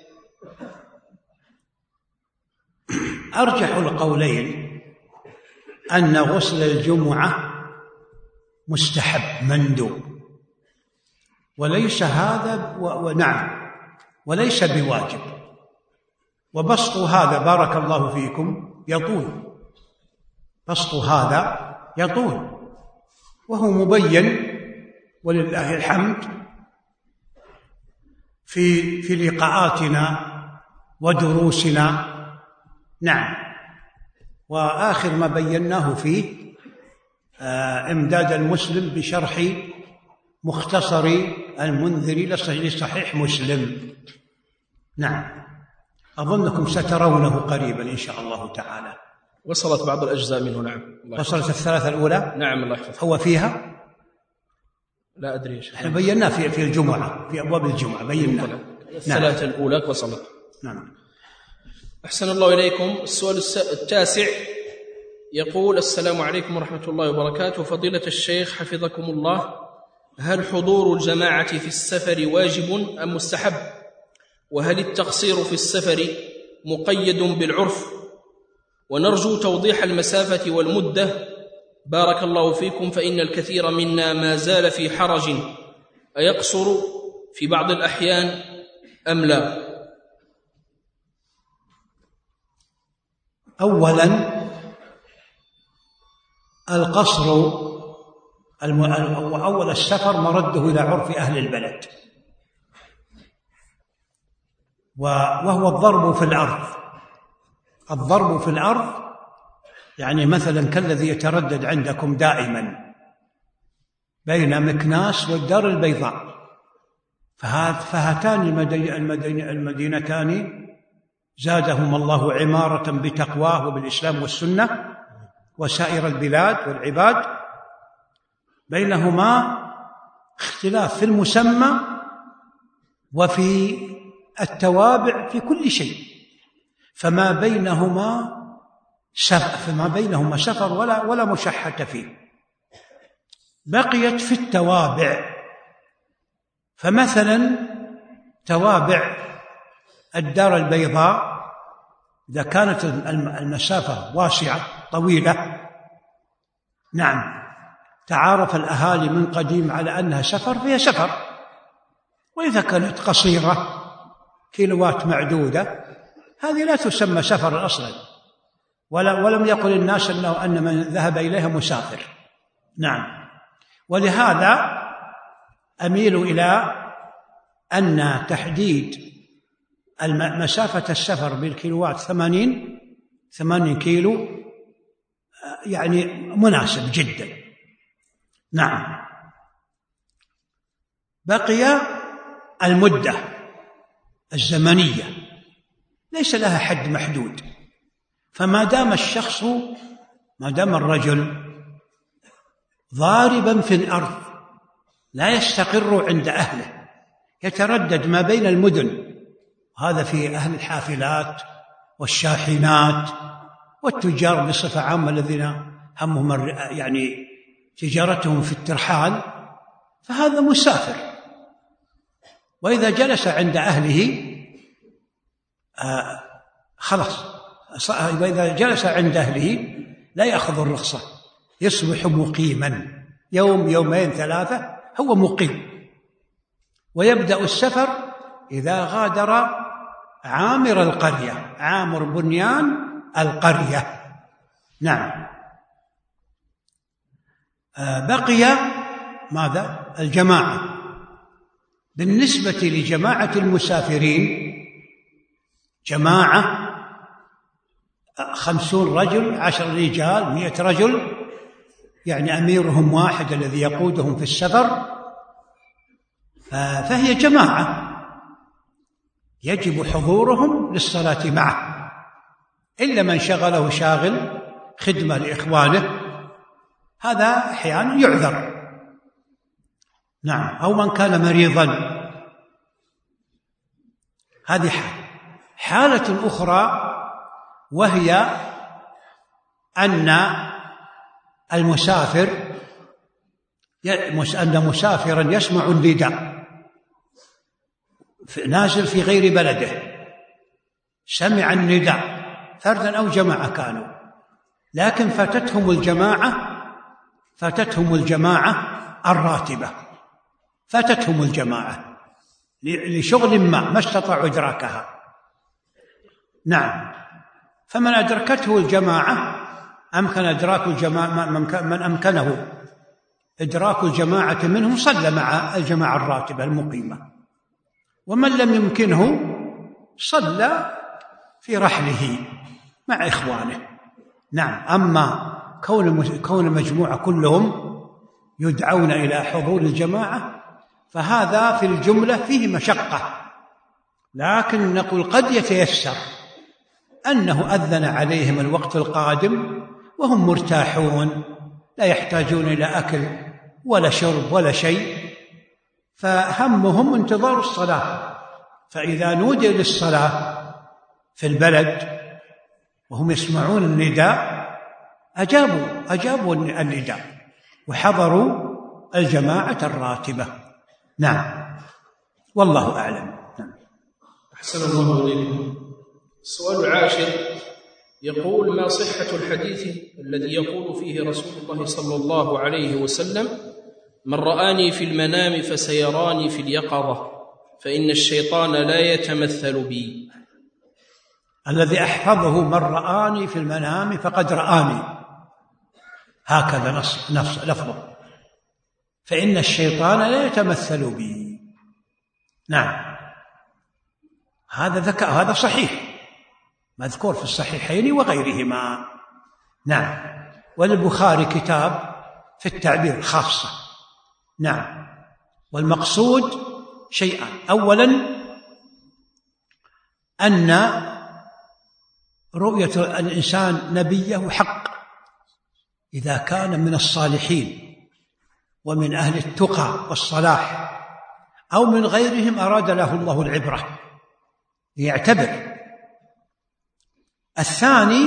أرجح القولين أن غسل الجمعة مستحب مندوب، وليس هذا ونعم وليس بواجب. وبسط هذا بارك الله فيكم يطول، بسط هذا يطول، وهو مبين ولله الحمد في في لقاءاتنا ودروسنا. نعم. وآخر ما بيناه فيه إمداد المسلم بشرح مختصر المنذري لصحيح مسلم. نعم. أظنكم سترونه قريبا إن شاء الله تعالى. وصلت بعض الأجزاء منه. نعم. وصلت الثلاثة الأولى. نعم الله يحفظك. هو فيها؟ لا أدري. احنا بيناه في في الجمعة، في أبواب الجمعة بيناه. الثلاثة نعم. الأولى وصلت. نعم. أحسن الله إليكم. السؤال التاسع يقول: السلام عليكم ورحمة الله وبركاته، فضيلة الشيخ حفظكم الله، هل حضور الجماعة في السفر واجب أم مستحب؟ وهل التقصير في السفر مقيد بالعرف؟ ونرجو توضيح المسافة والمدة بارك الله فيكم، فإن الكثير منا ما زال في حرج، أيقصر في بعض الأحيان أم لا؟ أولا القصر أول السفر مرده إلى عرف أهل البلد، وهو الضرب في الأرض. الضرب في الأرض يعني مثلا كالذي يتردد عندكم دائما بين مكناس والدار البيضاء، فهاتان المدينتان زادهم الله عمارة بتقواه وبالإسلام والسنة، وسائر البلاد والعباد بينهما اختلاف في المسمى وفي التوابع في كل شيء، فما بينهما سفر فما بينهما سفر ولا ولا مشحة فيه. بقيت في التوابع، فمثلا توابع الدار البيضاء إذا كانت المسافة واسعة طويلة، نعم تعارف الأهالي من قديم على أنها سفر فهي سفر، وإذا كانت قصيرة كيلوات معدودة هذه لا تسمى سفر أصلا، ولا ولم يقل الناس أنه أن من ذهب إليها مسافر. نعم. ولهذا أميل إلى أن تحديد مسافة السفر بالكيلوات ثمانين ثمانين كيلو يعني مناسب جدا. نعم. بقي المدة الزمنية ليس لها حد محدود، فما دام الشخص ما دام الرجل ضاربا في الأرض لا يستقر عند أهله، يتردد ما بين المدن، هذا في أهل الحافلات والشاحنات والتجار بصفة عامة الذين همهم يعني تجارتهم في الترحال، فهذا مسافر. وإذا جلس عند أهله آه خلاص، وإذا جلس عند أهله لا يأخذ الرخصة، يصبح مقيما يوم يومين ثلاثة هو مقيم. ويبدأ السفر إذا غادر عامر القرية، عامر بنيان القرية. نعم. آه بقي ماذا؟ الجماعة. بالنسبة لجماعة المسافرين جماعة خمسون رجل، عشر رجال، مئة رجل، يعني أميرهم واحد الذي يقودهم في السفر، فهي جماعة يجب حضورهم للصلاة معه، إلا من شغله شاغل خدمة لإخوانه، هذا أحيانا يعذر. نعم. أو من كان مريضا، هذه حالة. حالة أخرى وهي أن المسافر أن مسافرا يسمع النداء نازل في غير بلده، سمع النداء فردا أو جماعة كانوا، لكن فاتتهم الجماعة فاتتهم الجماعة الراتبة، فاتتهم الجماعة لشغل ما ما استطاعوا إدراكها. نعم. فمن أدركته الجماعة أمكن إدراك الجماعة، من أمكنه إدراك الجماعة منهم صلى مع الجماعة الراتبة المقيمة، ومن لم يمكنه صلى في رحله مع إخوانه. نعم. أما كون كون مجموعة كلهم يدعون إلى حضور الجماعة فهذا في الجملة فيه مشقة، لكن نقول قد يتيسر أنه أذن عليهم الوقت القادم وهم مرتاحون لا يحتاجون إلى أكل ولا شرب ولا شيء، فهمهم انتظار الصلاة، فإذا نودي للصلاة في البلد وهم يسمعون النداء أجابوا أجابوا النداء وحضروا الجماعة الراتبة. نعم. والله أعلم. نعم. أحسن الله إليكم. السؤال العاشر يقول: ما صحة الحديث الذي يقول فيه رسول الله صلى الله عليه وسلم: من رآني في المنام فسيراني في اليقظة، فإن الشيطان لا يتمثل بي؟ الذي أحفظه: من رآني في المنام فقد رآني، هكذا نص نفس لفظه، فإن الشيطان لا يتمثل بي. نعم. هذا ذكاء، هذا صحيح، مذكور في الصحيحين وغيرهما. نعم. وللبخاري كتاب في التعبير خاصة. نعم. والمقصود شيئان: أولا أن رؤية الإنسان نبيه حق إذا كان من الصالحين ومن أهل التقى والصلاح، أو من غيرهم أراد له الله العبرة يعتبر. الثاني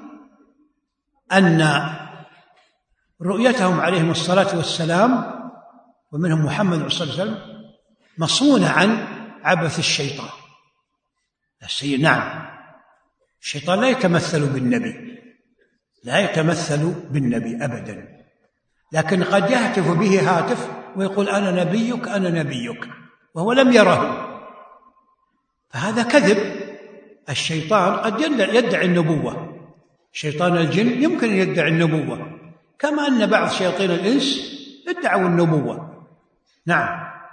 أن رؤيتهم عليهم الصلاة والسلام ومنهم محمد صلى الله عليه وسلم مصونة عن عبث الشيطان. السيد نعم، الشيطان لا يتمثل بالنبي، لا يتمثل بالنبي أبدا، لكن قد يهتف به هاتف ويقول: أنا نبيك أنا نبيك، وهو لم يره، فهذا كذب. الشيطان قد يدعي النبوة، شيطان الجن يمكن أن يدعي النبوة، كما أن بعض شياطين الإنس ادعوا النبوة. نعم.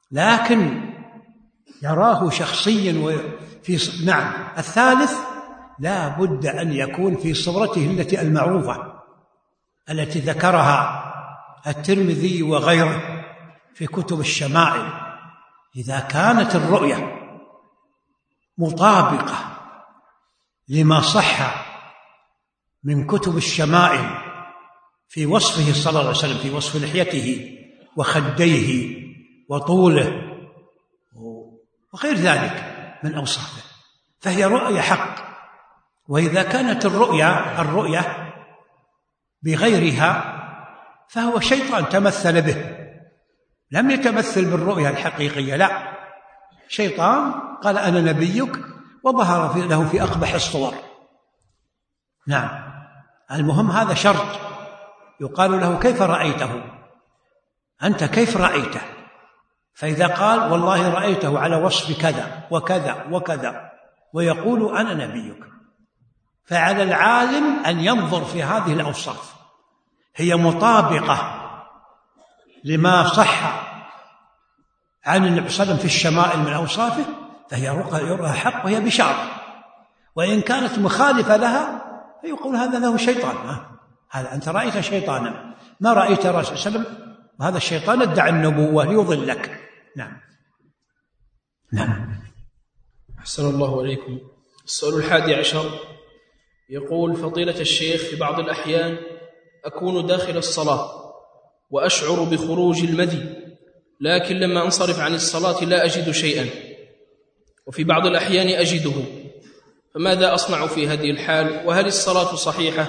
لكن يراه شخصيا وفي نعم. الثالث لا بد أن يكون في صورته التي المعروفة التي ذكرها الترمذي وغيره في كتب الشمائل. إذا كانت الرؤية مطابقة لما صح من كتب الشمائل في وصفه صلى الله عليه وسلم، في وصف لحيته وخديه وطوله وغير ذلك من أوصافه، فهي رؤية حق. وإذا كانت الرؤية الرؤية بغيرها فهو شيطان تمثل به، لم يتمثل بالرؤية الحقيقية، لا، شيطان قال أنا نبيك وظهر في له في أقبح الصور. نعم. المهم هذا شرط، يقال له كيف رأيته؟ أنت كيف رأيته؟ فإذا قال والله رأيته على وصف كذا وكذا وكذا ويقول أنا نبيك، فعلى العالم أن ينظر في هذه الأوصاف، هي مطابقة لما صح عن النبي صلى الله عليه وسلم في الشمائل من أوصافه، فهي رؤى حق وهي بشارة. وإن كانت مخالفة لها فيقول هذا له شيطان، هذا أنت رأيت شيطانا ما رأيت رسول صلى الله عليه وسلم، وهذا الشيطان ادعى النبوة ليضلك. نعم. نعم. أحسن الله عليكم. السؤال الحادي عشر يقول فضيلة الشيخ في بعض الأحيان أكون داخل الصلاة وأشعر بخروج المذي، لكن لما أنصرف عن الصلاة لا أجد شيئا، وفي بعض الأحيان أجده، فماذا أصنع في هذه الحال؟ وهل الصلاة صحيحة؟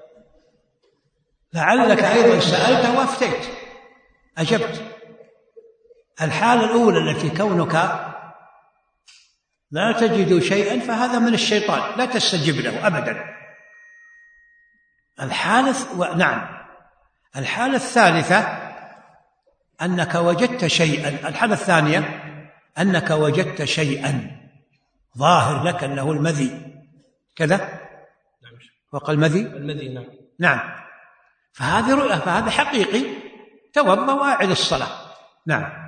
لعلك أيضا سألت وأفتيت أجبت. الحالة الأولى التي كونك لا تجد شيئا فهذا من الشيطان، لا تستجب له أبدا. الحالة و... نعم. الحالة الثالثة أنك وجدت شيئا. الحالة الثانية أنك وجدت شيئا ظاهر لك أنه المذي كذا. نعم. وقال المذي المذي نعم. نعم. فهذه رؤية، فهذا حقيقي، توضأ وأعد الصلاة. نعم.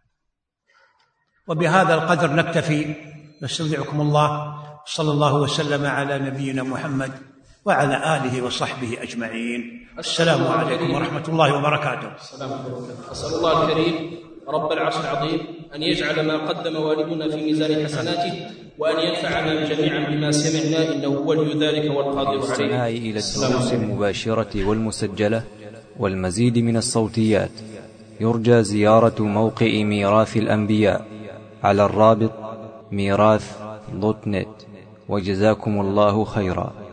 وبهذا القدر نكتفي، نستودعكم الله، صلى الله وسلم على نبينا محمد وعلى آله وصحبه أجمعين. السلام عليكم ورحمة الله وبركاته. السلام عليكم. أسأل الله الكريم رب العرش العظيم أن يجعل ما قدم والدنا في ميزان حسناته، وأن ينفعنا جميعا بما سمعنا، إنه ولي ذلك والقادر عليه. إلى الدروس المباشرة والمسجلة والمزيد من الصوتيات يرجى زيارة موقع ميراث الأنبياء على الرابط ميراث دوت نت. وجزاكم الله خيرا.